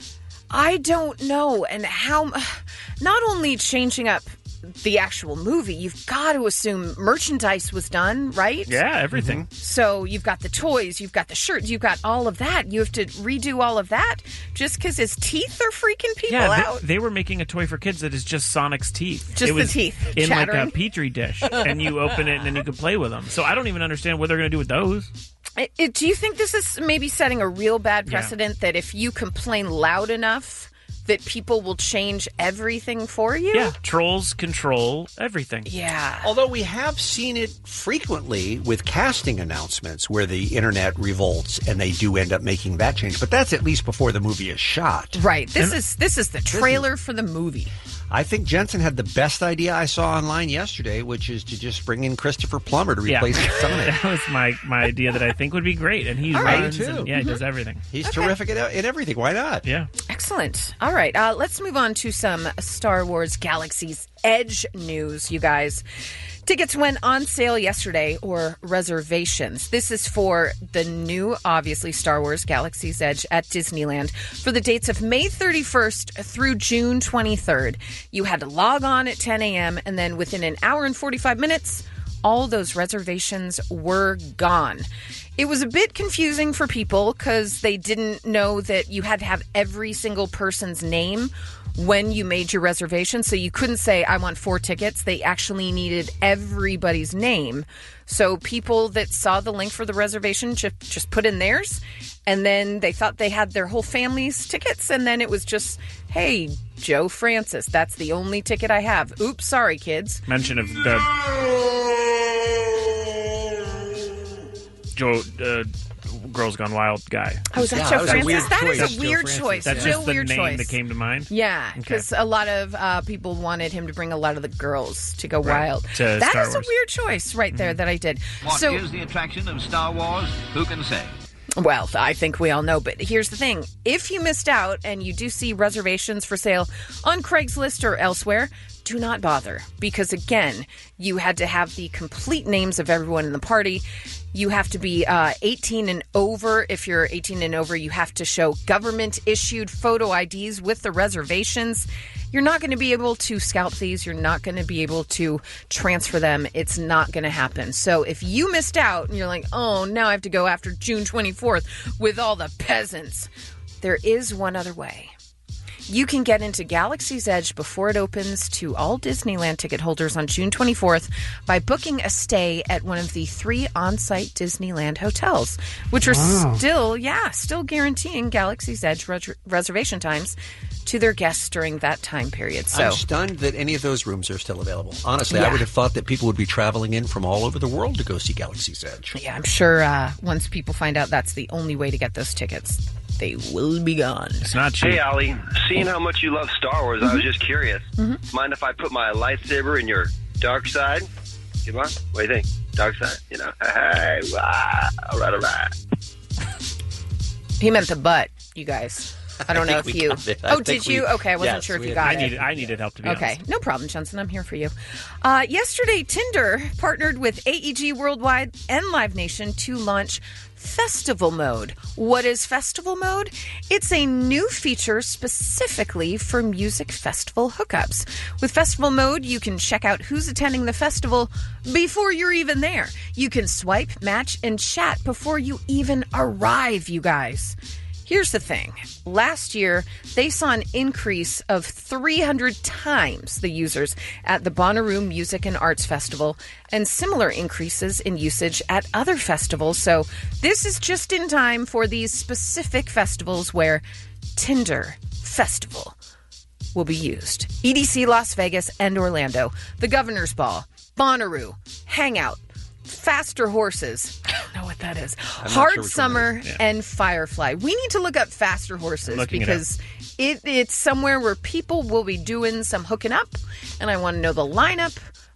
I don't know. And how... Not only changing up the actual movie, you've got to assume merchandise was done, right? Yeah, everything. So you've got the toys, you've got the shirts, you've got all of that. You have to redo all of that just because his teeth are freaking people out. They were making a toy for kids that is just Sonic's teeth. Just it was the teeth in chattering. like a petri dish, and you open it and then you can play with them. So I don't even understand what they're going to do with those. Do you think this is maybe setting a real bad precedent that if you complain loud enough, that people will change everything for you? Yeah, trolls control everything. Yeah. Although we have seen it frequently with casting announcements where the internet revolts and they do end up making that change. But that's at least before the movie is shot. Right. This is the trailer for the movie. I think Jensen had the best idea I saw online yesterday, which is to just bring in Christopher Plummer to replace Sonic. That was my idea that I think would be great. And he runs and, he does everything. He's terrific at everything. Why not? Yeah. Excellent. All right. Let's move on to some Star Wars Galaxy's Edge news, you guys. Tickets went on sale yesterday, or reservations. This is for the new, obviously, Star Wars Galaxy's Edge at Disneyland for the dates of May 31st through June 23rd. You had to log on at 10 a.m., and then within an hour and 45 minutes, all those reservations were gone. It was a bit confusing for people because they didn't know that you had to have every single person's name when you made your reservation. So you couldn't say, I want 4 tickets. They actually needed everybody's name. So people that saw the link for the reservation just put in theirs. And then they thought they had their whole family's tickets. And then it was just, hey, Joe Francis, that's the only ticket I have. Oops, sorry, kids. Mention of the... Joe... Girls Gone Wild guy. Oh, is that Joe Francis? That is a weird choice. That's Real just the weird name choice. that came to mind? Yeah, because a lot of people wanted him to bring a lot of the girls to go wild. To That Star is a Wars. weird choice right there that I did. What is the attraction of Star Wars? Who can say? Well, I think we all know, but here's the thing. If you missed out and you do see reservations for sale on Craigslist or elsewhere, do not bother. Because again, you had to have the complete names of everyone in the party. You have to be 18 and over. If you're 18 and over, you have to show government-issued photo IDs with the reservations. You're not going to be able to scalp these. You're not going to be able to transfer them. It's not going to happen. So if you missed out and you're like, oh, now I have to go after June 24th with all the peasants, there is one other way. You can get into Galaxy's Edge before it opens to all Disneyland ticket holders on June 24th by booking a stay at one of the 3 on-site Disneyland hotels, which are still guaranteeing Galaxy's Edge reservation times to their guests during that time period. So I'm stunned that any of those rooms are still available. Honestly, I would have thought that people would be traveling in from all over the world to go see Galaxy's Edge. Yeah, I'm sure once people find out that's the only way to get those tickets, they will be gone. It's not cheap. Hey, Allie, seeing how much you love Star Wars, I was just curious. Mind if I put my lightsaber in your dark side? Come on, what do you think? Dark side? You know, hey, wow, all right. He meant the butt, you guys. I don't know if you... Oh, did you? Okay, I wasn't sure if you got it. I needed help, to be honest. Okay, no problem, Jensen. I'm here for you. Yesterday, Tinder partnered with AEG Worldwide and Live Nation to launch Festival Mode. What is Festival Mode? It's a new feature specifically for music festival hookups. With Festival Mode, you can check out who's attending the festival before you're even there. You can swipe, match, and chat before you even arrive, you guys. Here's the thing. Last year, they saw an increase of 300 times the users at the Bonnaroo Music and Arts Festival and similar increases in usage at other festivals. So this is just in time for these specific festivals where Tinder Festival will be used. EDC Las Vegas and Orlando, the Governor's Ball, Bonnaroo, Hangout, Faster Horses. I don't know what that is. Hard Summer and Firefly. We need to look up Faster Horses because it's somewhere where people will be doing some hooking up, and I want to know the lineup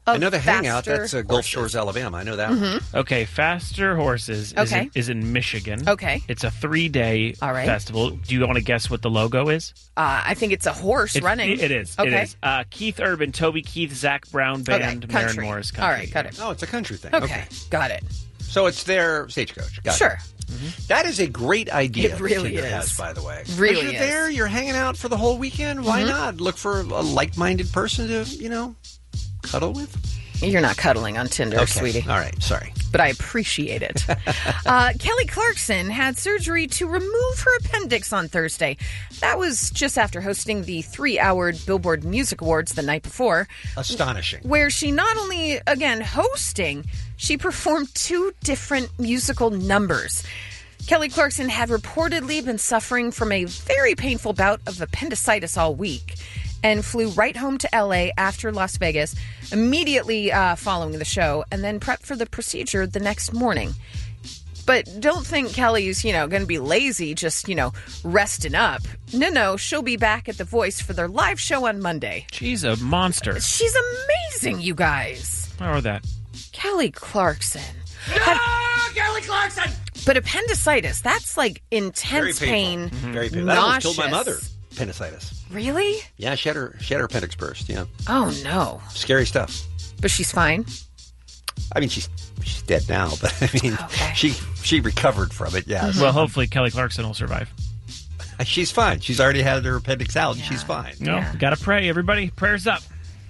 I know the Hangout. That's Gulf Shores, Alabama. I know that one. Okay, Faster Horses is in Michigan. Okay. It's a 3-day festival. Do you want to guess what the logo is? I think it's a horse running. It is. Okay. It is. Keith Urban, Toby Keith, Zach Brown Band, Maren Morris Country. All right, got it. Oh, it's a country thing. Okay, got it. So it's their Stagecoach. Got Sure. It. That is a great idea. It really Tinder is. has, by the way. Really you're is. there, you're hanging out for the whole weekend. Why not look for a like-minded person to, cuddle with? You're not cuddling on Tinder, sweetie. All right, sorry. But I appreciate it. Kelly Clarkson had surgery to remove her appendix on Thursday. That was just after hosting the 3-hour Billboard Music Awards the night before. Astonishing. Where she not only, again, hosting, she performed 2 different musical numbers. Kelly Clarkson had reportedly been suffering from a very painful bout of appendicitis all week and flew right home to L.A. after Las Vegas, immediately following the show, and then prepped for the procedure the next morning. But don't think Kelly's, going to be lazy, just, resting up. No, she'll be back at The Voice for their live show on Monday. She's a monster. She's amazing, you guys. How are that? Kelly Clarkson. Kelly Clarkson! But appendicitis, that's like intense pain. Very painful. Nauseous. That almost killed my mother. Appendicitis. Really? Yeah, she had her appendix burst. Yeah. Oh no. Scary stuff. But she's fine. I mean, she's dead now, but I mean, she recovered from it. Yes. Well, hopefully Kelly Clarkson will survive. She's fine. She's already had her appendix out, and she's fine. No, gotta pray, everybody. Prayers up.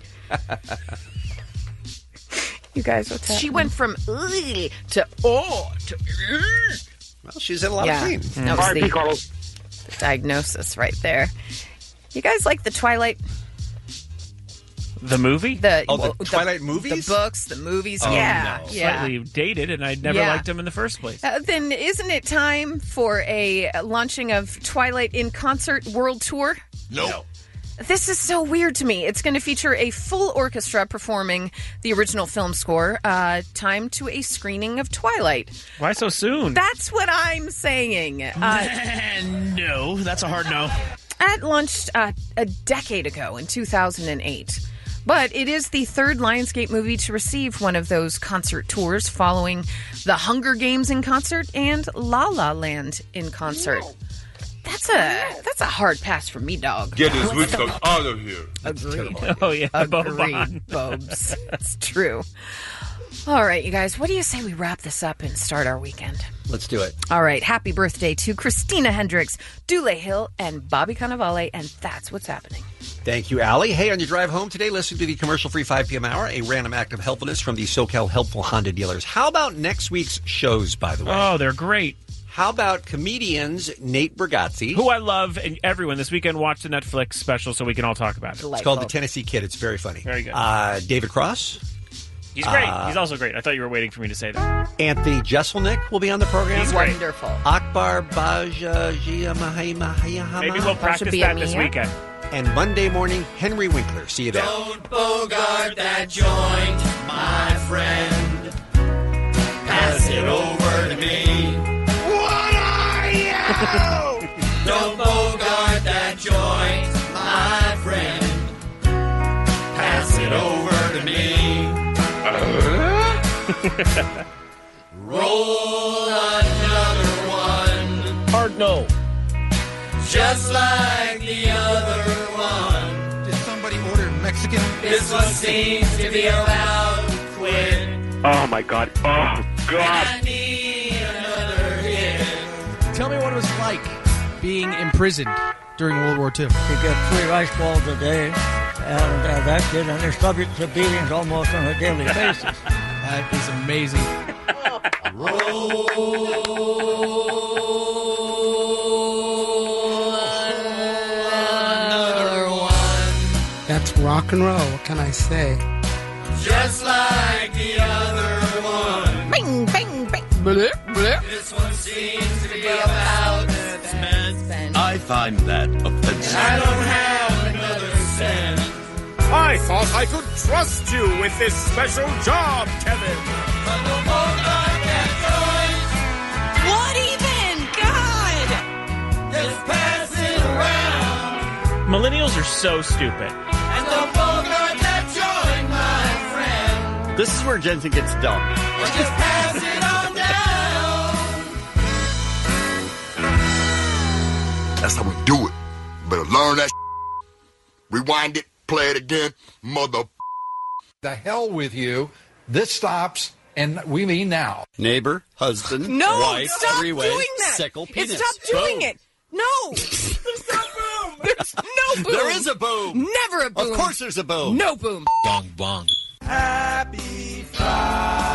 You guys, what's happening? She went from to to Well, she's in a lot of pain. That was the diagnosis right there. You guys like the Twilight? The movie? The Twilight movies? The books, the movies. Oh, yeah. no. Yeah. Slightly dated, and I never liked them in the first place. Then isn't it time for a launching of Twilight in Concert World Tour? No. This is so weird to me. It's going to feature a full orchestra performing the original film score, timed to a screening of Twilight. Why so soon? That's what I'm saying. No, that's a hard no. It launched a decade ago in 2008. But it is the third Lionsgate movie to receive one of those concert tours following The Hunger Games in concert and La La Land in concert. That's a hard pass for me, dog. Get his whiskers out of here. Agreed. Oh, yeah. Agreed, Bobes. It's true. All right, you guys, what do you say we wrap this up and start our weekend? Let's do it. All right, happy birthday to Christina Hendricks, Dule Hill, and Bobby Cannavale, and that's what's happening. Thank you, Allie. Hey, on your drive home today, listen to the commercial-free 5 p.m. hour, a random act of helpfulness from the SoCal Helpful Honda dealers. How about next week's shows, by the way? Oh, they're great. How about comedians Nate Bargatze, who I love, and everyone this weekend watched the Netflix special so we can all talk about it. It's called The Tennessee Kid. It's very funny. Very good. David Cross. He's great. He's also great. I thought you were waiting for me to say that. Anthony Jeselnik will be on the program. He's great. Wonderful. Akbar Bajia Mahayama. Maybe we'll practice that this weekend. And Monday morning, Henry Winkler. See you there. Don't bogart that joint, my friend. Pass it over to me. What are you? Don't bogart that joint, my friend. Pass it over to me. Roll another one. Hard no. Just like the other one. Did somebody order Mexican? This one seems to be about to quit. Oh, my God. Oh, I God. need another hit. Tell me what it was like being imprisoned during World War II. You get 3 rice balls a day, and that's it, and they're subject to beatings almost on a daily basis. That is amazing. Another one. That's rock and roll. What can I say? Just like the other one. Bing, bing, bing. Blip, blip. This one seems to be about to spend. I find that offensive. I don't have another cent. I thought I could trust you with this special job, Kevin. But no more like that What even? God! joint. Just pass it around. Millennials are so stupid. And no more like that joint, my friend. This is where Jensen gets dumb. Just pass it on down. That's how we do it. Better learn that. Rewind it, play it again, mother. The hell with you. This stops, and we mean now. Neighbor, husband, No, wife, stop three-way, doing that. sickle, penis. Stop doing Boom. it. No. There's no boom. There is a boom. Never a boom. Of course there's a boom. No boom. Bong, bong. Happy Friday.